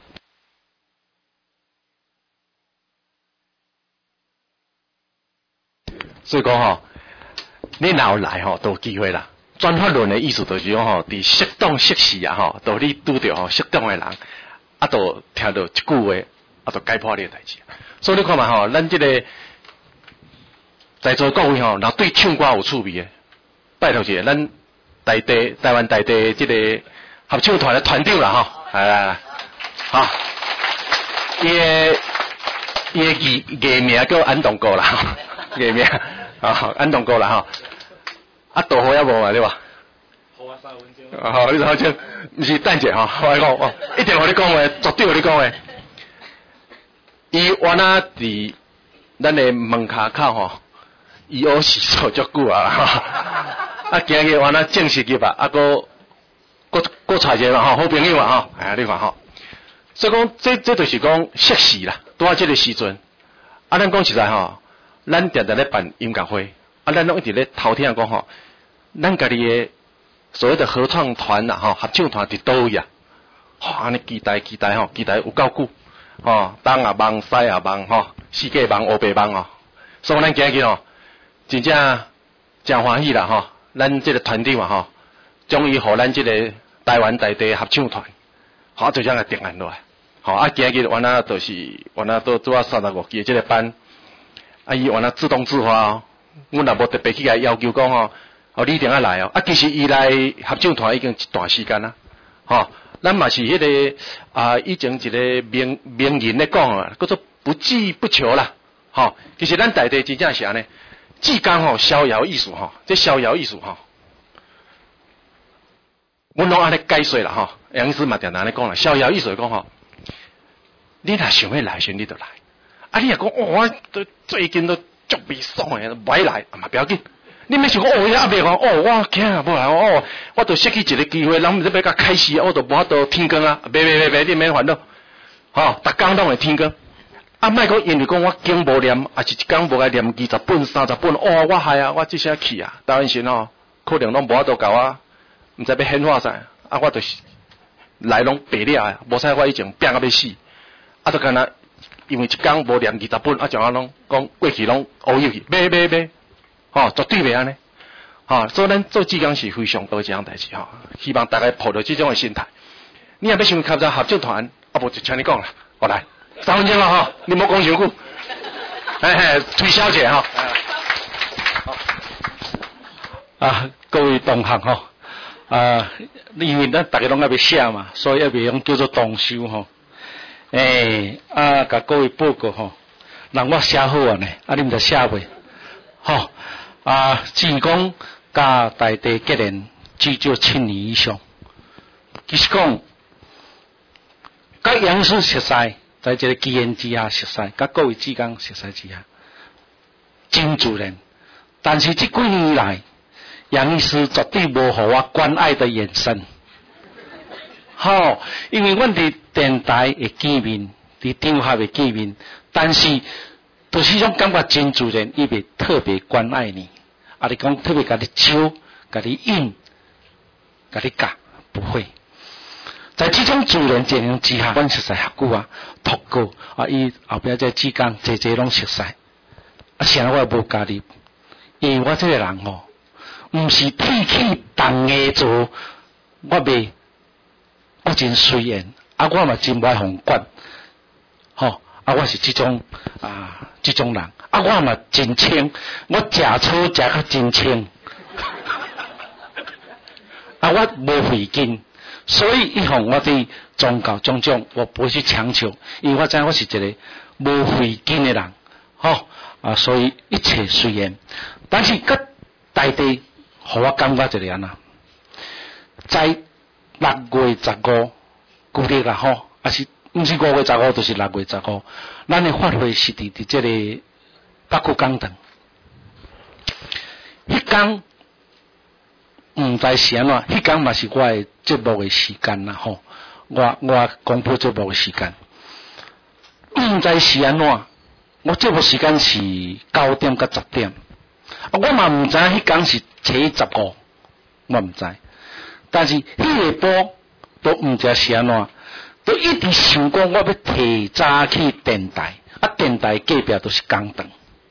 所以讲你若有来都有机会啦。转发论的意思就是讲伫适当适时啊都你拄着适当的人，都听到一句话，都解破你的代志。所以你看嘛咱这个在座各位若对唱歌有趣味的，拜托一下，咱台湾在地这个合唱团的团长啦吼，来，好，伊的艺名叫安东哥啦，艺名安东哥啦吼，啊大号也无啊对吧？好啊3分钟。好，你3分钟，毋是等者吼，我讲一定互你讲话，绝对互你讲话。伊原来伫咱的门骹口吼，伊学习做足久啊哈，啊今日原来正式入啊，搁带一个嘛吼，好朋友嘛吼，哎你看吼，所以讲这就是讲适时啦，拄啊这个时阵，啊咱讲实在吼，咱常常咧办音乐会，啊咱拢一直咧偷听讲吼，咱家己的所谓的合唱团啦吼，合唱团伫倒位啊，吼安尼期待吼，期待有够久。哦，东也忙，西也忙，吼，世界忙，黑白忙哦。所以咱今日吼，真正真欢喜啦吼。咱这个团长啊吼，终于互咱这个台湾在地合唱团，好就这样定案落来。吼啊，今日原来就是原来都做啊35期的这个班，啊伊原来自动自发哦，阮也无特别去甲要求讲吼，哦你一定要来哦。啊，其实伊来合唱团已经一段时间啦，吼。咱嘛是迄个以前一个名人咧讲啊，叫做不计不求啦，吼。其实咱在地真正是安尼，志工吼逍遥艺术吼，这逍遥艺术吼，阮拢安尼解说啦吼。杨医师嘛常常咧讲啦，逍遥艺术讲吼，你若想要来时你就来，啊你若讲我最近都足未爽诶，唔爱来，嘛不要紧。你免想讲也未讲我惊啊，无来我都失去一个机会，人毋知要甲开始，我都无法度天光啊！别，你免烦恼，吼，逐工拢会天光。啊，莫讲因为讲我经无念，啊是一工无爱念20本、30本，我害啊，我即声气啊，当然是吼，可能拢无法度搞啊，毋知要显化啥，啊，我就是来拢白了啊，无使我以前拼到要死，啊，就干那因为一工无念20本，啊，就我拢讲过去拢乌有去，别。吼，绝对袂安尼，吼，所以咱做志工是非常多这样代志吼，希望大家抱着这种的心态。你若要想参加合唱团，啊无就请你讲啦，我来3分钟了吼，你莫讲伤久，推销者吼。 各位同学吼，因为咱大家拢要写嘛，所以要用叫做动手吼。甲各位报告吼，人我写好啊呢，你们就写袂，吼。志工甲在地结连至少7年以上。其实讲，甲杨师熟悉，在这个机缘之下熟悉，甲各位志工熟悉之下，真自然。但是这几年来，杨医师绝对无给我关爱的眼神。因为阮伫电台会见面，伫场合会见面，但是就是种感觉真自然，伊袂特别关爱你。你讲特别甲你揪、甲你硬、甲你夹，不会。在这种自然情形之下，阮熟悉学久啊，读过伊后壁这志工侪拢熟悉。啥我也无加入，因为我这个人毋是铁气动硬做，我真随缘，我嘛真无爱互管，我是这种人。我嘛真清，我食草食较真清，我无费劲，所以以后我对宗教种种，我不会去强求，因为我知我是一个无费劲的人，所以一切随缘。但是甲大地，互我感觉一个安在6月15旧历啦还是毋是5月15，就是6月15，咱的法会是伫这个北区讲堂，迄天毋知是安怎，迄天嘛是我的节目的时间啦我公布节目的时间，毋知是安怎，我节目时间是9点到10点，我嘛毋知迄天是7月15，我毋知，但是迄个波都毋知是安怎，都一直想讲我要提早去电台，电台隔壁都是讲堂。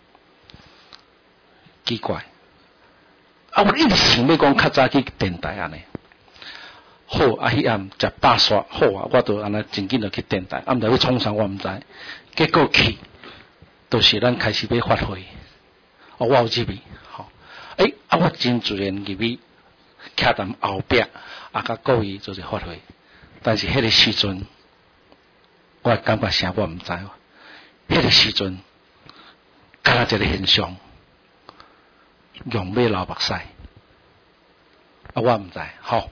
奇怪，我一直想要讲较早去电台安尼，好迄暗食饱煞，好我就安尼真紧就去电台，毋知要创啥我毋知，结果去，就是咱开始要发挥，我有入去，我真自然入去， 徛在后壁，甲各位做一发挥。但是迄个时阵，我感觉啥我毋知。迄个时阵，敢若一个现象，用马流目屎，我毋知，吼。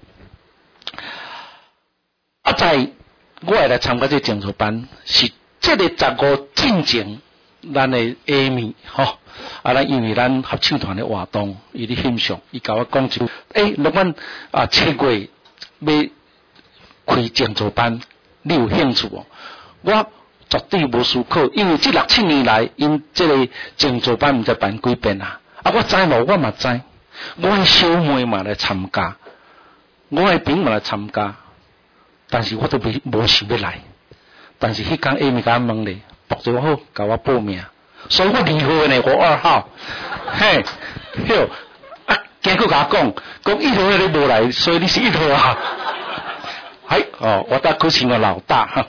在我会来参加这证书班，是这个15进前，咱的下暝，吼。咱因为咱合唱团的活动，伊咧欣赏，伊甲我讲就，如果7月要开证书班，你有兴趣哦？我绝对无思考，因为这6、7年来，因这个证书班毋知办几遍啊！我知无？我嘛知，我的小妹嘛来参加，我的朋友嘛来参加，但是我都无想要来。但是迄天下暝甲我问咧，博者好，甲我报名。所以我2号呢，我2號，嘿，哟，今佢甲我講1號你無來，所以你是1號啊。我得佢是我老大哈。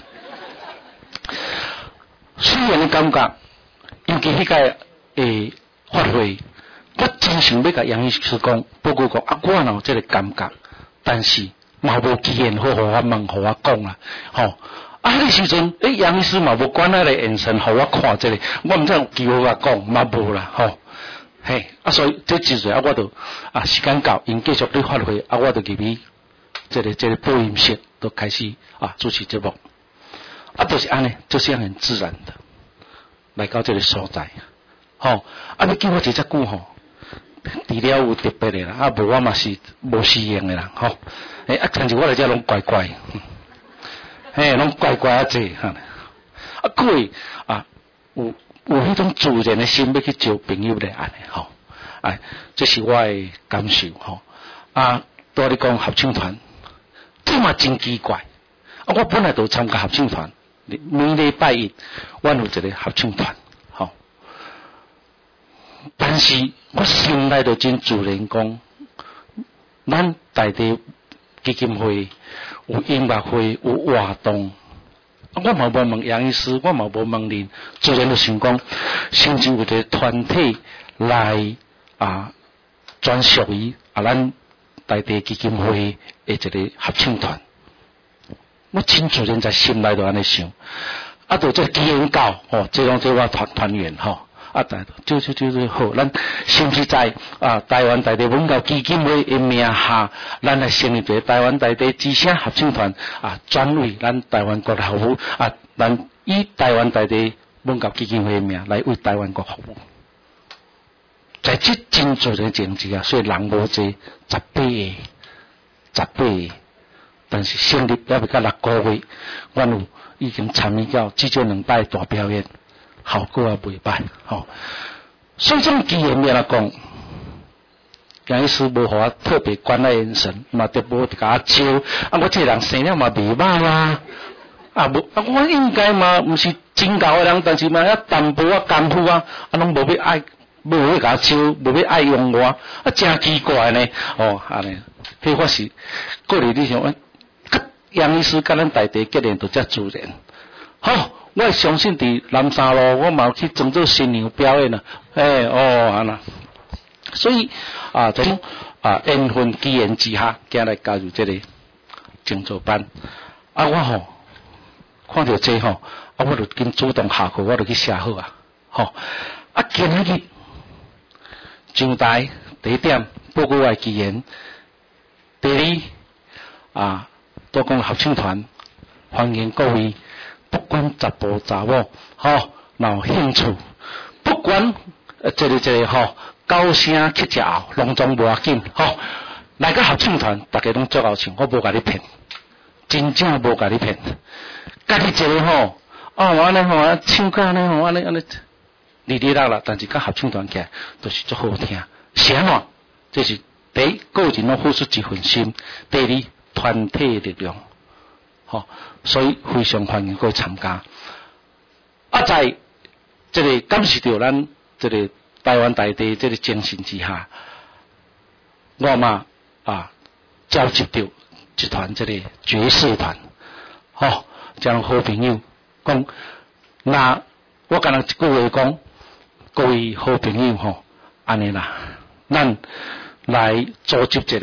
雖然你感覺，尤其迄個發揮，我真想要甲楊醫師講，報告講我有這個感覺，但是嘛無機緣好互我問，互我講啦，吼。迄個時陣，楊醫師嘛無管那個眼神，互我看這個，我毋知有機會甲講，嘛無啦，吼，嘿，所以這一歲我就時間到，因繼續咧發揮，我就入去這個播音室，都開始主持節目，就是安尼，就是很自然的來到這個所在，吼，你叫我這隻句吼，除了有特別的啦，無我嘛是無適應的啦，吼，但是我來這攏怪怪。攏怪怪濟哈，各位有迄種自然的心要去交朋友咧，安尼吼，這是我的感受吼。對你講合唱團，這嘛真奇怪。我本來就參加合唱團，每禮拜一，我有一個合唱團，吼。但是我心內就真自然講，咱大地基金會。有音樂會，有活動，我嘛無問楊醫師，我嘛無問恁，自然就想講，甚至有一個團體來專屬於咱大地基金會的一個合唱團，我真自然在心內就安尼想，就這機緣到，這種這我團員吼。就好，咱是不是在台灣大地文教基金會的名下，咱來成立一個台灣大地之聲合唱團專為咱台灣國服務咱以台灣大地文教基金會的名來為台灣國服務，在這真做人政治所以人無濟18個，但是成立也未到6個月，我有已經參與到至少2擺大表演。效果也袂歹，吼。所以這種機緣要來講，楊醫師無互我特別關愛眼神，嘛特別甲我招，我這個人生了嘛袂歹啦，我應該嘛毋是真厚的人，但是嘛淡薄功夫攏無要愛，無要甲我招，無要愛用我，真奇怪呢，安尼，迄我是過嚟你想，楊醫師甲咱大地結連都遮自然，好。我相信伫南沙路，我嘛有去裝作新娘表演啊，安那，所以這種緣分機緣之下，今來加入這個證書班，我看到這我就緊主動下課，我就去寫好今日上台第一點報告我的機緣，第二都講合唱團，歡迎各位。不管查甫查某，若有興趣，不管這個高聲去食後，攏總無要緊，來個合唱團，大家攏足夠唱，我無甲你騙，真正無甲你騙，家己一個安尼唱歌安尼安尼，哩啦，但是甲合唱團起來都是足好聽，是安怎？這是第一，個人攏付出一份心；第二，團體的力量。所以非常歡迎各位參加。在這個感受到咱這個台灣大地這個精神之下，我嘛召集到一團這個爵士團，將好朋友講，那我敢若一句話講，各位好朋友安尼啦，咱來組織這個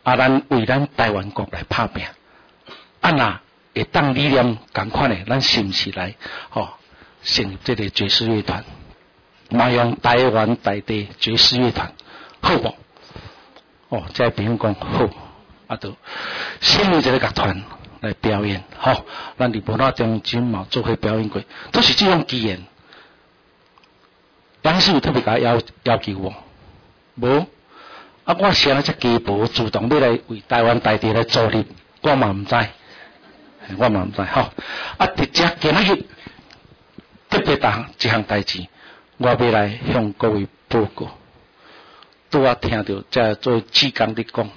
咱为咱台湾国来拍拼，若会当理念同款的，咱是毋是来成立这个爵士乐团，嘛用台湾在地爵士乐团，好无？这朋友讲好，就成立一个乐团来表演，咱伫无哪中心嘛做伙表演过，都是这种机缘。杨师傅特别甲要求我，无我谁来只家婆主动要来为台湾大地来助力，我嘛唔知，直接今仔日特别一项代志，我要来向各位报告。拄啊听到这做志工的讲，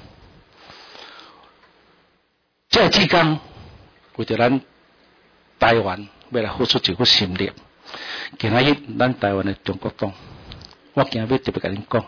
这志工为着咱台湾要来付出一股心力。今仔日咱台湾的中国党，我今日要特别甲恁讲，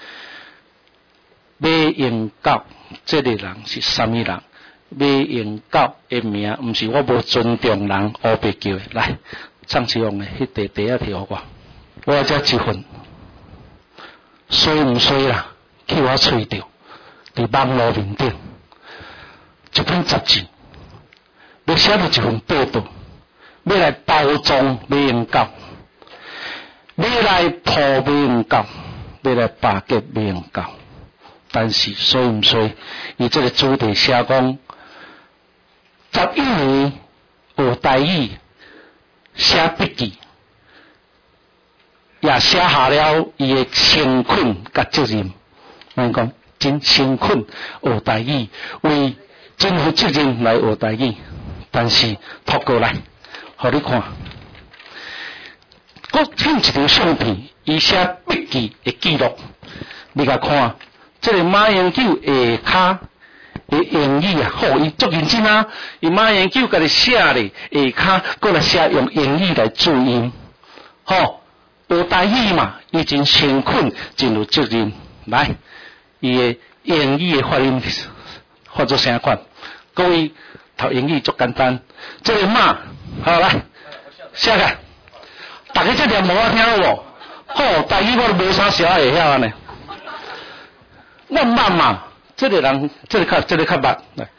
马英九这个人是啥物人？马英九的名毋是我无尊重人黑白叫的。来，张志勇的迄块地啊，摕互我这一份，衰毋衰啦？去我吹着，伫网络面顶，一份杂志，要写到一份报道。要来包装马英九，要来破马英九，要来巴结马英九，但是衰毋衰？伊这个主题写讲，11年学台语，写笔记，也写下了伊的辛苦甲责任。我讲真辛苦学台语，为真负责任来学台语，但是拖过来。互你看，我印一张相片，伊写笔记的记录，你甲看，这个马英九下骹的英语啊，伊足认真啊！伊马英九家己写咧，下骹搁来写用英语来注音，学台语嘛，伊真辛苦，真有责任。来，伊的英语的发音发作啥款？各位读英语足简单，这个马。好来，写个，大家这条无我听有无？台语我都无啥写会晓安尼。我慢嘛，这个人，这个较慢来，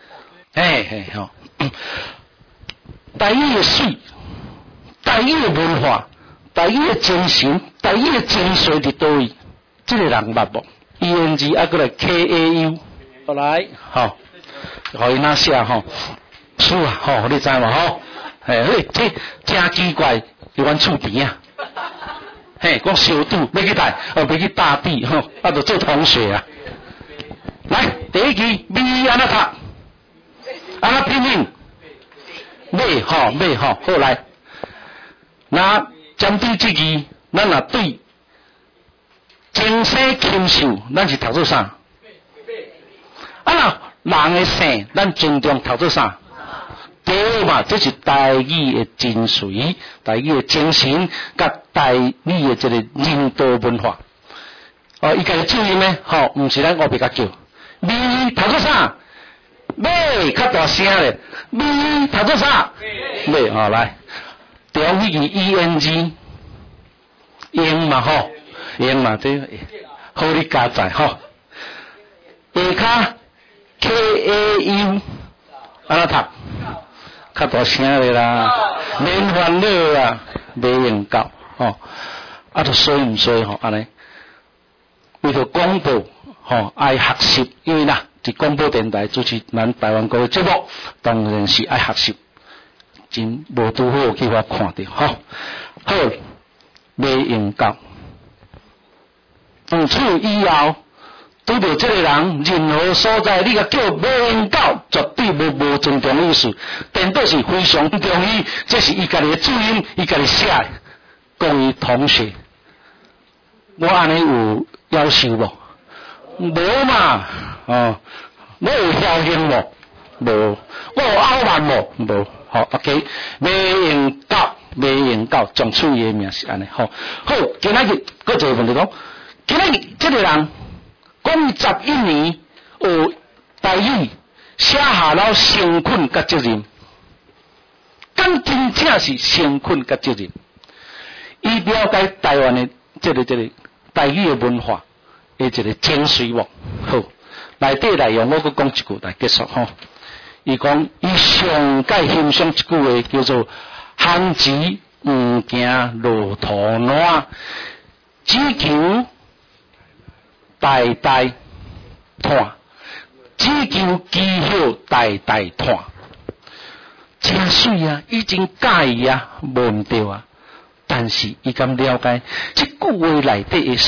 台语的水，台语的文化，台语的精神，台语的精髓伫倒位？这个人捌无 ？ENG 啊，过来 KAU， 好来，互伊那写是啊，你知嘛这真奇怪，伫阮厝边啊，讲小赌要去带，要去大地就做同学啊。来，第一句咪安那读，安那拼音，尾好来。那针对这句，咱若对精神禽兽，咱是读做啥？人的性，咱尊重读做啥？对嘛，这是台语的精髓，台语的精神，甲台语的这个人道文化。伊家己注意呢，毋是咱我别甲叫。咪读做啥？咪较大声咧，咪读做啥？咪来，中语 ENG， 英嘛英嘛这好你加载下骹 KAU， 安那读？较大声咧啦，免烦恼啦，袂用到就衰毋衰安尼？为着广播爱学习，因为伫广播电台主持咱台湾国的节目，当然是爱学习，真无拄好去我看到好，袂用到。从此以后，拄到这个人，任何所在，你甲叫袂用到，绝对无尊重意思，颠倒是非常不中意，这是伊家己的注音，伊家己写的，讲伊同学，我安尼有要求无？无嘛，我有条件无？无，我有傲慢无？无，OK， 袂用到，从此伊的名是安尼，好，今仔日搁一个问题讲，今仔日这个人讲11年学台语，写下了辛苦甲责任，敢真正是辛苦甲责任？伊了解台湾的这个台语的文化的一个精髓无？好， 内底内容我阁讲一句来结束吼。伊讲伊上界欣赏一句话叫做寒枝毋惊落土烂，只求代代传，只求基后代代传。真水啊，已经介意啊，无毋对啊。但是伊敢了解，这句话内底的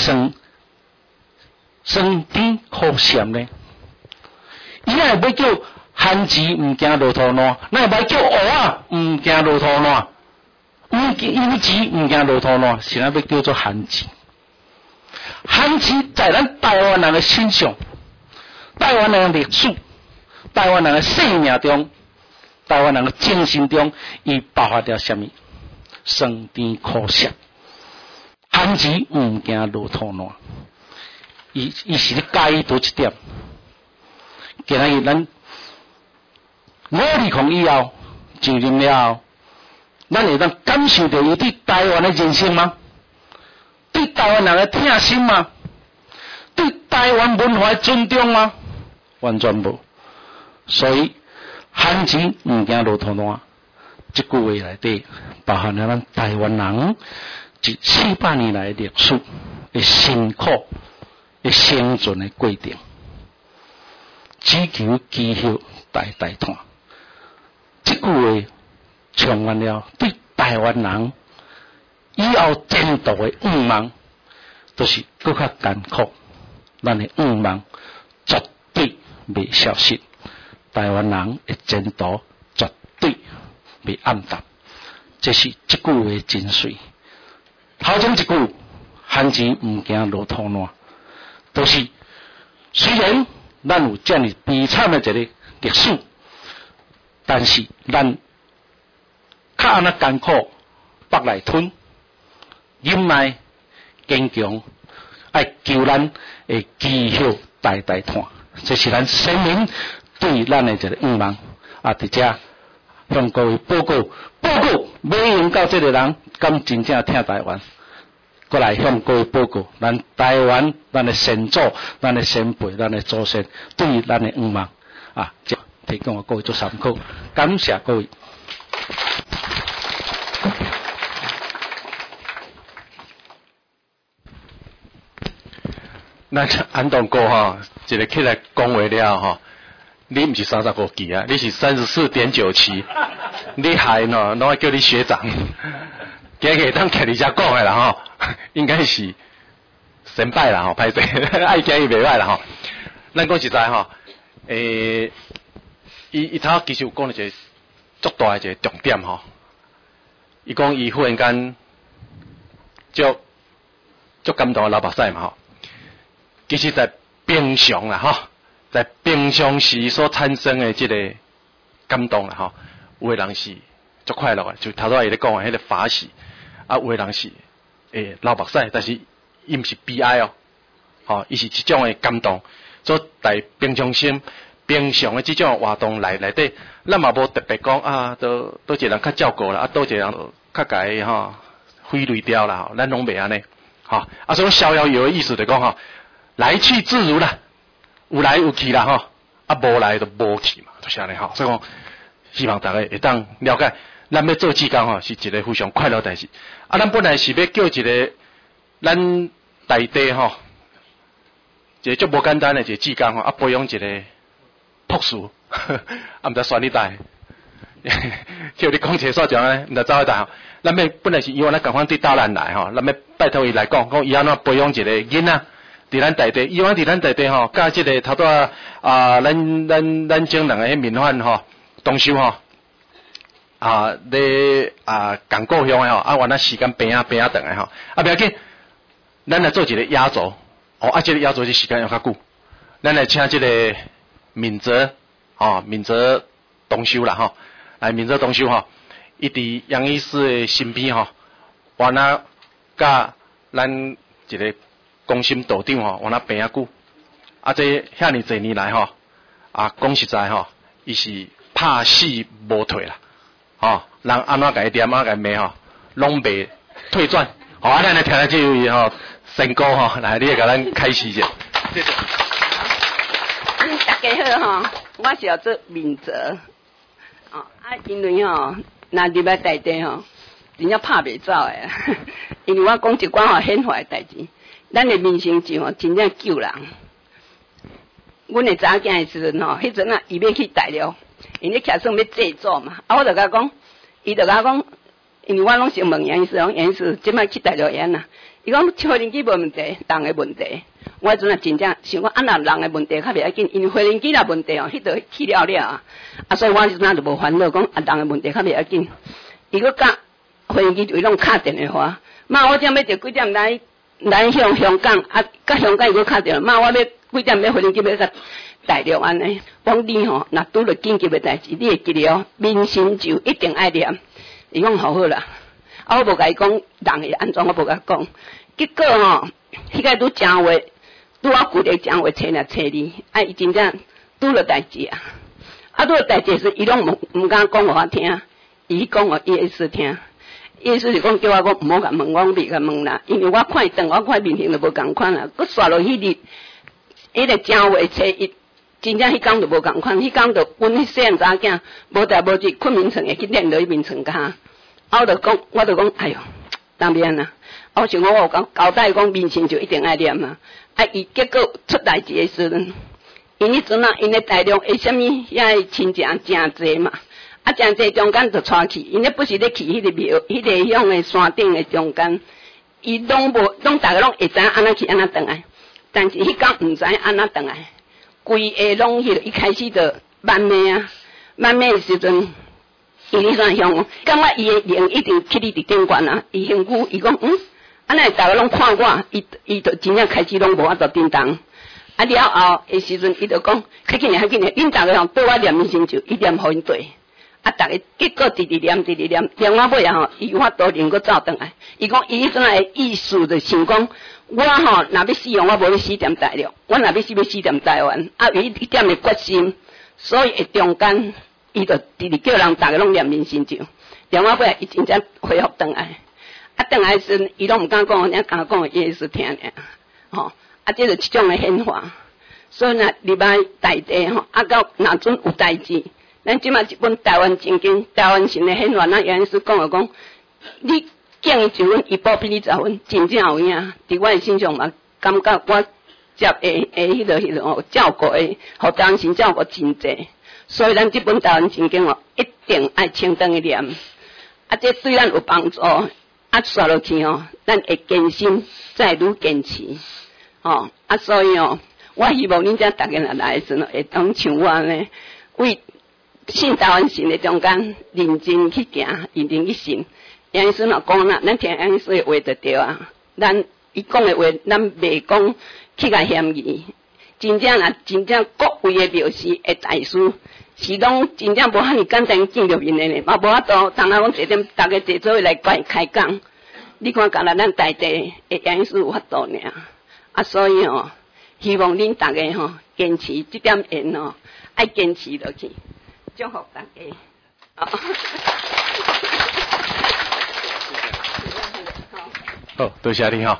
酸甜苦咸呢？伊也要叫寒枝毋惊落土烂，那会叫蚵仔毋惊落土烂，幼枝毋惊落土烂，是咱要叫做寒枝。寒枝在咱台湾人的身上，台湾人的历史，台湾人的生命中。台湾人的精神中，伊爆发了什么？酸甜苦涩，寒枝毋惊落土烂。伊是咧介意多一点。今日咱努力抗以后，就任了后，咱会当感受到伊对台湾的人生吗？对台湾人的疼心吗？对台湾文化的尊重吗？完全无。所以。寒枝毋惊落土烂，这句话内底包含了咱台湾人一700年来的历史的辛苦的生存的过程，只求基后代代传。这句话充满了对台湾人以后前途的愿望，都是更较艰苦，咱的愿望绝对袂消失。台湾人的前途绝对袂暗淡，这是这句话的精髓。好讲一句，寒枝毋惊落土烂，都是虽然咱有这样悲惨的一个历史，但是咱较安那艰苦，北来吞，忍耐坚强，爱求咱的基后代代传，这是咱先民。对咱的一个愿望啊，伫遮向各位报告，要用到这个人，敢真正听台湾，过来向各位报告，咱台湾，咱的先祖，咱的先辈，咱的祖先，对咱的愿望啊，就提供我各位做参考，感谢各位。 咱安东哥哈，一个起来讲话了哈。你不是35期啊，你是34.9期，你还呢，拢要叫你学长。今日当徛伫遮讲的啦吼，应该是先拜啦吼，歹势，爱惊伊袂歹啦吼。咱讲实在吼，伊头其实有讲了一个足大的一个重点吼。伊讲伊忽然间足感动的老目屎嘛吼，其实在平常啦吼。在平常时所产生的这个感动啦吼，有的人是足快乐的，就头拄伊咧讲的迄个法喜，啊有的人是流目屎，但是伊毋是悲哀哦，吼，伊是一种的感动，所以在平常心、平常的这种活动内底，咱嘛无特别讲啊，都一个人较照顾啦，啊倒一个人较甲伊吼挥泪掉啦，吼，咱拢袂安尼，吼，啊所以逍遥游的意思就讲吼，来去自如啦。有来有去啦吼，啊无来就无去嘛，就是安尼吼。所以讲，希望大家会当了解，咱要做志工吼，是一个非常快乐的代志。啊，咱本来是要叫一个咱内地吼，一个足无简单的一个志工吼，啊培养一个博士，啊毋知选你带，叫你讲清楚就安尼，毋知走去带吼。咱要本来是以往咱共款对大咱来吼，咱要拜托伊来讲伊安怎培养一个囡仔。伫咱内地，以往伫咱内地吼，甲即个头拄咱种人诶面饭吼，东修吼，咧港故乡诶吼，原来时间变啊长诶吼，不要紧，咱来做一个压轴，即个压轴这时间要较久，咱来请即个敏泽东修啦吼，来敏泽东修吼，伊伫杨医师诶身边吼，原来甲咱一个。公心道长吼，原来病啊久，这遐尼侪年来吼，讲实在吼，伊是拍死无退啦，人安怎甲伊点啊甲伊骂吼，拢袂退转，咱来听下这位吼，先哥吼，来你也甲咱开始者，谢谢。 家好吼，我是要做民泽，因为吼，若入来内地吼，真正拍袂走诶，因为我讲一寡吼显化诶代志，咱诶民生酒吼真正救人。阮诶查囝诶时阵吼，迄阵伊要去大陆，因咧徛算要制作嘛，我就甲讲，伊就甲讲，因为我拢先问杨医师，杨医师即摆去大陆演啦，伊讲飞行机无问题，人诶问题。我阵啊真正想讲，若人诶问题较袂要紧，因为飞行机若问题哦，迄个去了啊，所以我阵啊就无烦恼，讲人诶问题较袂要紧。伊个甲飞行机就拢敲电话，妈，我正要着几点来向香港，甲香港伊个敲电话，妈，我要几点要飞行机要甲大陆安尼。讲你吼，若拄着紧急诶代志，你会记得哦，民生就一定爱念。伊讲好啦，我无甲伊讲人会安怎，我无甲讲。结果吼，迄个拄正话。拄我旧日讲话找你，伊真正拄了代志啊！拄了代志时，伊拢毋敢讲互我听，伊讲互伊意思听，意思是讲叫我讲毋好甲问，我袂甲问啦，因为我看伊长，我看面型就无共款啦。佮刷落迄个正话找伊，真正迄工就无共款，迄工就阮迄细汉查囝无代无志困眠床会去练落去眠床骹，我就讲，哎哟，当面啦！我想我有讲交代讲面前就一定爱念啊！伊结果出代志诶时阵，因迄阵因咧大陆诶什么遐亲戚诚济嘛，诚济中间就带去，因咧不是咧去迄个庙，迄个乡诶山顶诶中间，伊拢逐个拢会知安怎去安怎转来，但是迄工毋知安怎转来，规下拢迄个一开始就慢慢诶时阵，伊咧山乡，感觉伊诶灵一定去你伫顶悬啊，伊身躯伊讲安尼大家拢看我，伊就真正开始拢无法度叮当。了后诶时阵，伊就讲，较紧诶，恁大家吼对我念心就伊念互因对。大家结果直念，念到尾吼，伊有法度能够走转来。伊讲伊迄阵诶意思就想讲，我吼若要死用，我无要死踮大陆，我若要死踮台湾。伊一点诶决心，所以中间伊就直叫人大家拢念民心就，念到尾伊真正恢复转来。转来时，伊拢毋敢讲，人敢讲伊是听尔，吼，这就一种诶显化。所以若入来内地吼，到若准有代志，咱即马一本台湾正经台湾神诶显化，咱原是讲个讲，你敬伊1分，伊补比你10分，真正有影。伫我诶身上嘛，感觉我接迄个照顾诶，互台湾神照顾真济。所以咱即本台湾正经哦，一定爱清灯一念，这对咱有帮助。刷落去哦，咱会坚心，再愈坚持，所以哦，我希望恁遮逐个人来时阵，会当像我安尼，为信台湾神的中间，认真去行，认真去信。杨医生若讲啦，咱听杨医生的话就对啊。咱伊讲的话，咱袂讲去甲嫌疑。真正各位的庙事的大师，是拢真正无遐尼简单见着面的呢，嘛无法度，当然讲坐点，大家坐做伙来开讲。你看，今日咱大地的杨医师有法度尔，所以哦，希望恁大家吼坚持这点缘哦，爱坚持落去，祝福大家。 好，多谢你吼。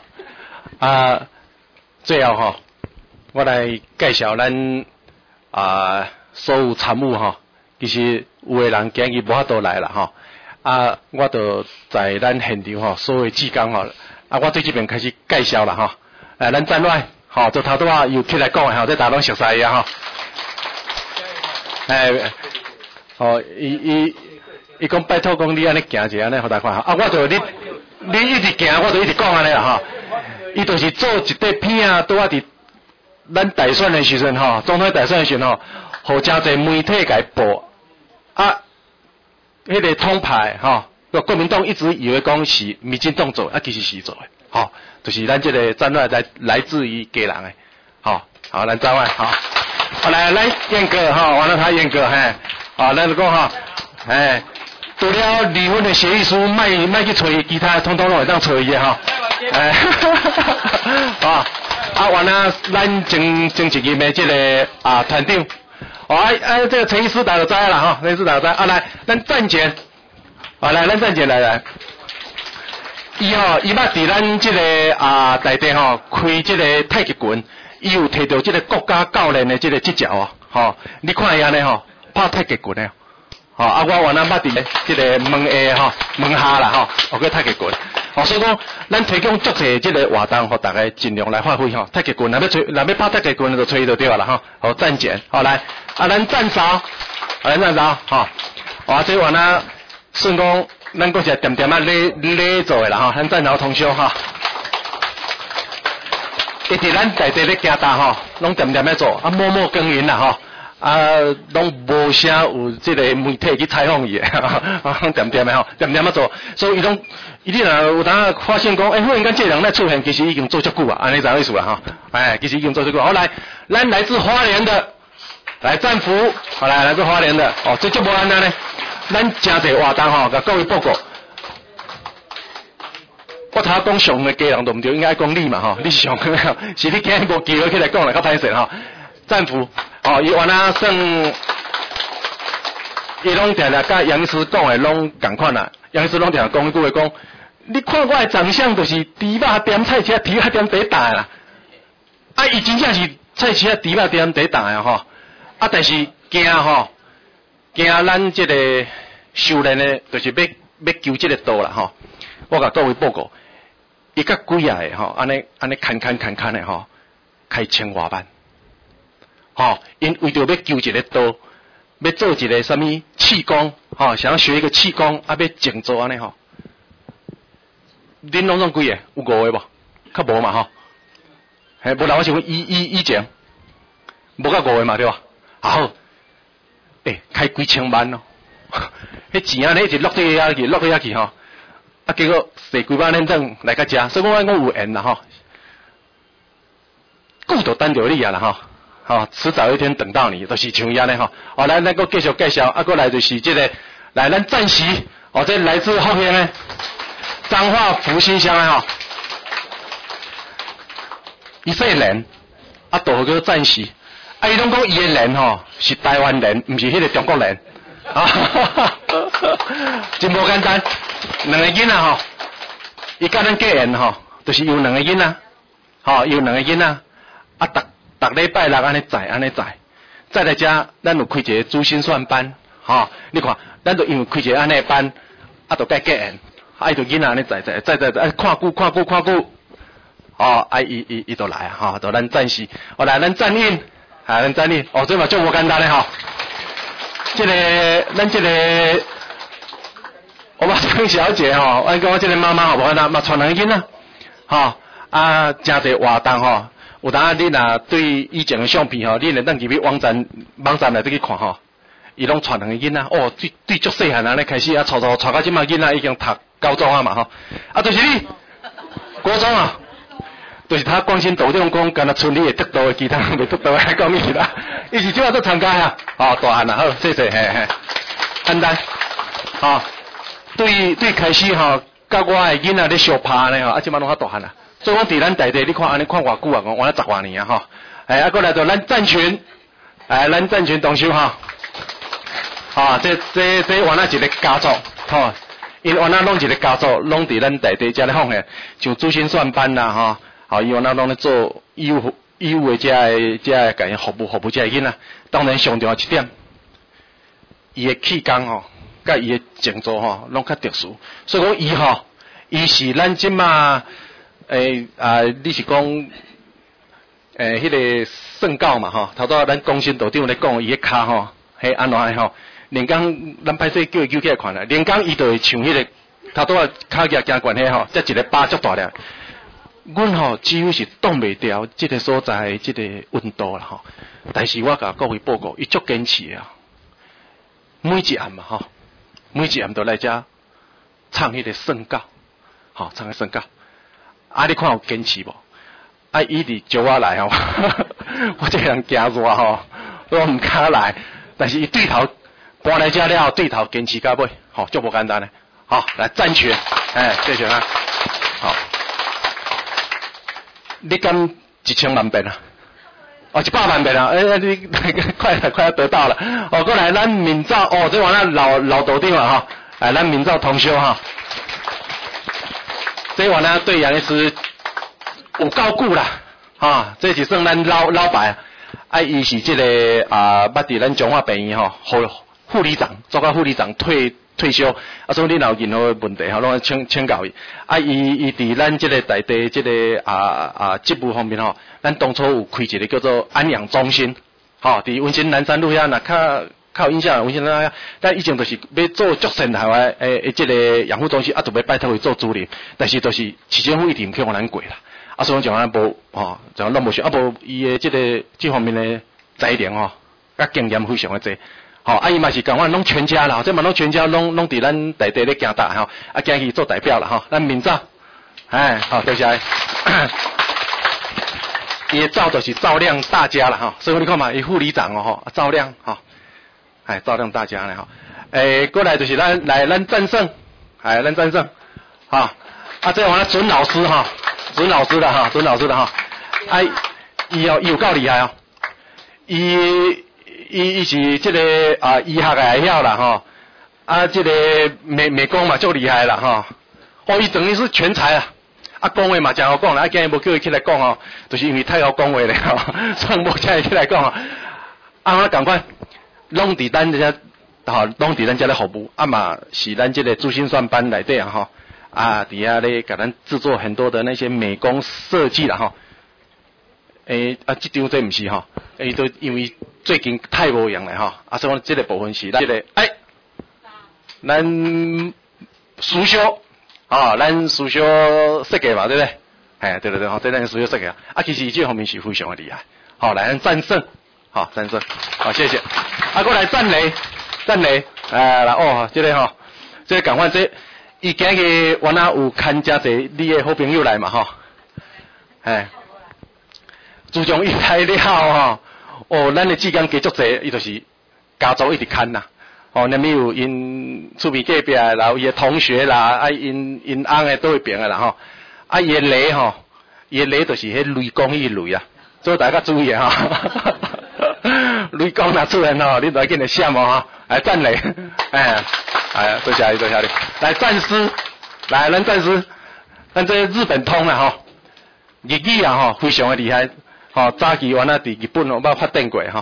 最后吼，我来介绍咱所有参与吼，其实有的人今日无法度来啦吼。我就在咱现场吼，所有志工吼，我对这边开始介绍啦吼。咱站外吼，就头拄仔又起来讲诶吼，这大家拢熟悉啊吼。伊讲拜托讲你安尼行一下，安尼互大家看。我就你一直行，我就一直讲安尼啦吼。伊就是做一块片，拄仔伫咱大选诶时阵吼，总统大选诶时阵吼，互诚侪媒体甲伊报迄个统派吼，国民党一直以为讲是民进党做，其实是做诶，吼，就是咱这个战略来自于家人诶，好，咱战略，好，来燕哥哈，完了他燕哥嘿，咱就讲哈，除了离婚的协议书，卖去找其他通通拢会当找伊哈，完了咱前一任的这个团长。这个陈医师大家知啦哈，陈医师大家知来，咱站前，来，咱站前来，伊捌伫咱这个内地吼开这个太极拳，伊有摕到这个国家教练的这个执照吼，你看伊安尼吼，拍太极拳的，吼啊，我原来捌伫即个门下吼，门下啦吼，学过太极拳，吼，所以讲咱提供足侪即个活动，互大家尽量来发挥吼。太极拳，若要拍太极拳就吹就对啦吼，好站前，好来，啊，咱站哨，来站哨，吼，哇，这原来算讲咱搁是点点啊咧做的啦吼，咱站哨通宵吼。一直咱在地咧行大吼，拢点点咧做，啊默默耕耘啦吼，啊拢无啥有即个媒体去采访伊的，啊点点咧吼，点点咧做，所以伊拢，伊若有当发现讲，忽然间这人咧出现，其实已经做足久啊，安尼就意思啦吼，其实已经做足久。好来，咱来自花莲的，来战俘，好来自花莲的，哦，这就无安尼咧，咱真侪活动吼，甲各位报告。我头讲上的家人都唔对，应该讲你嘛吼，你上是你今日无机会起来讲来较歹势吼。战俘哦，伊原来算，伊拢定定甲杨医师讲的拢共款啦。杨医师拢定定讲一句话讲，你看我的长相就是猪肉店菜市猪肉店第一档啦。啊，伊真正是菜市猪肉店第一档的吼。啊，但是惊吼，惊咱这个修炼的，就是要求这个道啦吼。我甲各位报告。伊甲几啊个吼，安尼砍的吼，开千外万，吼，因为着要求一个道，要做一个什么气功，吼，想要学一个气功，啊，要静坐安尼吼。恁拢几个？有5个无？较无嘛吼。嘿，无然我想讲以前，无到5个嘛对吧？好，开几千万咯，迄钱啊，一直落地下去吼。啊，结果洗几万认证来甲食，所以我讲有缘啦吼，顾就等着你啊啦吼，吼，迟早有一天等到你，就是像伊安尼吼。好，来，咱个继续介绍，啊，过来就是这个，来咱赞席，哦，这来自后面呢，彰化福兴乡的吼，伊说人，啊，大叫赞席，啊，伊拢讲伊的人吼是台湾人，唔是迄个中国人。啊，真无简单，两个囡仔吼，伊甲咱结缘吼，就是有两个囡仔，吼，有两个囡仔，啊，逐礼拜六安尼载来遮，咱有开一个珠心算班，吼，你看，咱就因为开一个安尼班，啊，就甲结缘，啊，伊就囡仔安尼载，啊，看久，哦，啊，伊就来啊，吼，就咱战士，哦，来咱战印，啊，咱战印，哦，这嘛就无简单咧吼。这个，咱这个，我把张小姐吼，我跟我这个妈妈吼，我嘛传两个囡仔，吼，啊，真侪活动吼，有当你若对以前的相片吼，你能当入去网站内底去看吼，伊拢传两个囡仔，哦，对足细汉安尼开始啊，传到即马囡仔已经读高中啊嘛吼，啊，就是你国中啊。就是他关心岛中讲，敢若村里会得到的，其他人未得到的，讲伊啦。伊是即马都参加啊，哦，大汉啦，好，谢谢，嘿，简单，哦，对开始吼，甲我的囡仔咧相拍呢吼，啊，即马拢较大汉啦。所以讲伫咱内地，你看安尼看偌久啊，我10多年啊吼，啊，过来就咱战群，咱战群同修吼，啊，这原来一个家族，吼，因原来拢一个家族，拢伫咱内地遮咧放的，像珠心算班啦，吼。好，伊往那拢咧做医务的遮甲因服务遮囡仔，当然上重要一点，伊的气功吼，甲伊的静坐吼，拢较特殊。所以讲伊吼，伊是咱即马你是讲迄个圣教嘛吼，头拄咱公信道长咧讲伊个骹吼，迄安怎吼，连讲咱歹势叫伊起来看啦，连讲伊就会像迄个头拄骹举行悬迄吼，则一个巴足大粒。阮吼几乎是挡袂掉即个所在即个温度啦吼，但是我甲各位报告，伊足坚持啊，每一暗嘛吼，每一暗都来遮唱迄个圣教，吼唱个圣教，啊你看有坚持无？啊伊伫招我来吼，我这个人惊热吼，我唔敢来，但是伊对头搬来遮了后，对头坚持到尾，吼足无简单嘞，好来赞拳，谢谢啊，好。你敢1000万遍啊？哦，100万遍啊！你快要得到了。哦，过来，咱明照哦，这玩意老豆丁了哈。来，咱明照同修哈。这玩意对杨医师有够久啦，啊，这是算咱老白伊是这个捌伫咱中华病院吼，护理长，做到护理长退休，所以你若有任何问题吼，拢请教伊。伊伫咱这个内地这个职务方面吼，咱当初有开一个叫做安养中心，吼，伫文心南山路遐，若较有印象，文心南山，咱以前就是要做足全台湾这个养护中心，就要拜托伊做主任，但是就是市政府一直唔去互咱过啦。所以就咱无吼，就拢无想，无伊的这方面的才能吼，甲经验非常的多。吼，伊嘛是共阮拢全家啦，这嘛拢全家拢伫咱内地咧行大吼，今去做代表啦吼，咱明照，好，多谢。伊的照就是照亮大家啦吼，所以你看嘛，伊副理长吼，照亮吼，照亮大家咧吼。过来就是咱战胜，咱战胜，这完了准老师哈。准老师的哈，伊有够厉害哦，伊是这个医学的晓啦吼，这个美工嘛足厉害啦吼，伊等于是全才啊，讲话嘛真好讲啦，今日无叫伊起来讲哦，就是因为太好讲话咧吼，所以无请伊起来讲我赶快拢伫咱这拢伫咱这咧服务，嘛是咱这个珠心算班内底吼。底下咧，给咱制作很多的那些美工设计啦哈。这张这不是哈，都因为最近太无用了哈，所以这个部分是咱这个咱书修咱书修设计嘛，对不对？对，这咱书修设计其实这方面是非常的厉害。来咱战胜，战胜，谢谢。过来赞雷，来这个这个赶快这。伊今日原来有牵遮侪你的好朋友来嘛自从伊来了咱的志工加足侪，伊就是家族一直牵啦。那么有因厝边隔壁的啦，伊的同学啦，因翁的倒一边的啦伊的雷伊的雷就是迄雷公迄雷啊，所以大家注意雷公若出现你来紧来闪来赞雷，多谢你，来战师，来咱战师，咱这日本通啦日语非常的厉害，早期原来伫日本捌发展过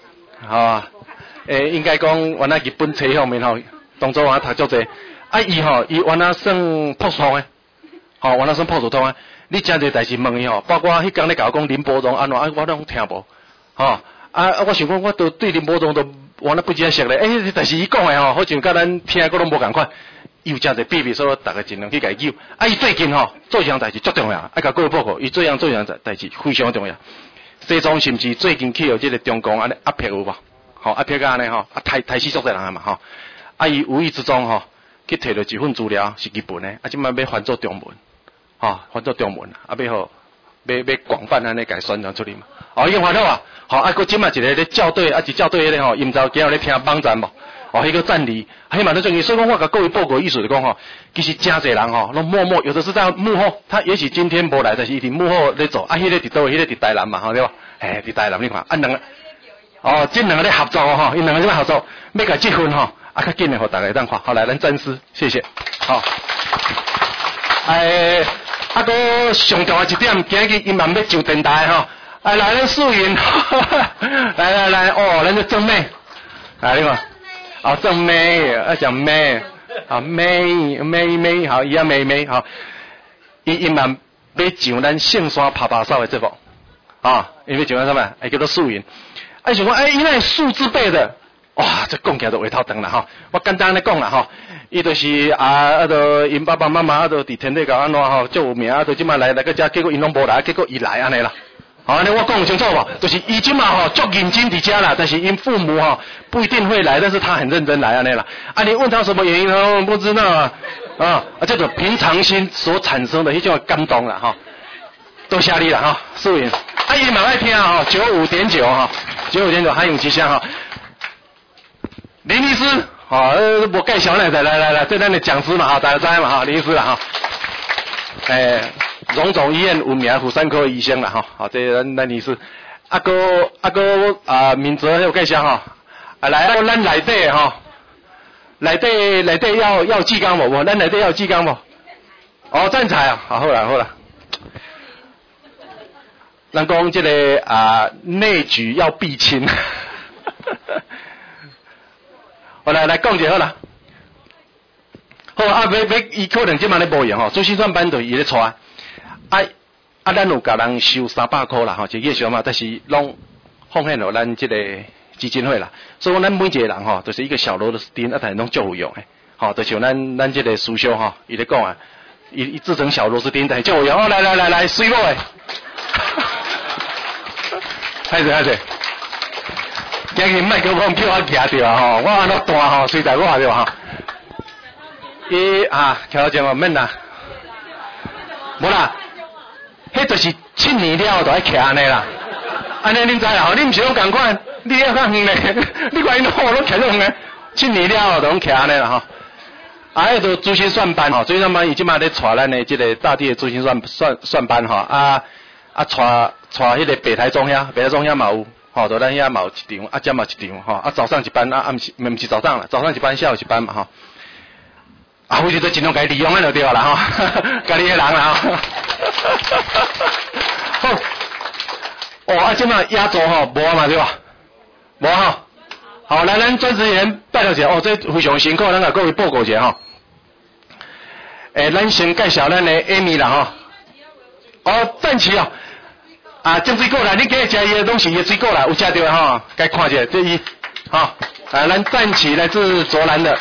应该讲原来日本册方面当初我读足济，伊原来算朴素通的，原来算朴素通的，你真侪代志问伊包括迄天咧甲我讲林波中安怎我拢听无，我想讲我都对林波中都。我那不真熟咧，但是伊讲的好像甲咱听个拢无共款，伊有真侪秘密，所以大家尽量去解救。伊最近做一项代志足重要，甲各位报告，伊做一项代志非常重要。西装是毋是最近去有这个中共安尼压迫有无？压迫安尼太死足侪人嘛伊无意之中去摕到一份资料是日本的，即摆要翻做中文，翻做中文，要广泛安尼甲宣传出去嘛。已经翻好啊！佫即摆一个咧校对，一校对咧因早今日咧听网站无？迄个站里，迄嘛都重要。所以讲我甲各位报告意思就讲其实真侪人拢默默，有的是在幕后，他也许今天无来，但是伊伫幕后咧做。迄个伫倒位？迄个伫台南嘛，对吧？伫台南你看，两个，这两个咧合作因两个即摆合作，要甲结婚较紧诶，互大家当看。来，咱战师，谢谢。佫上重要一点，今日伊嘛要上电台来，咱素云，来，咱这正妹，来你看，正妹，讲妹，妹，伊妹，伊嘛要上咱圣山爬爬扫的节目，因为上咱什么？叫做素云，想讲，伊那数字辈的，哇，这讲起来都胃头疼啦我简单咧讲啦伊就是因爸爸妈妈伫天地教安怎足有名即摆来个遮，结果因拢无来，结果伊来安尼啦。安尼我讲清楚无？就是伊即马足认真伫遮啦，但是因父母不一定会来，但是他很认真来安尼啦。你问他什么原因不知道这种平常心所产生的迄种感动啦多谢你啦素云。伊嘛爱听95.995.9还有吉祥林律师我介绍来这咱的讲师嘛大家知嘛林律师啦荣总医院有名妇产科医生啦这咱律师名字有介绍来咱内底内底要技工无咱内底要技工无赞才好啦人讲这个内举要避亲。好来讲就好啦。好伊可能即摆咧无用吼，主审算班就伊咧带。咱有甲人收300块啦吼，一个月嘛，但是拢奉献互咱即个基金会啦。所以咱每一个人吼，就是一个小螺丝钉，但是拢足有用诶。吼，就像咱即个师兄吼，伊咧讲啊，伊制成小螺丝钉，但是足有用。哦，来，水某诶。歹势，今日麦克风叫我徛着吼，我安怎弹吼，随在我着吼。调整免啦，无啦。迄就是7年了就爱徛安尼啦，安尼恁知啦吼，你毋是拢共款，你要较远咧，你看因拢徛得远诶，7年了就拢徛安尼啦吼。迄就珠心算班吼，珠心算班伊即马咧带咱的即个大地的珠心算班吼，带迄个北台中遐嘛有吼，就咱遐嘛有一场，遮嘛一场吼，早上一班，毋是早上啦，早上一班，下午一班嘛吼。回去就尽量家利用安就对啦吼，家己个人啦吼。好，即马压轴吼，无啊嘛对吧？无吼。好，来咱专职员拜托一下，这非常辛苦，咱甲各位报告一下吼。咱先介绍咱的 Amy 啦吼。暂时哦，种水果啦，你今日食伊的拢是伊的水果啦，有食到吼，该看一下这伊，吼，咱赞起来自卓兰的，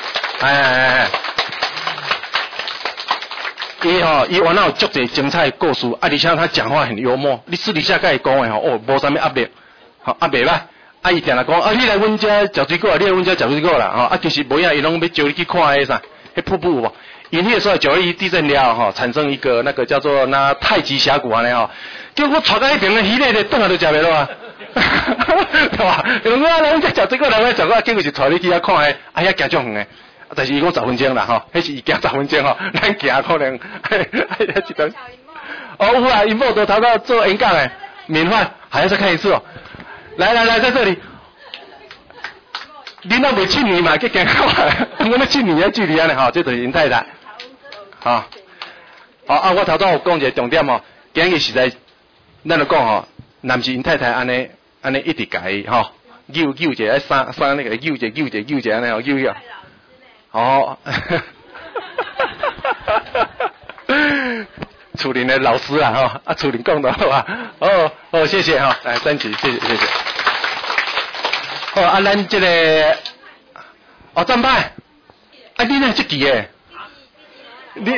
伊原来有足侪精彩故事，而且他讲话很幽默，你私底下甲伊讲的吼，无啥物压力，袂歹。伊定来讲，你来阮遮食水果，你来阮遮食水果啦，其实无影，伊拢要招你去看迄啥，迄瀑布有无？因迄个时候921地震了产生一个那个叫做太极峡谷安尼吼，叫我带到迄边的鱼咧，顿下都食袂落啊，对吧？人家食水果，人家食果，结果是带你去遐看迄，遐行足远的。但是伊讲10分钟啦吼，迄是伊行10分钟吼，咱行可能一段。有啊，因某都头到做演讲诶，免费，还要再看一次哦。来，在这里，你那袂7年嘛，去行过来，我们7年的距离安尼吼，这就是因太太，好，我头先有讲一个重点哦，今日实在，咱就讲吼，男是因太太安尼一直甲伊吼，扭一下，三那个扭一下安尼吼，扭。楚林的老师啊，楚林讲的好啊，谢谢哈，来三级，谢谢。咱这个战派，你呢这期诶，你，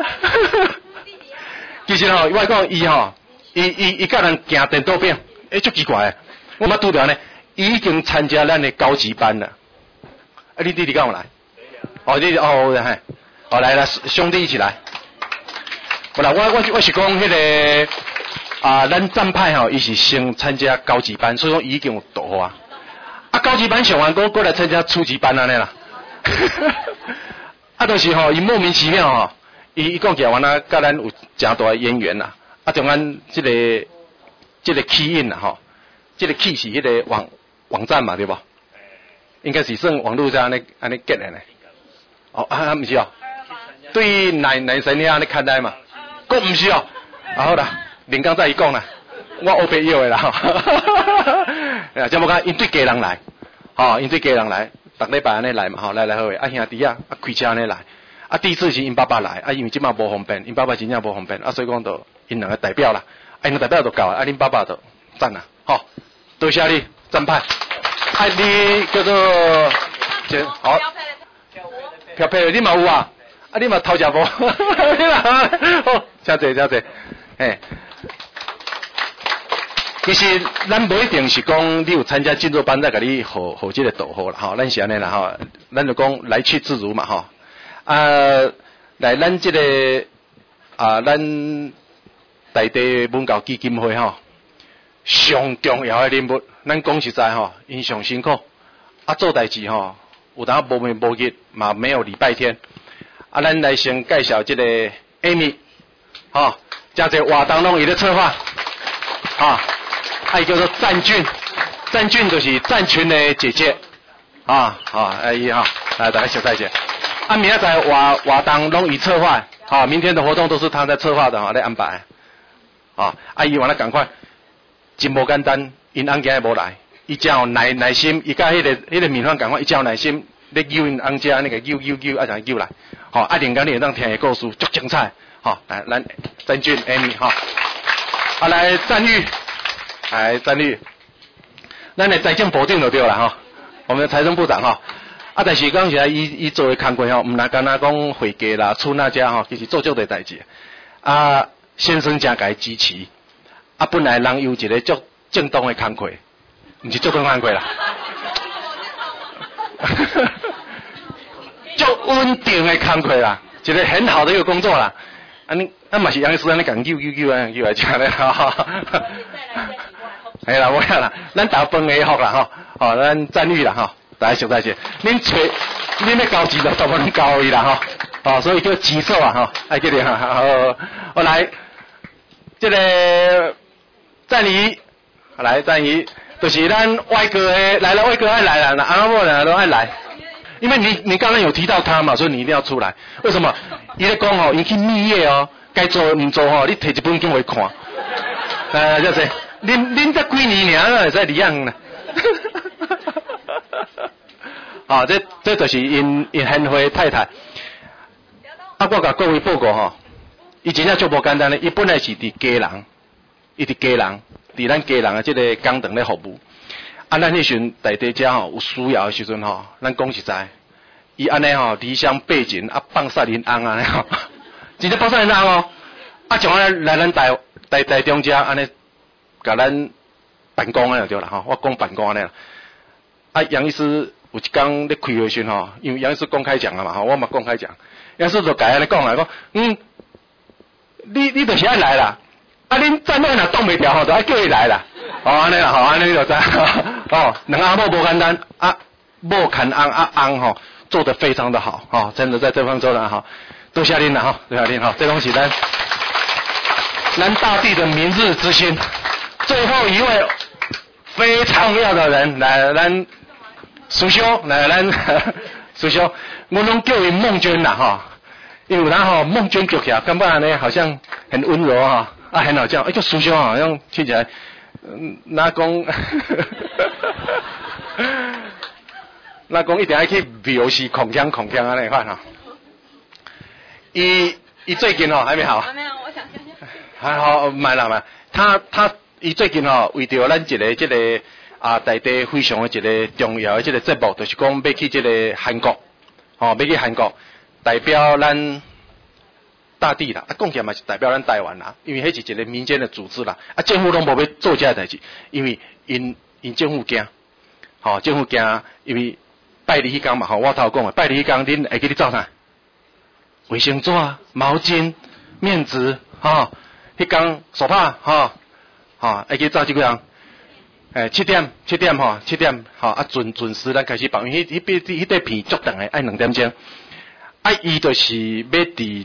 其实吼，我讲伊甲人行电脑饼，足奇怪诶，我嘛拄着呢，伊已经参加咱的高级班了，你弟弟跟我来。来了，兄弟一起来。我是讲迄个咱战派吼，伊是先参加高级班，所以讲伊已经有读啊。高级班上完过来参加初级班安尼啦。就是吼，伊莫名其妙吼，伊讲起来原来甲咱有诚大的渊源啦。从咱这个起因啦吼，这个起是迄个网站嘛，对不？应该是算网络上安尼建的呢。毋是哦，对男生遐安尼看待嘛，佫毋是哦，好啦，连刚才伊讲啦，我黑白有的啦，即无讲因对家人来，因对家人来，逐礼拜安尼来嘛，来好诶，兄弟开车安尼来，第一次是因爸爸来，因为即马无方便，因爸爸真正无方便，所以讲就因两个代表啦，因两个代表就够啊，恁爸爸就赞啦，多谢你赞派，你叫做好。漂漂，你嘛有啊？你嘛偷食无？好，真济，其实咱无一定是讲你有参加进入班再甲你好这个导好啦，咱是安尼啦，咱就讲来去自如嘛，来咱这个咱大地文教基金会上重要的任务，咱讲实在因上辛苦，做代志有当无眠无日嘛，没有礼拜天。咱来先介绍这个 Amy， 加这活动拢伊咧策划，伊叫做战俊就是战群的姐姐，伊来大家小再见。明仔载活动拢伊策划，明天的活动都是他在策划的，来安排，伊完了赶快。 真无简单，因翁囝无来，伊真有耐心，伊甲迄个面饭共款，伊真有耐心，咧揪因翁囝那个揪，啊才揪来，吼，啊连讲你会当听的故事足精彩，吼，来咱曾俊 Amy 吼，啊来赞誉，来赞誉，咱的财政部长就对啦吼，我们的财政部长吼。啊，但是讲起来，伊做的工作吼，毋单单讲会计啦、厝那遮吼，其实做足个代志。啊，先生真甲伊支持。啊，本来人有一个足正当的工作，毋是足正当工作啦，足稳定的工作啦，一个很好的一个工作啦。啊，你嘛是杨医师安尼讲揪啊，揪来遮咧吼。系啦，我啦，咱打饭的福啦吼，哦，咱赞誉啦吼。大家小大姐，恁要交钱就全部拢交伊啦吼，所以叫举手啊吼，爱叫你哈，我来，这个赞仪，来赞仪，就是咱外国的来了，外国爱来了，那阿莫呢都爱来，因为你刚刚有提到他嘛，所以你一定要出来。为什么？伊咧讲吼，伊去蜜月哦，该做唔做吼，你摕一本经回看，就是恁才几年尔，会使离样呢？啊，这就是因贤惠太太。啊，我甲各位报告吼，伊真正足无简单咧。伊本来是伫家人，伊伫家人，伫咱家人的这个工厂咧服务。啊，咱迄阵大地遮吼有需要的时阵吼，咱讲实在，伊安尼吼离乡背井啊，放杀恁翁安尼吼，真正放杀恁翁哦。啊，从安来咱台中遮安尼，甲咱办公安尼就对啦吼，我讲办公安尼啦。啊，杨医师。有一天咧开会时吼，因为杨医师公开讲啊嘛，吼，我嘛公开讲，杨医师就甲安尼讲来讲，你就是爱来啦，啊，恁战略若挡袂牢吼，就爱叫伊来啦，哦，安尼啦，吼，安尼就知，哦，两阿某无简单，啊，某看翁啊翁吼，做得非常的好，哦，真的在这方做得好，多谢恁啦，哈，多谢恁哈，这东西咱大地的明日之星，最后一位非常重要的人来咱。师兄，来咱师兄，我拢叫伊孟娟啦哈，因为他吼孟娟叫起来，感觉呢好像很温柔哈，啊很好叫，叫师兄好像听起来，那讲，那讲一定要去描述孔腔安尼款哈。伊最近吼还没好。还没有，我想想。还好，买啦，他伊最近吼为着咱一个这个。啊，内地非常的一个重要的这个节目，就是讲要去这个韩国，要去韩国代表咱大地啦，啊，讲起来嘛是代表咱台湾啦，因为迄是一个民间的组织啦，啊，政府拢无要做这代志，因为因政府惊，政府惊，因为拜礼迄天嘛，我头讲的，拜礼迄天恁会记咧做啥？卫生纸、毛巾、面纸，迄天手帕，会记做这几样。7點啊準時咱開始放，因為迄塊片足長的，愛2點鐘。啊，伊就是要佇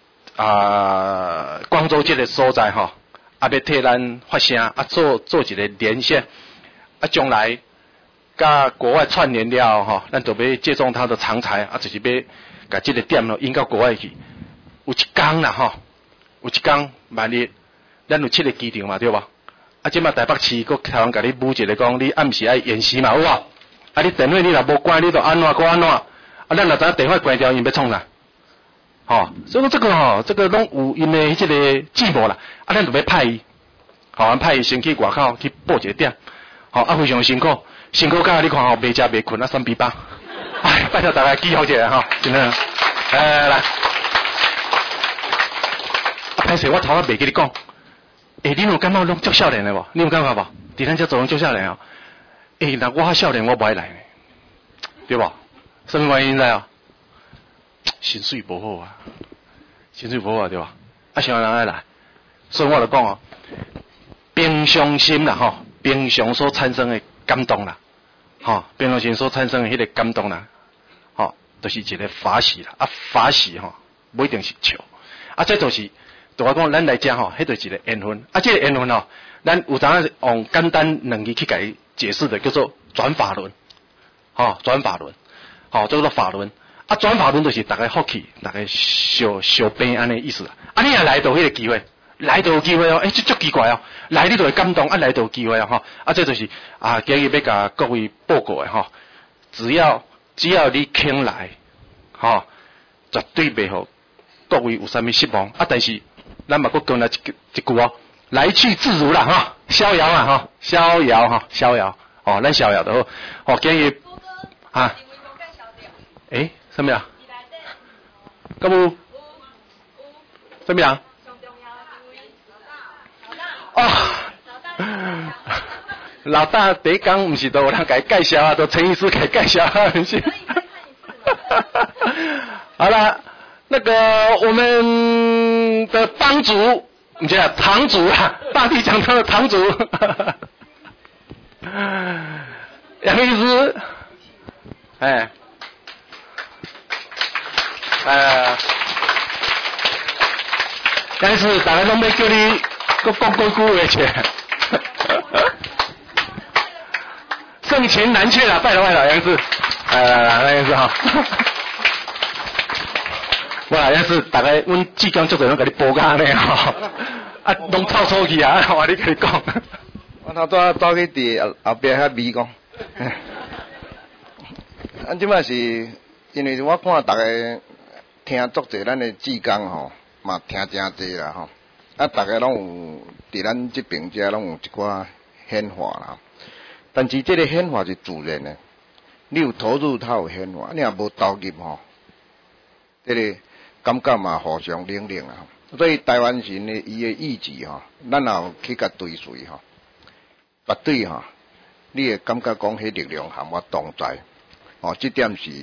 廣州這個所在吼，啊要替咱發聲，啊做一個連線，啊將來甲國外串聯了吼，咱就要借重他的長才，啊就是要甲這個點咯引到國外去。有一天啦吼，有一天萬一咱有7個機場嘛，對吧？啊，即馬台北市佫台灣甲你舞一個講，你暗時愛演習嘛，有啊？啊，你電話你若無關，你就安怎擱安怎？啊，咱若知影電話關掉，因要創啥？所以講這個這個攏有因的這個節目啦。啊，咱就要派伊，派伊先去外口去報一個點，啊，非常辛苦甲你看未食未困啊，3比8。哎，拜託大家記好一下真的。來，歹勢我頭仔未記你講。你有感覺攏足少年的無？你有感覺無？佇咱遮做攏足少年哦。若我較少年，我無愛來呢，對無？什麼原因知哦？薪水無好啊，對無？啊，啥人愛來？所以我就講哦，平常心啦，平常所產生的感動啦，平常心所產生的迄個感動啦，就是一個法喜啦。啊，法喜不一定是笑，啊，這就是。就我講，咱來講迄就是一個緣分。啊，這個緣分咱有陣用簡單2字去甲伊解釋的，叫做轉法輪。轉法輪，叫做法輪。啊，轉法輪就是大家福氣，大家相平安尼意思。啊，你若來到迄個機會， 来就有机会哦，这足奇怪哦，来你就会感动，来就有机会哦，这就是今日要甲各位报告的吼，只要你肯来，绝对袂互各位有啥物失望，但是咱嘛佫讲来一句哦，来去自如啦，逍遥嘛，逍遥，逍遥，咱逍遥就好，今日什么啊？咁有什么人？老大第一讲不是都有人给介绍都陈医师给介绍好了，那个我们的帮主，你讲堂主大地讲堂的堂主，杨医师，但是大家拢要叫你讲几句话去。盛情难却啦，拜了杨氏，来杨氏哈。我杨氏大概阮即将做阵拢甲你报价呢吼，拢臭臭去我你甲你讲。 我头早走去伫后壁遐美讲，即摆是因为我看大家听足侪咱的志工吼，嘛听真济啦吼，大家拢有伫咱即边遮拢有一寡显化啦。但是这个显化是自然的，你有投入，它有显化；你若无投入吼，这个感觉嘛互相冷冷啊。所以台湾人的伊的意志吼，咱也有去甲追随吼，绝对吼，你会感觉讲迄力量含我同在，这点是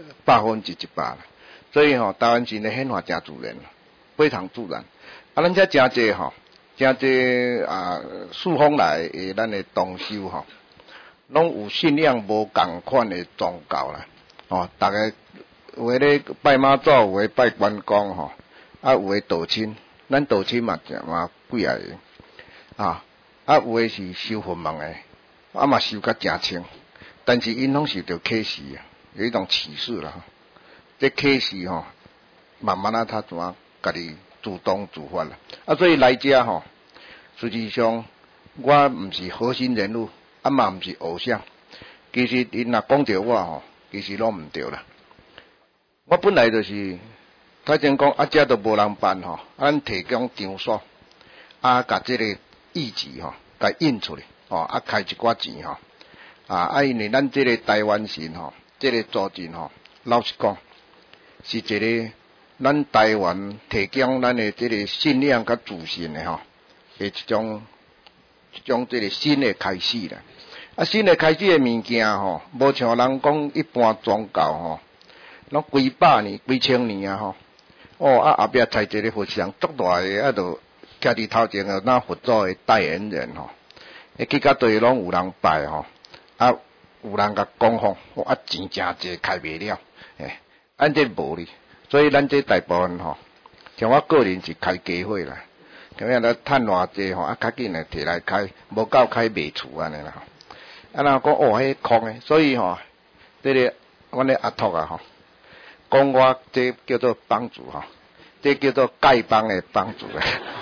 100%啦。所以台湾人的显化真自然，非常自然。咱遮真济真济四方来的咱的同修拢有信仰无共款的宗教啦，大家有的咧拜妈祖，有的拜关公有的道亲，咱道亲嘛几啊个有的是修佛门的，嘛修甲真清，但是因拢受到启示有一种启示啦，这启示慢慢他怎啊家己自动自发啦，所以来遮实际上我毋是核心人物。嘛毋是偶像，其实因若讲着我其实拢毋对啦。我本来就是他先讲遮都无人办咱提供场所甲即个意志甲印出来开一寡钱因为咱即个台湾人即个组织老实讲是一个咱台湾提供咱的即个信仰甲自信的一种即个新的开始啦。新的开始的物件无像人讲一般宗教拢几百年、几千年后壁才一个佛像足大个，就徛伫头前那佛祖的代言人去到对拢有人拜有人甲供奉，钱真济开袂了，咱这无哩，所以咱这大部分像我个人是开家伙啦，咁样咧趁偌济较紧来摕来开，无够开卖厝安尼啦。人讲迄空诶，所以这个阮咧阿托讲我这叫做帮主这叫做丐帮诶帮主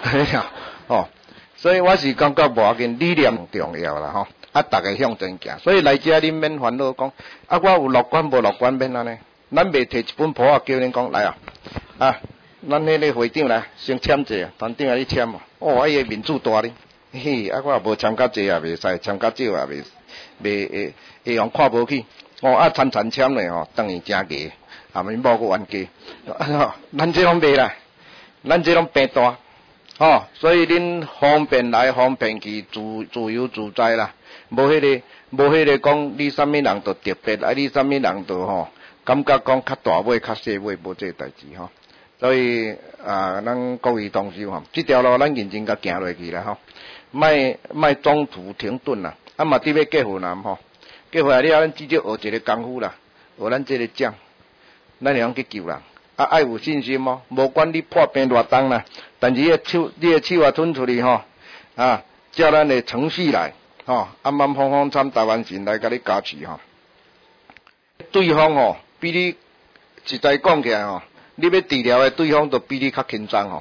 所以我是感觉无要紧，理念重要啦大家向前行，所以来遮恁免烦恼讲我有乐观无乐观免安尼，咱袂摕一本簿叫恁讲来咱迄个会长来先签者，团长你签迄个民主大哩，我也无签较济也袂使，签较少也袂。会用看无起，参签咧当然真价，免无个冤家，咱这拢袂啦，咱这拢平大，所以恁方便来方便去，自由自在啦，无迄个讲你啥物人就特别，你啥物人就感觉讲较大尾较细尾，无这代志所以咱各位同事这条路咱认真甲行落去啦莫中途停顿啦。嘛伫要结婚啦结婚了咱至少学一个功夫啦，学咱这个奖，咱会用去救人爱有信心无管你破病偌重啦，但是你的手啊伸出去照咱的程序来慢慢方方参台湾人来甲你加持对方比你实在讲起来你要治疗的对方都比你较轻松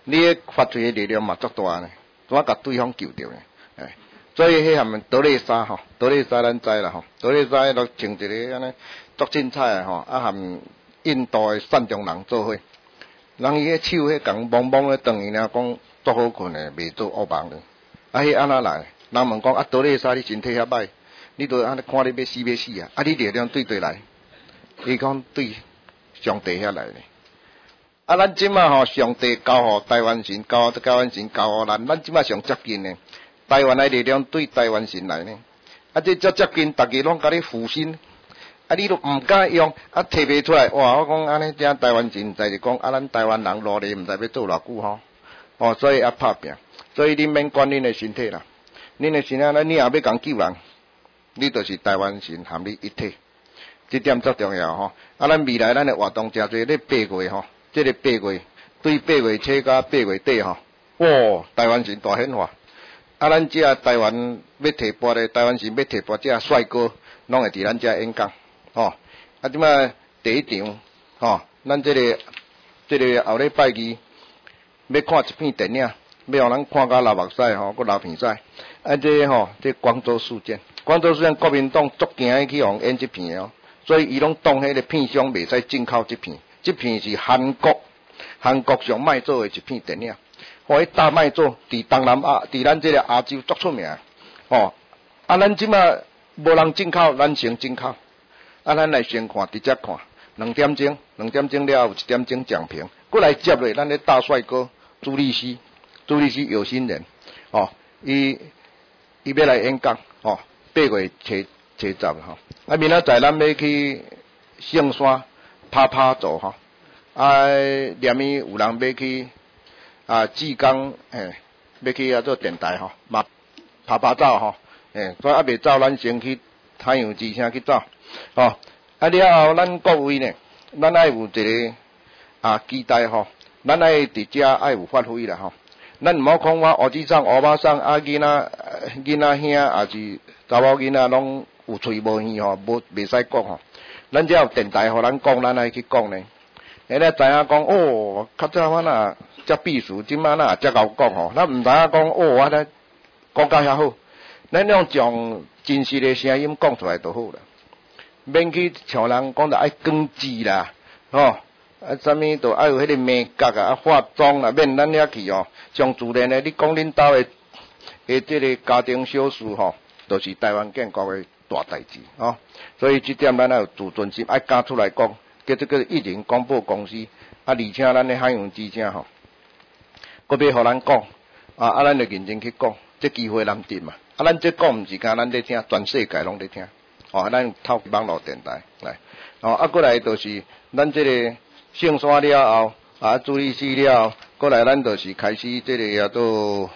你迄发出的力量嘛足大呢，怎啊甲对方救着呢？哎，所以迄含德蕾莎吼，德蕾莎咱知啦吼，德蕾莎迄落穿一个安尼足精彩的吼，啊含印度的善良人做伙，人伊迄手迄共蒙蒙的断伊俩讲足好困的，袂做恶梦的，啊迄安那来？人问讲啊，德蕾莎你身体遐歹，你都安尼看你要死要死啊，啊你力量对来？伊讲对上帝遐来呢。啊，咱即马吼，上帝交互台湾神，交互咱即马上接近呢。台湾的力量对台湾神来呢。啊，这足接近，大家拢甲你附身。啊，你都毋敢用，啊，摕袂出来。哇，我讲安尼，这台湾神就是讲啊，咱台湾人努力，毋知要做偌久吼。哦，所以啊拍拼，所以恁免管恁的身体啦，恁的身体，你也要讲救人，你就是台湾神含你一体。这点足重要吼。啊，咱未来咱的活动诚侪咧8月吼。这个8月对8月初到8月底吼，哇！台湾神大显化，啊，咱这台湾要提拔的台湾神要提拔这帅哥，拢会伫咱这演讲，吼。啊，即摆第一场，吼，咱这个后礼拜二要看一片电影，要互咱看甲流目屎吼，佮流鼻屎。啊，这吼，这光州事件，国民党足惊去互演这片哦，所以伊拢当迄个片商袂使进口这片。这片是韩国上卖做的一片电影，互伊大卖做，伫东南亚，伫咱这个亚洲足出名，哦，啊，咱即马无人进口，咱先进口，啊，咱来先看，直接看，2点钟了后，1点钟讲评，过来接落咱的大帅哥朱立熙有心人，哦，伊要来演讲，哦，8月初10吼，啊，明仔载咱要去圣山。拍走吼，啊，连伊有人要去啊，志刚要去啊做电台吼，嘛拍走吼，所以还未走，咱先去太阳之声去走，哦，啊了后咱各位呢，咱爱有一个啊期待吼，咱爱伫遮爱有发挥啦吼，咱毋好讲我乌子桑、乌巴桑啊囡仔兄也是查某囡仔拢有喙无耳吼，袂使讲吼。咱只有电台，互咱讲，咱爱去讲呢。下咧知影讲哦，较早我若遮避暑，即摆若遮够讲吼，咱毋知影讲哦，我咧讲甲遐好。咱用将真实的声音讲出来就好啦，免去像人讲着爱光字啦，吼，啊，啥物都爱有迄个美角啊，化妆啦，免咱遐去哦。上自然的，你讲恁兜的即个家庭小事吼，都是台湾建国的大代志哦。所以这点咱要有自尊心，爱敢出来讲，叫这个艺人广播公司，啊，而且咱的海洋之声吼，搁要互咱讲，啊，咱就认真去讲，这机会难得嘛，啊，咱这讲毋是干咱咧听，全世界拢咧听，哦，咱透网络电台来，哦，啊，过来就是咱这个圣山了后，啊，注意事了后，过来咱就是开始这个叫做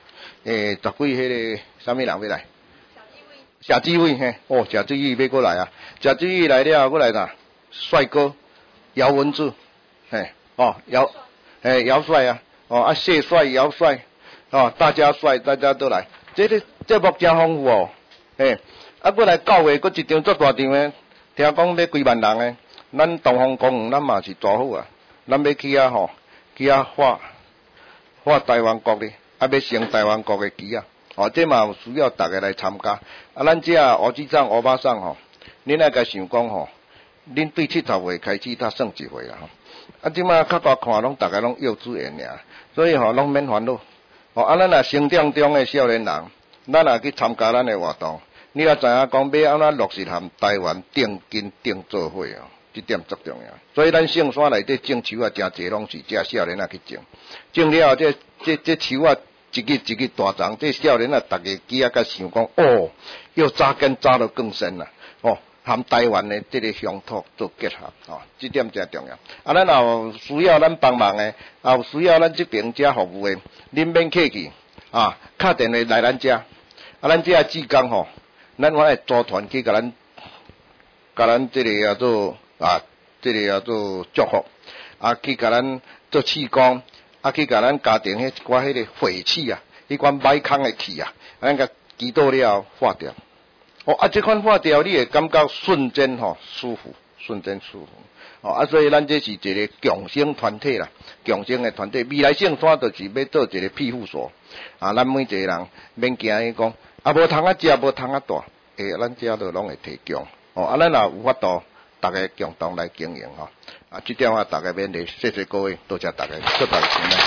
10几迄个啥物人要来？谢志伟嘿，哦，谢志伟要过来啊！谢志伟来了，过来哪？帅哥姚文智，嘿，哦，姚帅啊，哦，啊，谢帅、姚帅，哦，大家帅，大家都来，这个节目真丰富哦，嘿，啊，过来9月，搁一场足大场的，听讲要几万人的，咱东方公园咱嘛是抓好啊，咱要去啊吼，去啊画台湾国的，啊，要升台湾国的旗啊。哦，这嘛有需要大家来参加。啊，咱这乌子桑、乌巴桑吼，恁爱甲想讲吼，恁对70岁开始才算一岁啦吼。啊，即马较大看拢大家拢幼稚园尔，所以吼拢免烦恼。哦，啊，咱若成长中的少年人，咱若去参加咱的活动，你也知影讲要安怎落实含台湾定做伙哦，这点足重要。所以咱圣山内底种树啊，诚济拢是遮少年仔去种，种了后这树啊。一日大长，这少年啊，大家记啊，甲想讲哦，要扎根扎得更深啦，哦，含台湾的这个乡土做结合，哦，这点真重要。啊，咱有需要咱帮忙的，也有需要咱这边遮服务的，恁免客气啊，打电话来咱遮，啊，咱遮志工吼，咱我来组团去甲咱这个叫做这个叫做祝福，啊，去甲咱做气功。啊，去甲咱家庭迄一寡迄个晦气啊，迄款歹空的气啊，咱甲祈祷了后化掉。哦，啊，这款化掉，你会感觉瞬间吼舒服， 瞬间舒服。哦，所以咱这是一个共生团体啦，共生的团体。未来圣山就是要做一个庇护所，咱每一个人免惊伊讲，无通食，无通大，咱遮都拢会提供。咱若有法度，大家共同来经营这点大家免礼，谢谢各位，多谢大家，祝大家平安。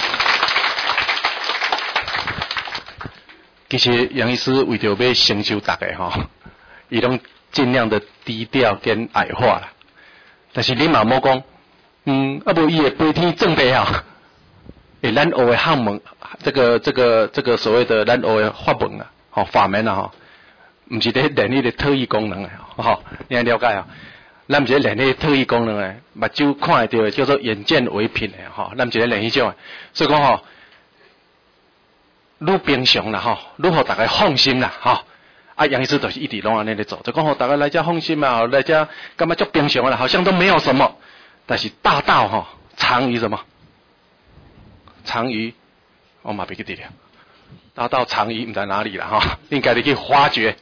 其实杨医师为着要承受大家伊拢尽量的低调跟矮化啦。但是你嘛莫讲，无伊会飞天正地咱学的学问，这个所谓的咱学的法门啊，法门啊毋是咧练迄个特异功能你了解咱毋是咧练迄个特异功能的，目睭看会到的叫做眼见为凭的咱毋是咧练迄种的，所以讲愈平常啦愈互大家放心啦杨医师就是一直拢安尼咧做，就讲大家来遮放心啊，来遮感觉足平常啦，好像都没有什么。但是大道藏于什么？藏于我嘛袂记得了。大道藏于毋知哪里啦你家己去发掘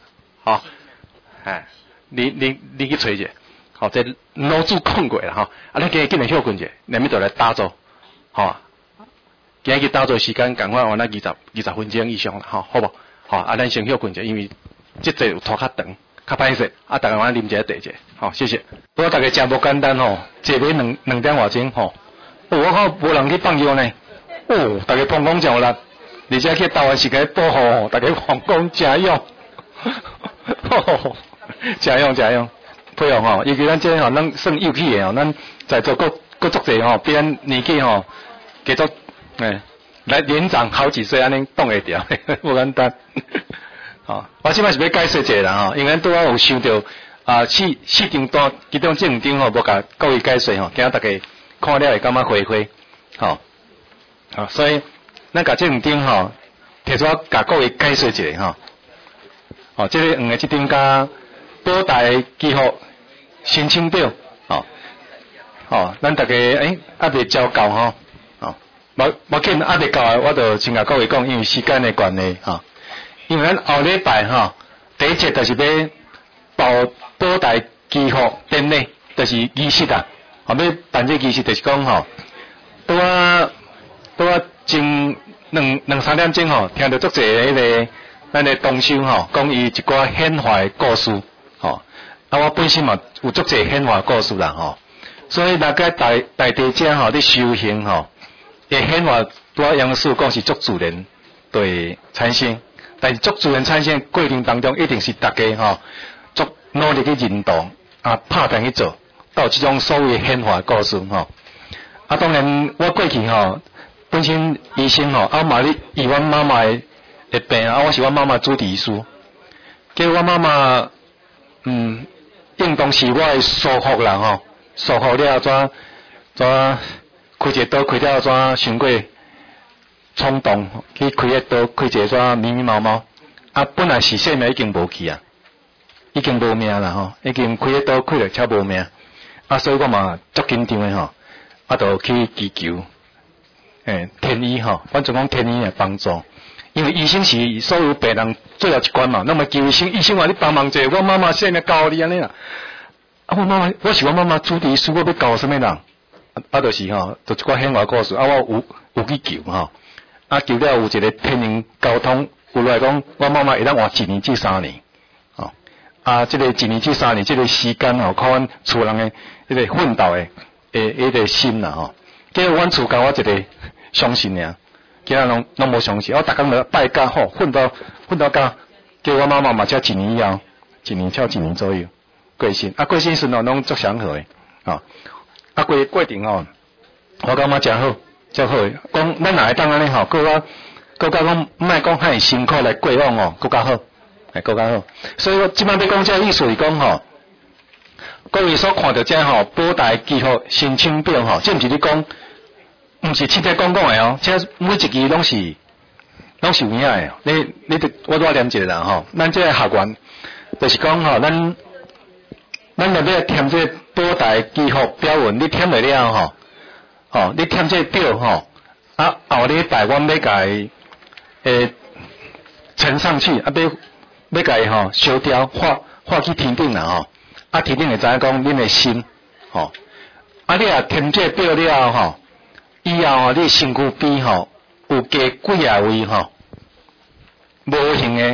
你去找者这老祖讲过啦咱今日竟然休困者，连咪就来打坐今日打坐时间赶快换那20分钟以上啦好无咱先休困者，因为这有拖较长，较歹势大家晚啉一下茶者谢谢。不过大家真无简单坐尾2点外钟我看无人去放药呢大家膀胱真有力，而且去台湾时间保护大家膀胱真用真用配合尤其咱这咱算幼气的咱在座各足侪比咱年纪加足来年长好几岁安尼挡会掉无简单我即摆是要解释一下啦因为咱拄仔有想到4张单，其中这5张无甲各位解释惊大家看了会感觉灰灰所以咱甲这5张提出甲各位解释一下这个黄的这张甲保台记号申请表咱大家还未交到无紧还未到我就先甲各位讲，因为时间的关系因为咱后礼拜第一节就是要保台记号典礼，就是仪式要办这仪式，就是讲拄仔前2-3点钟听到足侪迄个咱的同修讲伊一寡显化的故事我本身嘛有足侪显化的故事啦所以大家大地遮咧修行会显化，拄仔杨师讲是足自然对产生。但是足自然产生过程当中，一定是大家足努力去引导拍拼去做，到这种所谓显化故事当然我过去本身医生嘛咧医阮妈妈的病我是阮妈妈主治医师，叫阮妈妈应当是我的疏忽啦疏忽了怎开一个刀开了怎伤过冲动去开个刀，开一个怎密密麻麻本来是生命已经无去已经无命啦已经开个刀开了超无命所以我嘛足紧张的就去祈求天医反正讲天医的帮助，因为医生是所有病人最后一关嘛，那么求医生话你帮忙者，我妈妈生命教你安尼啦我是我妈妈主治医师，我要教什么人就是就一寡显化故事我有去求求了有一个天人交通，有来讲我妈妈会当活1年至3年这个1年至3年这个时间靠阮厝人的迄个奋斗的迄个心啦结果阮厝甲我一个相信尔，其他拢无相信，我逐工来拜甲奋斗甲，叫我妈妈嘛才1年以后，1年超1年左右过身过身时拢足祥和的过程我感觉真好。足好诶，讲咱若会当安尼搁较讲莫讲遐辛苦来过往搁较好，搁较好。所以我即摆要讲这意思是讲各位所看到这保台记号申请表这毋是你讲，毋是七仔讲的这每一支拢是有影的。我多念一下啦咱这个学员就是讲咱若要填这个保台记号标文，你填落了你填这个表后礼拜阮要甲伊呈上去要甲伊烧掉画去天顶啦天顶会知影讲恁的心吼。啊，你啊填这表了吼，以后吼你身躯边吼有加几啊位吼无形的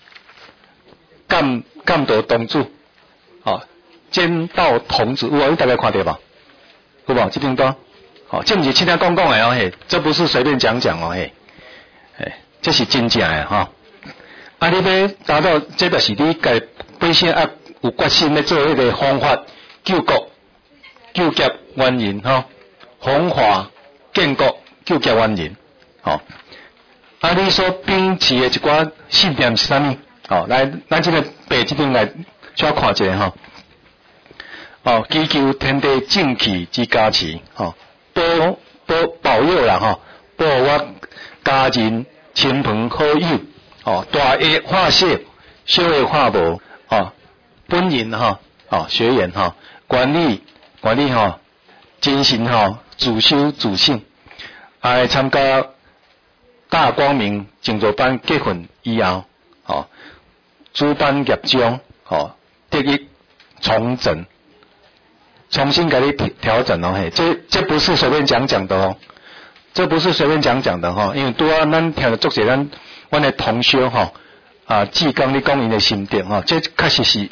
干道东主，吼剑道童子，有啊，你大概看到吧？有无？这张单，吼，这不是轻轻讲讲的哦，嘿，这不是随便讲讲哦，嘿，嘿，这是真正的吼。啊，你要达到，这就是你家本身啊有决心要做迄个方法救国、救劫冤人吼，弘化建国、救劫冤人，吼。啊，你所秉持的一寡信念是啥物？哦，来，咱这个白这边来小看一下吼。哦，祈求天地正气之加持，吼，保佑啦，吼，保我家人亲朋好友。哦，大业化小，小业化无，哦，本人哈，哦，学员哈，管理哈，精神哈，自修自省，来参加大光明静坐班结婚以后，哦，主办业障，哦，得以重整，重新给你调整哦，嘿，这不是随便讲讲的哦，这不是随便讲讲的哈，因为拄啊，咱听了足侪咱。阮的同学吼啊，志刚你讲因的心得吼，这确实是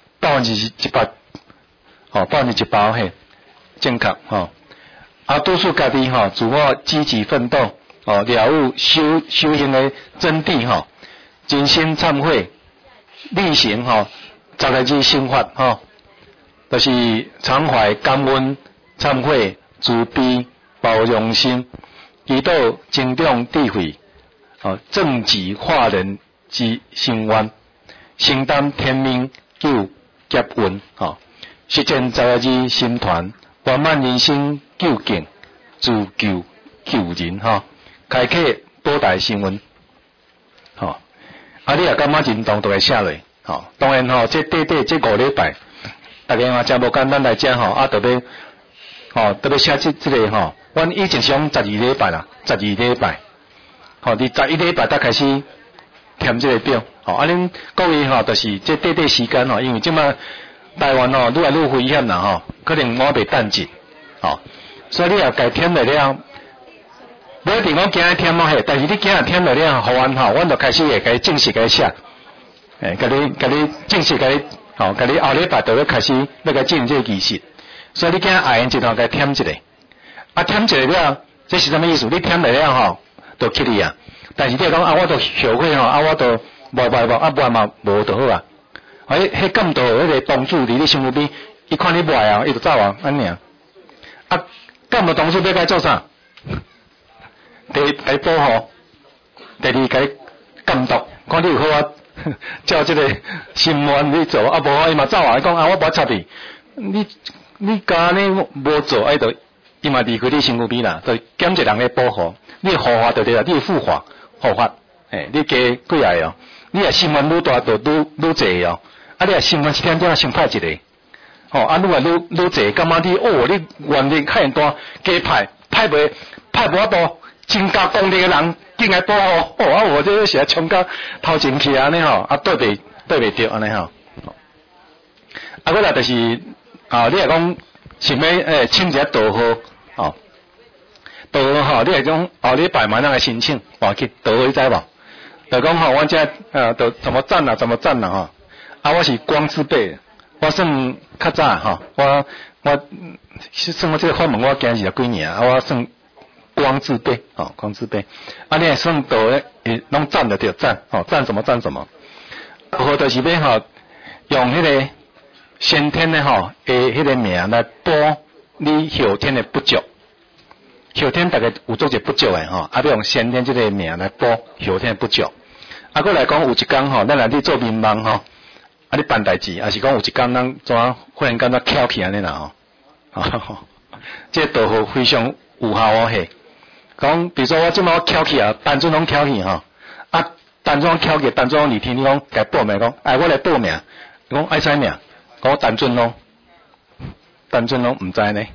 100%，吼100%嘿，正确吼。啊，督促家己吼，自我积极奋斗，哦，了悟修行的真谛吼，真心忏悔，力行吼，10个字心法吼，就是常怀感恩、忏悔、慈悲、包容心，祈祷增长智慧。哦，正己化人之心愿，承担天命救劫运，哦，实践10个字心团，圆满人生救境，自救救人，哈，开启多大心愿，哦，啊，你也感觉认同，都会写落，哦，当然吼，这短这5礼拜，大家嘛真无简单来讲吼，啊，特别写这个吼，阮以前是用12礼拜啦，12礼拜。吼，伫11礼拜才开始填这个表，吼，啊，恁各位吼，就是这短时间吼，因为即马台湾吼愈来愈危险啦，吼，可能我袂等进，吼，所以你也该填落了，不一定讲今日填嘛嘿，但是你今日填落了，互阮吼，阮就开始会该正式该写，甲你正式甲你，吼，甲你后礼拜就要开始要该进这个仪式，所以你今日下日后该填一个，啊，填一个了，这是什么意思？你填落了吼。都去你啊！但是你讲啊，我都后悔吼，啊，我都无，啊，无嘛无就好啊。迄监督迄个当主伫你身躯边，伊看你坏啊，伊就走啊，安尼啊。啊，监督当主要该做啥？第一保护，第二该监督，看你有好啊，照这个心愿你做，啊，无伊嘛走啊，伊讲啊，我无插你，你家呢无做，伊就伊嘛离开你身躯边啦，就减一人咧保护。你护法就对啦，你护法，你加几个哦，你也心愿愈大就愈济哦，啊，你也心愿一点点先派一个，吼，啊，愈来愈济，感觉你哦，你愿力较大，加派无多，增加功力的人进来保护，哦，啊，我这是冲到头前去安尼吼，啊，对袂着安尼吼，啊，我来就是啊，你也讲想要请一下道号，哦。道号你系讲后礼拜嘛咱来申请，话去道号你知无？就讲吼，我这就怎么赞啦吼。啊，我是光字辈，我算较早吼，我算我这个法门我今20几年啊，我算光字辈，吼光字辈。啊，你算道诶，拢赞就对赞，吼赞什么？道号就是要吼用迄个先天的吼诶迄个名来补你后天的不足。后天大概有做者不足诶吼，啊，要用先天这个名来补后天不足。啊，过来讲有一天吼，咱来你做民望吼，啊，你办代志，还是讲有一天咱怎忽然间怎翘起安尼啦吼，这道号非常有效哦嘿。讲比如说我即摆我翘起啊，单纯拢翘起吼，啊，单纯翘起，单纯你听你讲该报名讲，哎，我来报名，讲爱啥名？讲单纯拢毋知呢。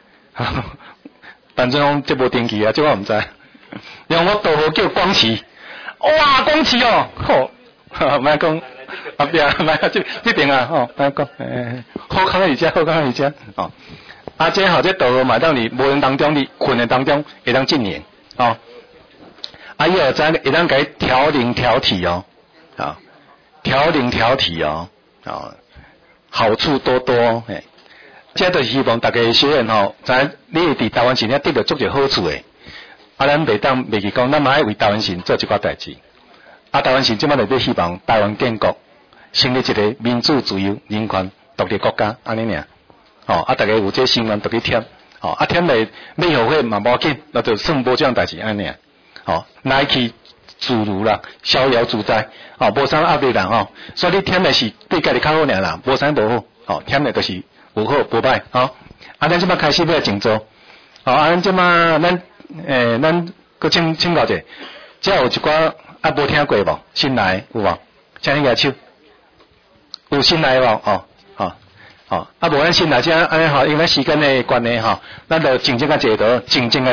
单纯拢这无登记啊，这我毋知。然后我道号叫光启，哇，光启哦，吼，莫讲， 后壁来这边啊，吼，来讲，好康一只，好康一只，哦。这吼，这道路嘛，当你无人当中，你困的当中，会当进行，哦。伊有在会当给调灵调体哦，啊，调灵调体哦，啊，好处多多，嘿。这就是希望大家学员吼，知你伫台湾省咧得到足侪好处诶。咱袂当袂记讲，咱嘛爱为台湾省做一寡代志。台湾省即摆内底希望台湾建国，成立一个民主、自由、人权、独立国家，安尼尔。大家有这心愿，都去添。添来美好会嘛无紧，那就算无这样代志安尼啊。来去自如啦，逍遥自在。无啥压力啦所以你添的是对家己较好尔啦，无啥无好。添的就是有好无歹咱即摆开始要静坐。咱即摆咱搁请教者，这有一寡无听过无？新来有无？请你举手。有新来无？无咱先来只安尼因为时间的关系咱就静静甲坐倒，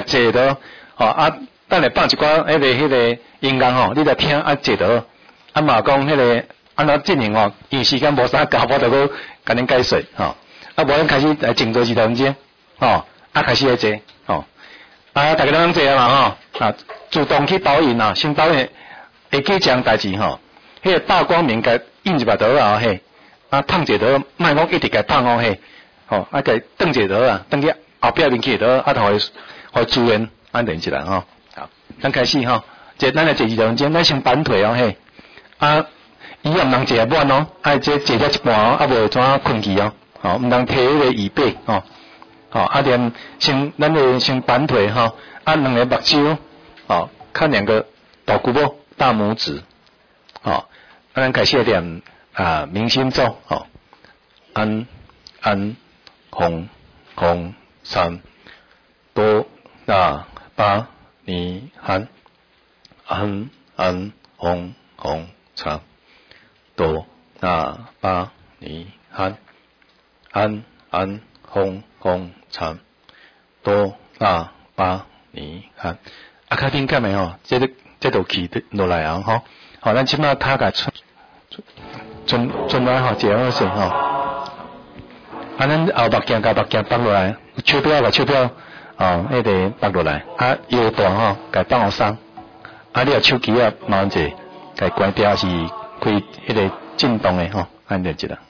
等下放一寡迄个音乐你来听坐倒，嘛讲迄个安怎进行因为时间无啥够，我就搁甲恁解说无咱开始来静坐2分钟开始来坐大家拢坐啊嘛主动去导引先导引会记这样代志迄个大光明甲印一把倒嘿。碰一倒，莫讲一直甲碰嘿，甲转一倒转去后壁面去倒，互资源安定起来好，咱开始咱来坐2分钟，咱先盘腿嘿，伊也毋通坐满这坐了一半无怎困去毋通摕迄个椅背连咱就先盘腿2个目睭看2个大骨拇大拇指咱开始念。明心咒安吽吽三多那巴尼罕安吽吽三多那巴尼罕安吽吽三多那巴尼罕较敏感的这都起落来咱即摆骹甲准来坐好势咱后目镜甲目镜放落来，手表甲手表迄个放落来，腰带甲放互松，你手机慢者甲关掉是开迄个震动的安尼一啦。